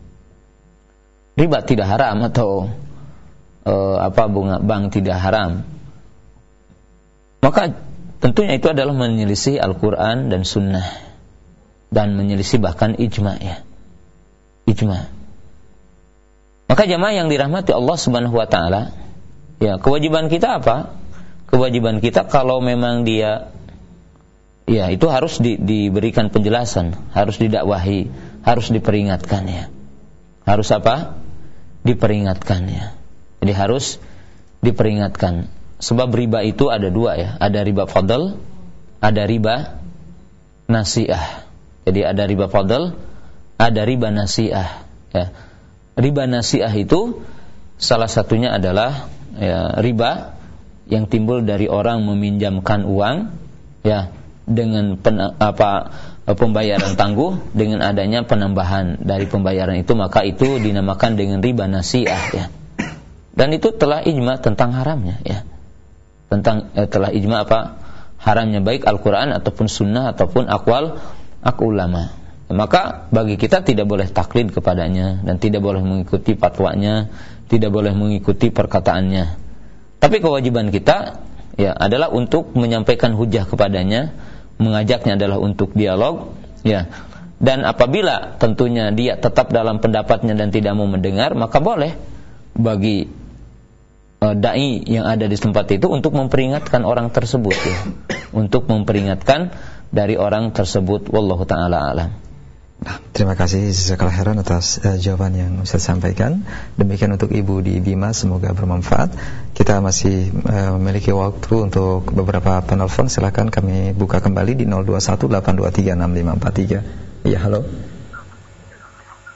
riba tidak haram atau uh, apa bunga bank tidak haram, maka tentunya itu adalah menyelisih Al-Quran dan Sunnah, dan menyelisih bahkan ijma ya, ijma. Maka jamaah yang dirahmati Allah Subhanahu wa taala, ya kewajiban kita apa? Kewajiban kita kalau memang dia ya itu harus di, diberikan penjelasan, harus didakwahi, harus diperingatkan ya. Harus apa? Diperingatkan ya. Jadi harus diperingatkan. Sebab riba itu ada dua ya, ada riba fadl, ada riba nasi'ah. Jadi ada riba fadl, ada riba nasi'ah. Ya. Riba nasi'ah itu salah satunya adalah ya, riba yang timbul dari orang meminjamkan uang, ya, dengan pen, apa pembayaran tangguh, dengan adanya penambahan dari pembayaran itu, maka itu dinamakan dengan riba nasi'ah. Ya. Dan itu telah ijma tentang haramnya. Ya. Tentang eh, telah ijma apa haramnya, baik Al-Quran ataupun Sunnah ataupun akwal ak ulama. Maka bagi kita tidak boleh taklid kepadanya dan tidak boleh mengikuti fatwanya, tidak boleh mengikuti perkataannya. Tapi kewajiban kita ya adalah untuk menyampaikan hujah kepadanya, mengajaknya adalah untuk dialog ya. Dan apabila tentunya dia tetap dalam pendapatnya dan tidak mau mendengar, maka boleh bagi uh, dai yang ada di tempat itu untuk memperingatkan orang tersebut ya. Untuk memperingatkan dari orang tersebut. Wallahu ta'ala alam. Nah, terima kasih jazakallahu khairan atas uh, jawaban yang Ustaz sampaikan. Demikian untuk Ibu di Bima, semoga bermanfaat. Kita masih uh, memiliki waktu untuk beberapa penelpon. Silakan kami buka kembali di nol dua satu delapan dua tiga enam lima empat tiga. Ya, halo. Halo.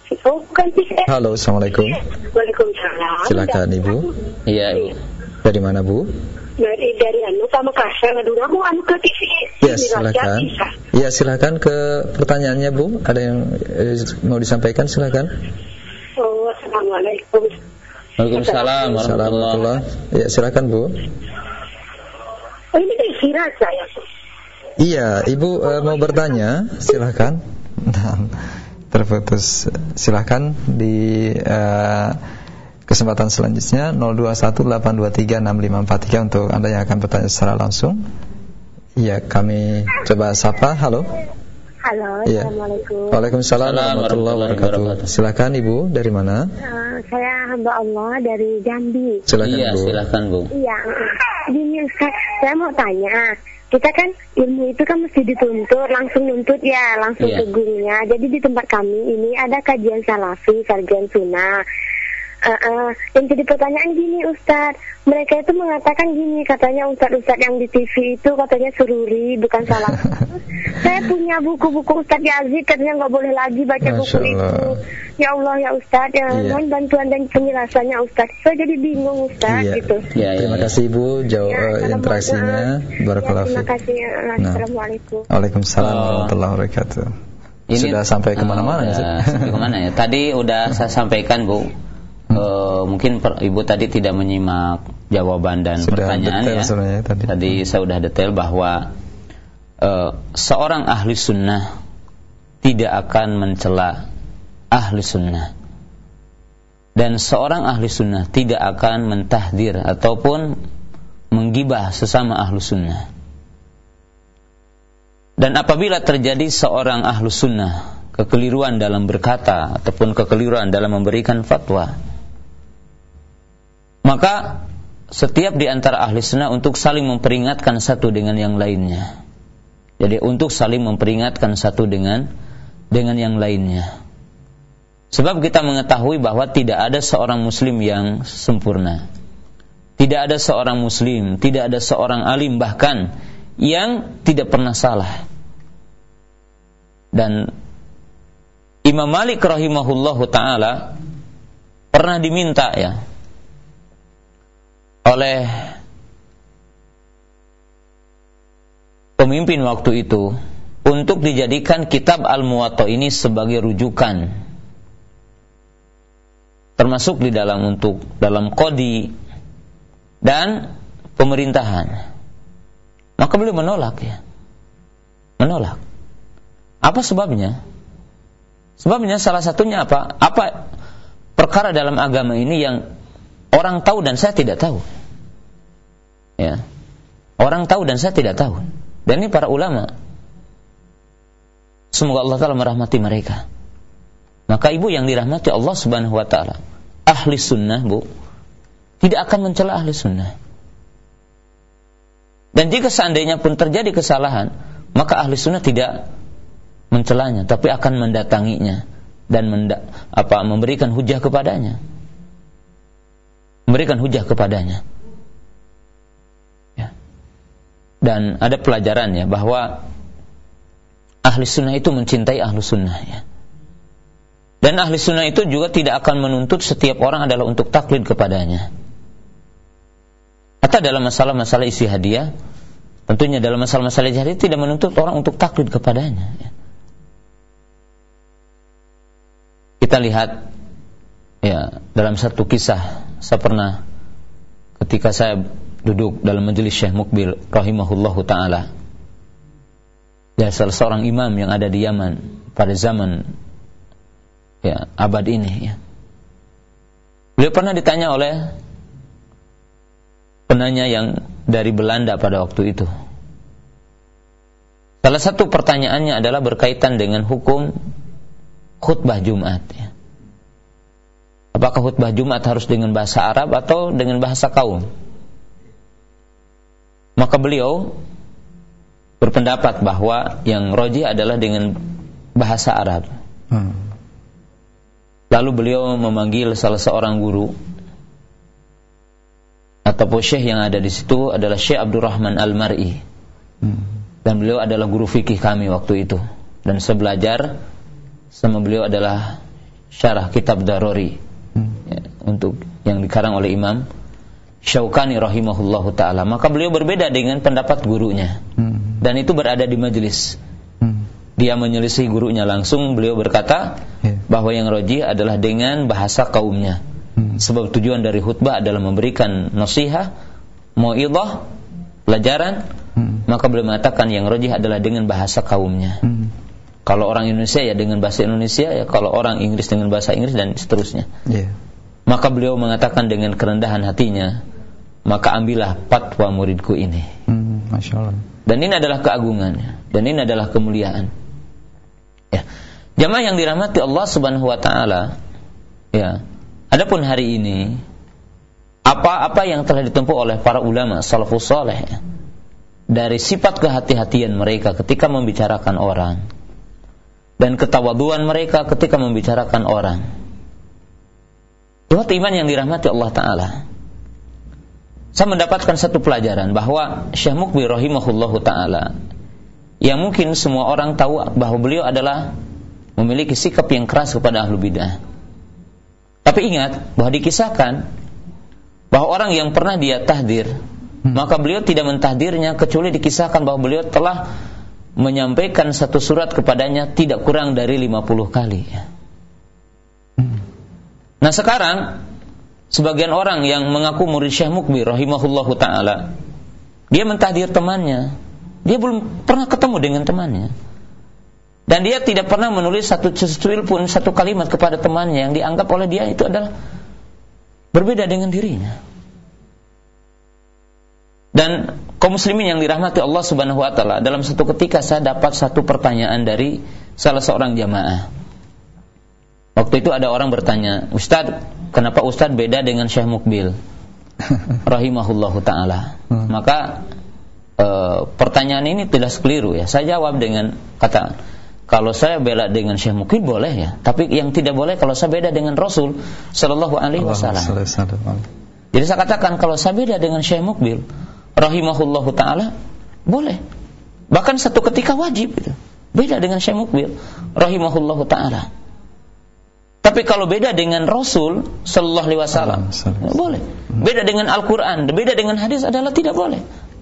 bukan sih. Halo, assalamualaikum. Waalaikumsalam. Silakan Ibu. Iya, Ibu. Dari mana Bu? Dari dari anu sama Makassar, aduh kamu anu ke T V. Ya, silakan. Ya, silakan ke pertanyaannya Bu. Ada yang eh, mau disampaikan, silakan. Oh, assalamualaikum. Waalaikumsalam warahmatullahi. Ya, silakan Bu. Oh, ini dari Siraj saya. Iya, Ibu uh, mau bertanya, silakan. Nah, terputus. Silakan di uh, kesempatan selanjutnya nol dua satu delapan dua tiga enam lima empat tiga untuk Anda yang akan bertanya secara langsung. Iya, kami coba sapa. Halo. Halo, Ya. assalamualaikum. Waalaikumsalam warahmatullahi wabarakatuh. Silakan Ibu, dari mana? Uh, saya hamba Allah dari Jambi. Silakan Iya, Bu. silakan Bu. Iya, gini Ustaz, saya mau tanya. Kita kan ilmu itu kan mesti dituntut, langsung nuntut ya, langsung Iya. ke gurunya. Jadi di tempat kami ini ada kajian salafi, kajian sunnah. Uh, uh, yang jadi pertanyaan gini Ustaz, mereka itu mengatakan gini, katanya Ustaz-Ustaz yang di T V itu katanya sururi, bukan salah. Saya punya buku-buku Ustaz Yazid, katanya nggak boleh lagi baca Masya buku Allah. itu. Ya Allah ya Ustaz, ya Iya. mohon bantuan dan penjelasannya Ustaz. Saya jadi bingung Ustaz Iya. gitu. Ya, Terima ya, ya. kasih Ibu, jauh Ya, uh, assalamualaikum. interaksinya. Barakallahu Ya, terima fiik. kasih. Nah. Assalamualaikum. Waalaikumsalam Oh. warahmatullahi wabarakatuh. Ini, Sudah sampai kemana-mana uh, sih? udah sampai kemana ya? Tadi udah saya sampaikan Bu. Uh, mungkin per, Ibu tadi tidak menyimak jawaban dan Sudah pertanyaan detail ya. sebenarnya tadi. Tadi saya sudah detail bahwa uh, seorang ahli sunnah tidak akan mencela ahli sunnah, dan seorang ahli sunnah tidak akan mentahdir ataupun menggibah sesama ahli sunnah. Dan apabila terjadi seorang ahli sunnah kekeliruan dalam berkata ataupun kekeliruan dalam memberikan fatwa, maka setiap di antara ahli sunnah untuk saling memperingatkan satu dengan yang lainnya. Jadi untuk saling memperingatkan satu dengan dengan yang lainnya. Sebab kita mengetahui bahwa tidak ada seorang muslim yang sempurna. Tidak ada seorang muslim, tidak ada seorang alim bahkan yang tidak pernah salah. Dan Imam Malik rahimahullahu ta'ala pernah diminta ya oleh pemimpin waktu itu untuk dijadikan kitab Al-Muwatta ini sebagai rujukan, termasuk di dalam untuk dalam qadi dan pemerintahan. Maka beliau menolak ya. Menolak. Apa sebabnya? Sebabnya salah satunya apa? Apa perkara dalam agama ini yang orang tahu dan saya tidak tahu? Ya. Orang tahu dan saya tidak tahu. Dan ini para ulama. Semoga Allah Ta'ala merahmati mereka. Maka ibu yang dirahmati Allah Subhanahu wa Ta'ala, ahli sunnah Bu, tidak akan mencela ahli sunnah. Dan jika seandainya pun terjadi kesalahan, maka ahli sunnah tidak mencelanya, tapi akan mendatanginya dan menda- apa memberikan hujah kepadanya. Memberikan hujah kepadanya. Ya. Dan ada pelajarannya bahwa ahli sunnah itu mencintai ahli sunnah ya. Dan ahli sunnah itu juga tidak akan menuntut setiap orang adalah untuk taklid kepadanya. Atau dalam masalah-masalah isi hadiah, tentunya dalam masalah-masalah isi hadiah tidak menuntut orang untuk taklid kepadanya ya. Kita lihat ya dalam satu kisah, saya pernah ketika saya duduk dalam majelis Syekh Mukbil rahimahullahu ta'ala, ya salah seorang imam yang ada di Yaman pada zaman ya abad ini ya. Beliau pernah ditanya oleh penanya yang dari Belanda pada waktu itu. Salah satu pertanyaannya adalah berkaitan dengan hukum khutbah Jumat ya. Apakah khutbah Jumat harus dengan bahasa Arab atau dengan bahasa kaum? Maka beliau berpendapat bahwa yang rajih adalah dengan bahasa Arab. Hmm. Lalu beliau memanggil salah seorang guru ataupun syekh yang ada di situ adalah Syekh Abdurrahman Al-Mar'i. Hmm. Dan beliau adalah guru fikih kami waktu itu. Dan saya belajar sama beliau adalah syarah kitab Daruri hmm. ya, untuk yang dikarang oleh Imam Syaukani rahimahullahu ta'ala, maka beliau berbeda dengan pendapat gurunya hmm. dan itu berada di majelis hmm. dia menyelisih gurunya langsung. Beliau berkata yeah. bahwa yang rajih adalah dengan bahasa kaumnya hmm. sebab tujuan dari khutbah adalah memberikan nasihat, mau'idhah, pelajaran hmm. maka beliau mengatakan yang rajih adalah dengan bahasa kaumnya hmm. kalau orang Indonesia ya dengan bahasa Indonesia, ya kalau orang Inggris dengan bahasa Inggris, dan seterusnya yeah. Maka beliau mengatakan dengan kerendahan hatinya, maka ambillah fatwa muridku ini. Hmm, Masya Allah. Dan ini adalah keagungannya, dan ini adalah kemuliaan. Ya, jamaah yang dirahmati Allah Subhanahu Wa Taala. Ya, adapun hari ini apa-apa yang telah ditempuh oleh para ulama salafus saleh ya, dari sifat kehati-hatian mereka ketika membicarakan orang dan ketawaduan mereka ketika membicarakan orang. Ikhwat iman yang dirahmati Allah Ta'ala, saya mendapatkan satu pelajaran bahwa Syekh Mukbil rahimahullahu ta'ala, yang mungkin semua orang tahu bahwa beliau adalah memiliki sikap yang keras kepada ahlu bidah. Tapi ingat bahwa dikisahkan bahwa orang yang pernah dia tahdir, hmm. maka beliau tidak mentahdirnya kecuali dikisahkan bahwa beliau telah menyampaikan satu surat kepadanya tidak kurang dari lima puluh kali. Nah sekarang sebagian orang yang mengaku murid Syekh Mukbil rahimahullahu ta'ala, dia mentahdir temannya, dia belum pernah ketemu dengan temannya, dan dia tidak pernah menulis satu secuil pun satu kalimat kepada temannya yang dianggap oleh dia itu adalah berbeda dengan dirinya. Dan kaum muslimin yang dirahmati Allah Subhanahu wa ta'ala, dalam satu ketika saya dapat satu pertanyaan dari salah seorang jamaah. Waktu itu ada orang bertanya, Ustaz, kenapa Ustaz beda dengan Syekh Mukbil rahimahullahu ta'ala? Hmm. Maka e, pertanyaan ini tidak keliru ya. Saya jawab dengan kata, kalau saya beda dengan Syekh Mukbil boleh ya, tapi yang tidak boleh kalau saya beda dengan Rasul sallallahu alaihi wasallam. Jadi saya katakan kalau saya beda dengan Syekh Mukbil rahimahullahu ta'ala boleh, bahkan satu ketika wajib itu beda dengan Syekh Mukbil rahimahullahu ta'ala. Tapi kalau beda dengan Rasul sallallahu alaihi wasallam ya, boleh. Beda dengan Al-Qur'an, beda dengan hadis adalah tidak boleh.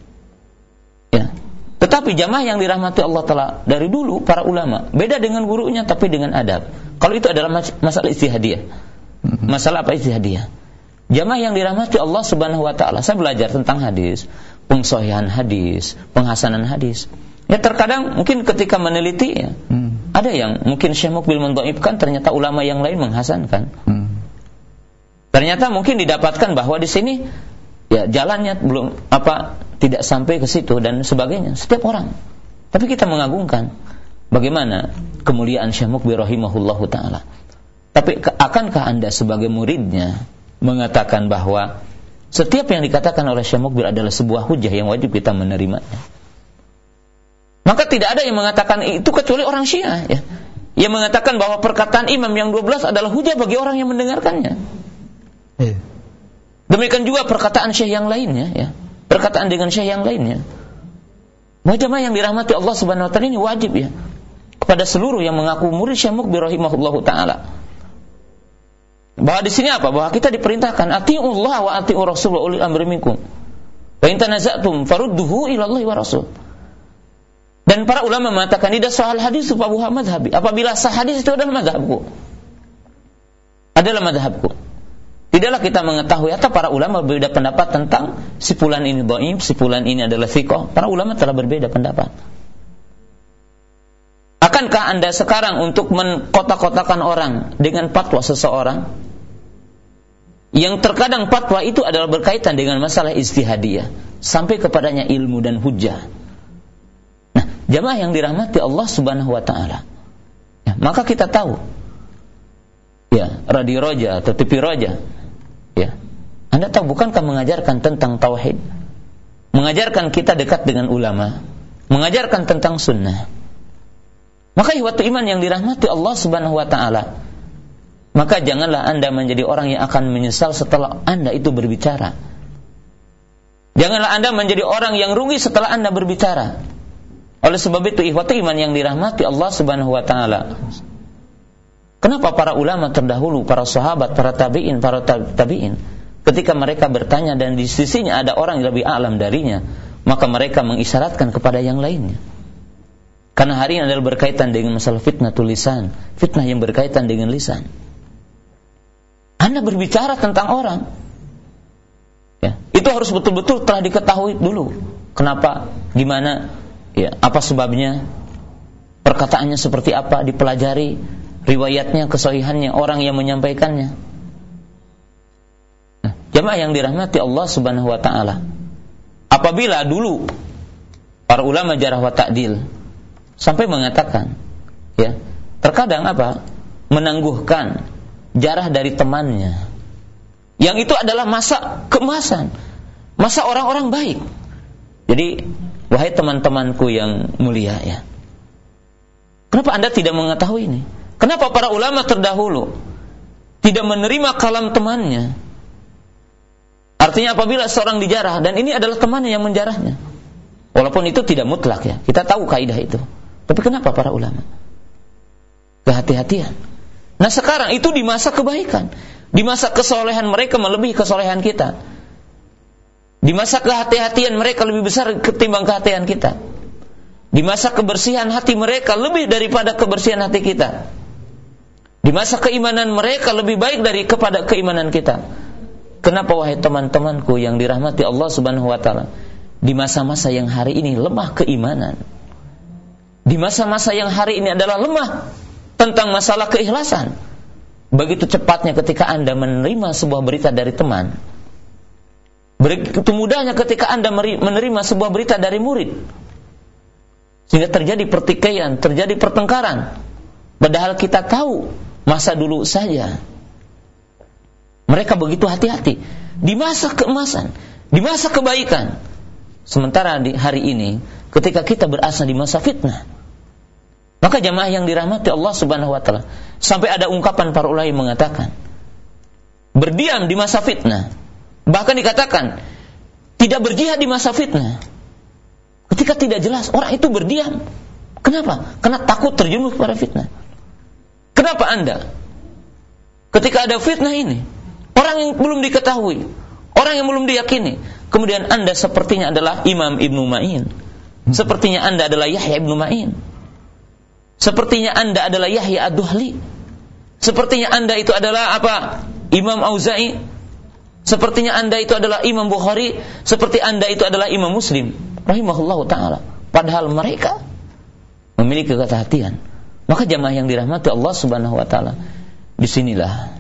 Ya. Tetapi jamaah yang dirahmati Allah Ta'ala, dari dulu para ulama beda dengan gurunya tapi dengan adab. Kalau itu adalah masalah ijtihadiyah. Masalah apa ijtihadiyah? Jamaah yang dirahmati Allah Subhanahu wa taala, saya belajar tentang hadis, pengsahihan hadis, penghasanan hadis. Ya terkadang mungkin ketika meneliti ya, hmm. ada yang mungkin Syekh Mukbil mendhaifkan, ternyata ulama yang lain menghasankan. Hmm. Ternyata mungkin didapatkan bahwa di sini ya jalannya belum apa tidak sampai ke situ dan sebagainya. Setiap orang. Tapi kita mengagungkan bagaimana kemuliaan Syekh Mukbil rahimahullahu taala. Tapi akankah Anda sebagai muridnya mengatakan bahwa setiap yang dikatakan oleh Syekh Mukbil adalah sebuah hujah yang wajib kita menerimanya? Maka tidak ada yang mengatakan itu kecuali orang Syiah ya, yang mengatakan bahwa perkataan imam yang dua belas adalah hujah bagi orang yang mendengarkannya. Iya. Demikian juga perkataan Syekh yang lainnya ya, perkataan dengan Syekh yang lainnya. Jamaah yang dirahmati Allah Subhanahu wa taala, ini wajib ya kepada seluruh yang mengaku murid Syekh Mukbil rahimahullahu taala. Bahwa di sini apa? Bahwa kita diperintahkan atiiullah wa atiiur rasul wa ulil amri minkum. Wa in tanaza'tum farudduhu ila Allah wa rasul. Dan para ulama mengatakan tidak soal hadis fa buha madhhabi. Apabila sah hadis itu adalah madhabku. Adalah madhabku. Tidaklah kita mengetahui atau para ulama berbeda pendapat tentang si fulan ini dhaif, si fulan ini adalah thiqah. Para ulama telah berbeda pendapat. Akankah Anda sekarang untuk mengkotak-kotakan orang dengan fatwa seseorang yang terkadang fatwa itu adalah berkaitan dengan masalah ijtihadiyah sampai kepadanya ilmu dan hujjah? Nah, jamaah yang dirahmati Allah Subhanahu wa taala, ya, maka kita tahu ya, Radio Roja atau T V Roja ya, Anda tahu bukankah mengajarkan tentang tauhid, mengajarkan kita dekat dengan ulama, mengajarkan tentang sunnah? Maka ihwatu iman yang dirahmati Allah Subhanahu wa taala, maka janganlah Anda menjadi orang yang akan menyesal setelah Anda itu berbicara. Janganlah Anda menjadi orang yang rugi setelah Anda berbicara. Oleh sebab itu ihwatu iman yang dirahmati Allah Subhanahu wa taala, Kenapa para ulama terdahulu, para sahabat, para tabi'in, para tabi'in, ketika mereka bertanya dan di sisinya ada orang yang lebih alam darinya, maka mereka mengisyaratkan kepada yang lainnya. Karena hari ini adalah berkaitan dengan masalah fitnah tulisan, fitnah yang berkaitan dengan lisan. Anda berbicara tentang orang, ya, itu harus betul-betul telah diketahui dulu. Kenapa, gimana, ya, apa sebabnya, perkataannya seperti apa, dipelajari riwayatnya, kesahihannya, orang yang menyampaikannya. Nah, jamaah yang dirahmati Allah Subhanahu wa taala, apabila dulu para ulama jarh wa ta'dil sampai mengatakan, ya, terkadang apa? menangguhkan jarh dari temannya, yang itu adalah masa keemasan, masa orang-orang baik. Jadi, wahai teman-temanku yang mulia, ya, kenapa Anda tidak mengetahui ini? Kenapa para ulama terdahulu tidak menerima kalam temannya? Artinya apabila seorang dijarah, dan ini adalah temannya yang menjarahnya, walaupun itu tidak mutlak, ya, kita tahu kaidah itu. Tapi kenapa para ulama? Kehati-hatian. Nah sekarang itu di masa kebaikan, di masa kesolehan mereka melebihi kesolehan kita, di masa kehati-hatian mereka lebih besar ketimbang kehati-hatian kita, di masa kebersihan hati mereka lebih daripada kebersihan hati kita, di masa keimanan mereka lebih baik dari kepada keimanan kita. Kenapa wahai teman-temanku yang dirahmati Allah Subhanahu wa taala, di masa-masa yang hari ini lemah keimanan, di masa-masa yang hari ini adalah lemah tentang masalah keikhlasan, begitu cepatnya ketika Anda menerima sebuah berita dari teman, begitu mudahnya ketika Anda menerima sebuah berita dari murid, sehingga terjadi pertikaian, terjadi pertengkaran. Padahal kita tahu masa dulu saja mereka begitu hati-hati di masa keemasan, di masa kebaikan. Sementara di hari ini ketika kita berasa di masa fitnah, maka jamaah yang dirahmati Allah Subhanahu wa taala, sampai ada ungkapan para ulama yang mengatakan berdiam di masa fitnah, bahkan dikatakan tidak berjihad di masa fitnah. Ketika tidak jelas, orang itu berdiam. Kenapa? Karena takut terjerumus pada fitnah. Kenapa Anda ketika ada fitnah ini, orang yang belum diketahui, orang yang belum diyakini, kemudian Anda sepertinya adalah Imam Ibnu Ma'in, sepertinya Anda adalah Yahya Ibnu Ma'in, sepertinya Anda adalah Yahya Ad-Duhli, sepertinya Anda itu adalah apa? Imam Auza'i, sepertinya Anda itu adalah Imam Bukhari, seperti Anda itu adalah Imam Muslim rahimahullahu ta'ala. Padahal mereka memiliki kehati-hatian. Maka jamaah yang dirahmati Allah Subhanahu wa ta'ala, disinilah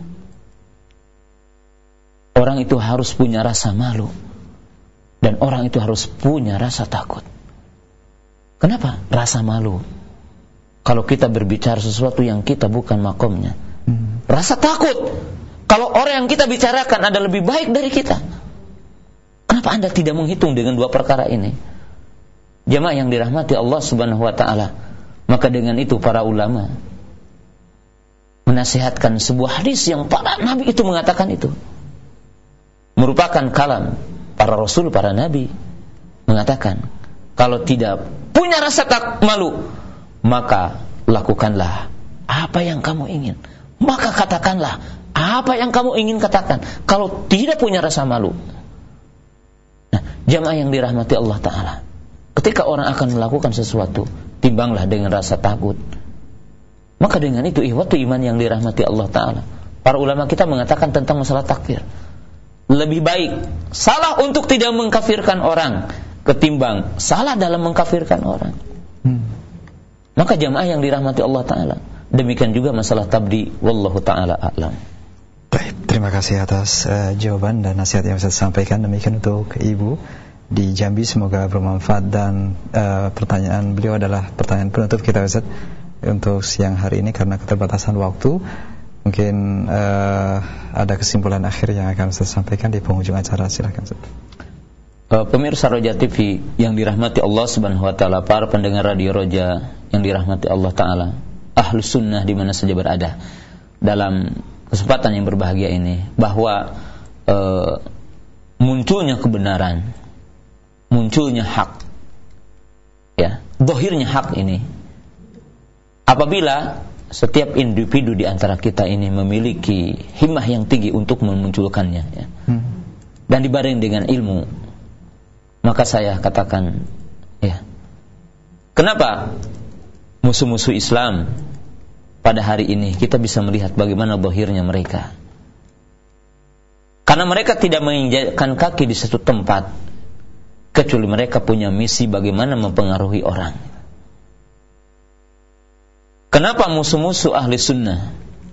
orang itu harus punya rasa malu, dan orang itu harus punya rasa takut. Kenapa? Rasa malu kalau kita berbicara sesuatu yang kita bukan makomnya. hmm. Rasa takut kalau orang yang kita bicarakan ada lebih baik dari kita. Kenapa Anda tidak menghitung dengan dua perkara ini? Jamaah yang dirahmati Allah Subhanahu wa ta'ala, maka dengan itu para ulama menasihatkan sebuah hadis yang para nabi itu mengatakan itu, merupakan kalam para rasul, para nabi, mengatakan kalau tidak punya rasa tak malu, maka lakukanlah apa yang kamu ingin, maka katakanlah apa yang kamu ingin katakan kalau tidak punya rasa malu. Nah, jamaah yang dirahmati Allah Ta'ala, ketika orang akan melakukan sesuatu, timbanglah dengan rasa takut. Maka dengan itu ihwatu iman yang dirahmati Allah Ta'ala, para ulama kita mengatakan tentang masalah takfir, lebih baik salah untuk tidak mengkafirkan orang ketimbang salah dalam mengkafirkan orang. hmm. Maka jamaah yang dirahmati Allah Ta'ala, demikian juga masalah tabdi. Wallahu ta'ala a'lam. Baik, terima kasih atas uh, jawaban dan nasihat yang saya sampaikan. Demikian untuk Ibu di Jambi, semoga bermanfaat. Dan uh, pertanyaan beliau adalah pertanyaan penutup kita, Ustaz, untuk siang hari ini karena keterbatasan waktu. Mungkin uh, ada kesimpulan akhir yang akan saya sampaikan di penghujung acara. Silakan, Ustaz. Uh, pemirsa Roja T V yang dirahmati Allah Subhanahu wa taala, para pendengar radio Roja yang dirahmati Allah Ta'ala, Ahlus Sunnah di mana saja berada, dalam kesempatan yang berbahagia ini, bahwa uh, munculnya kebenaran, munculnya hak, ya, zahirnya hak ini, apabila setiap individu di antara kita ini memiliki himmah yang tinggi untuk memunculkannya, ya. hmm. dan dibarengi dengan ilmu. Maka saya katakan, ya, kenapa musuh-musuh Islam pada hari ini kita bisa melihat bagaimana zahirnya mereka? Karena mereka tidak menginjakkan kaki di satu tempat kecuali mereka punya misi bagaimana mempengaruhi orang. Kenapa musuh-musuh ahli sunnah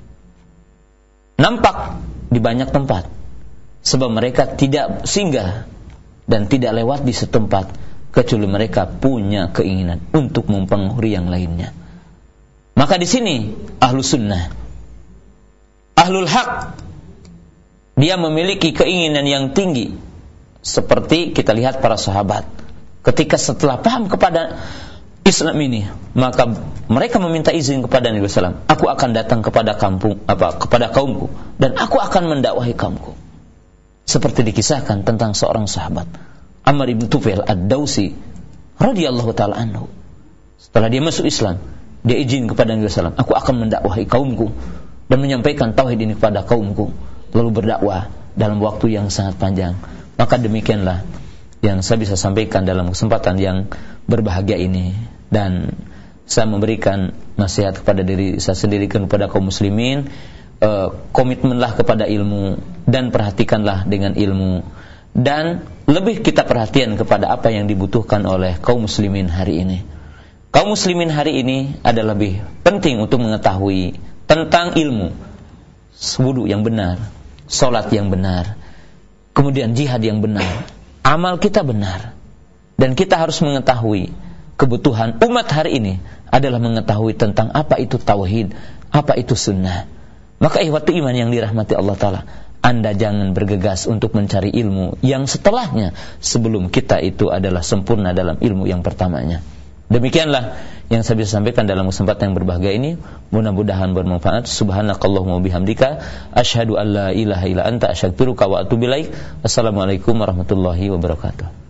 nampak di banyak tempat? Sebab mereka tidak singgah dan tidak lewat di setempat kecuali mereka punya keinginan untuk mempengaruhi yang lainnya. Maka di sini ahlu sunnah, ahlul haq, dia memiliki keinginan yang tinggi, seperti kita lihat para sahabat ketika setelah paham kepada Islam ini, maka mereka meminta izin kepada Nabi sallallahu alaihi wasallam, aku akan datang kepada kampung apa kepada kaumku dan aku akan mendakwahi kaumku. Seperti dikisahkan tentang seorang sahabat Amr ibn Tufail ad-Dausi radhiyallahu taala anhu. Setelah dia masuk Islam, dia izin kepada Nabi sallallahu alaihi wasallam, aku akan mendakwahi kaumku dan menyampaikan tauhid ini kepada kaumku, lalu berdakwah dalam waktu yang sangat panjang. Maka demikianlah yang saya bisa sampaikan dalam kesempatan yang berbahagia ini, dan saya memberikan nasihat kepada diri saya sendiri dan kepada kaum muslimin, eh, komitmenlah kepada ilmu dan perhatikanlah dengan ilmu, dan lebih kita perhatian kepada apa yang dibutuhkan oleh kaum muslimin hari ini. Kaum muslimin hari ini adalah lebih penting untuk mengetahui tentang ilmu, wudu yang benar, salat yang benar, kemudian jihad yang benar, amal kita benar. Dan kita harus mengetahui kebutuhan umat hari ini adalah mengetahui tentang apa itu tauhid, apa itu sunnah. Maka ikhwatu iman yang dirahmati Allah Ta'ala, Anda jangan bergegas untuk mencari ilmu yang setelahnya sebelum kita itu adalah sempurna dalam ilmu yang pertamanya. Demikianlah yang saya bisa sampaikan dalam kesempatan yang berbahagia ini. Mudah-mudahan bermanfaat. Subhanakallahumma bihamdika asyhadu an la ilaha illa anta astaghfiruka wa atubu ilaik. Assalamualaikum warahmatullahi wabarakatuh.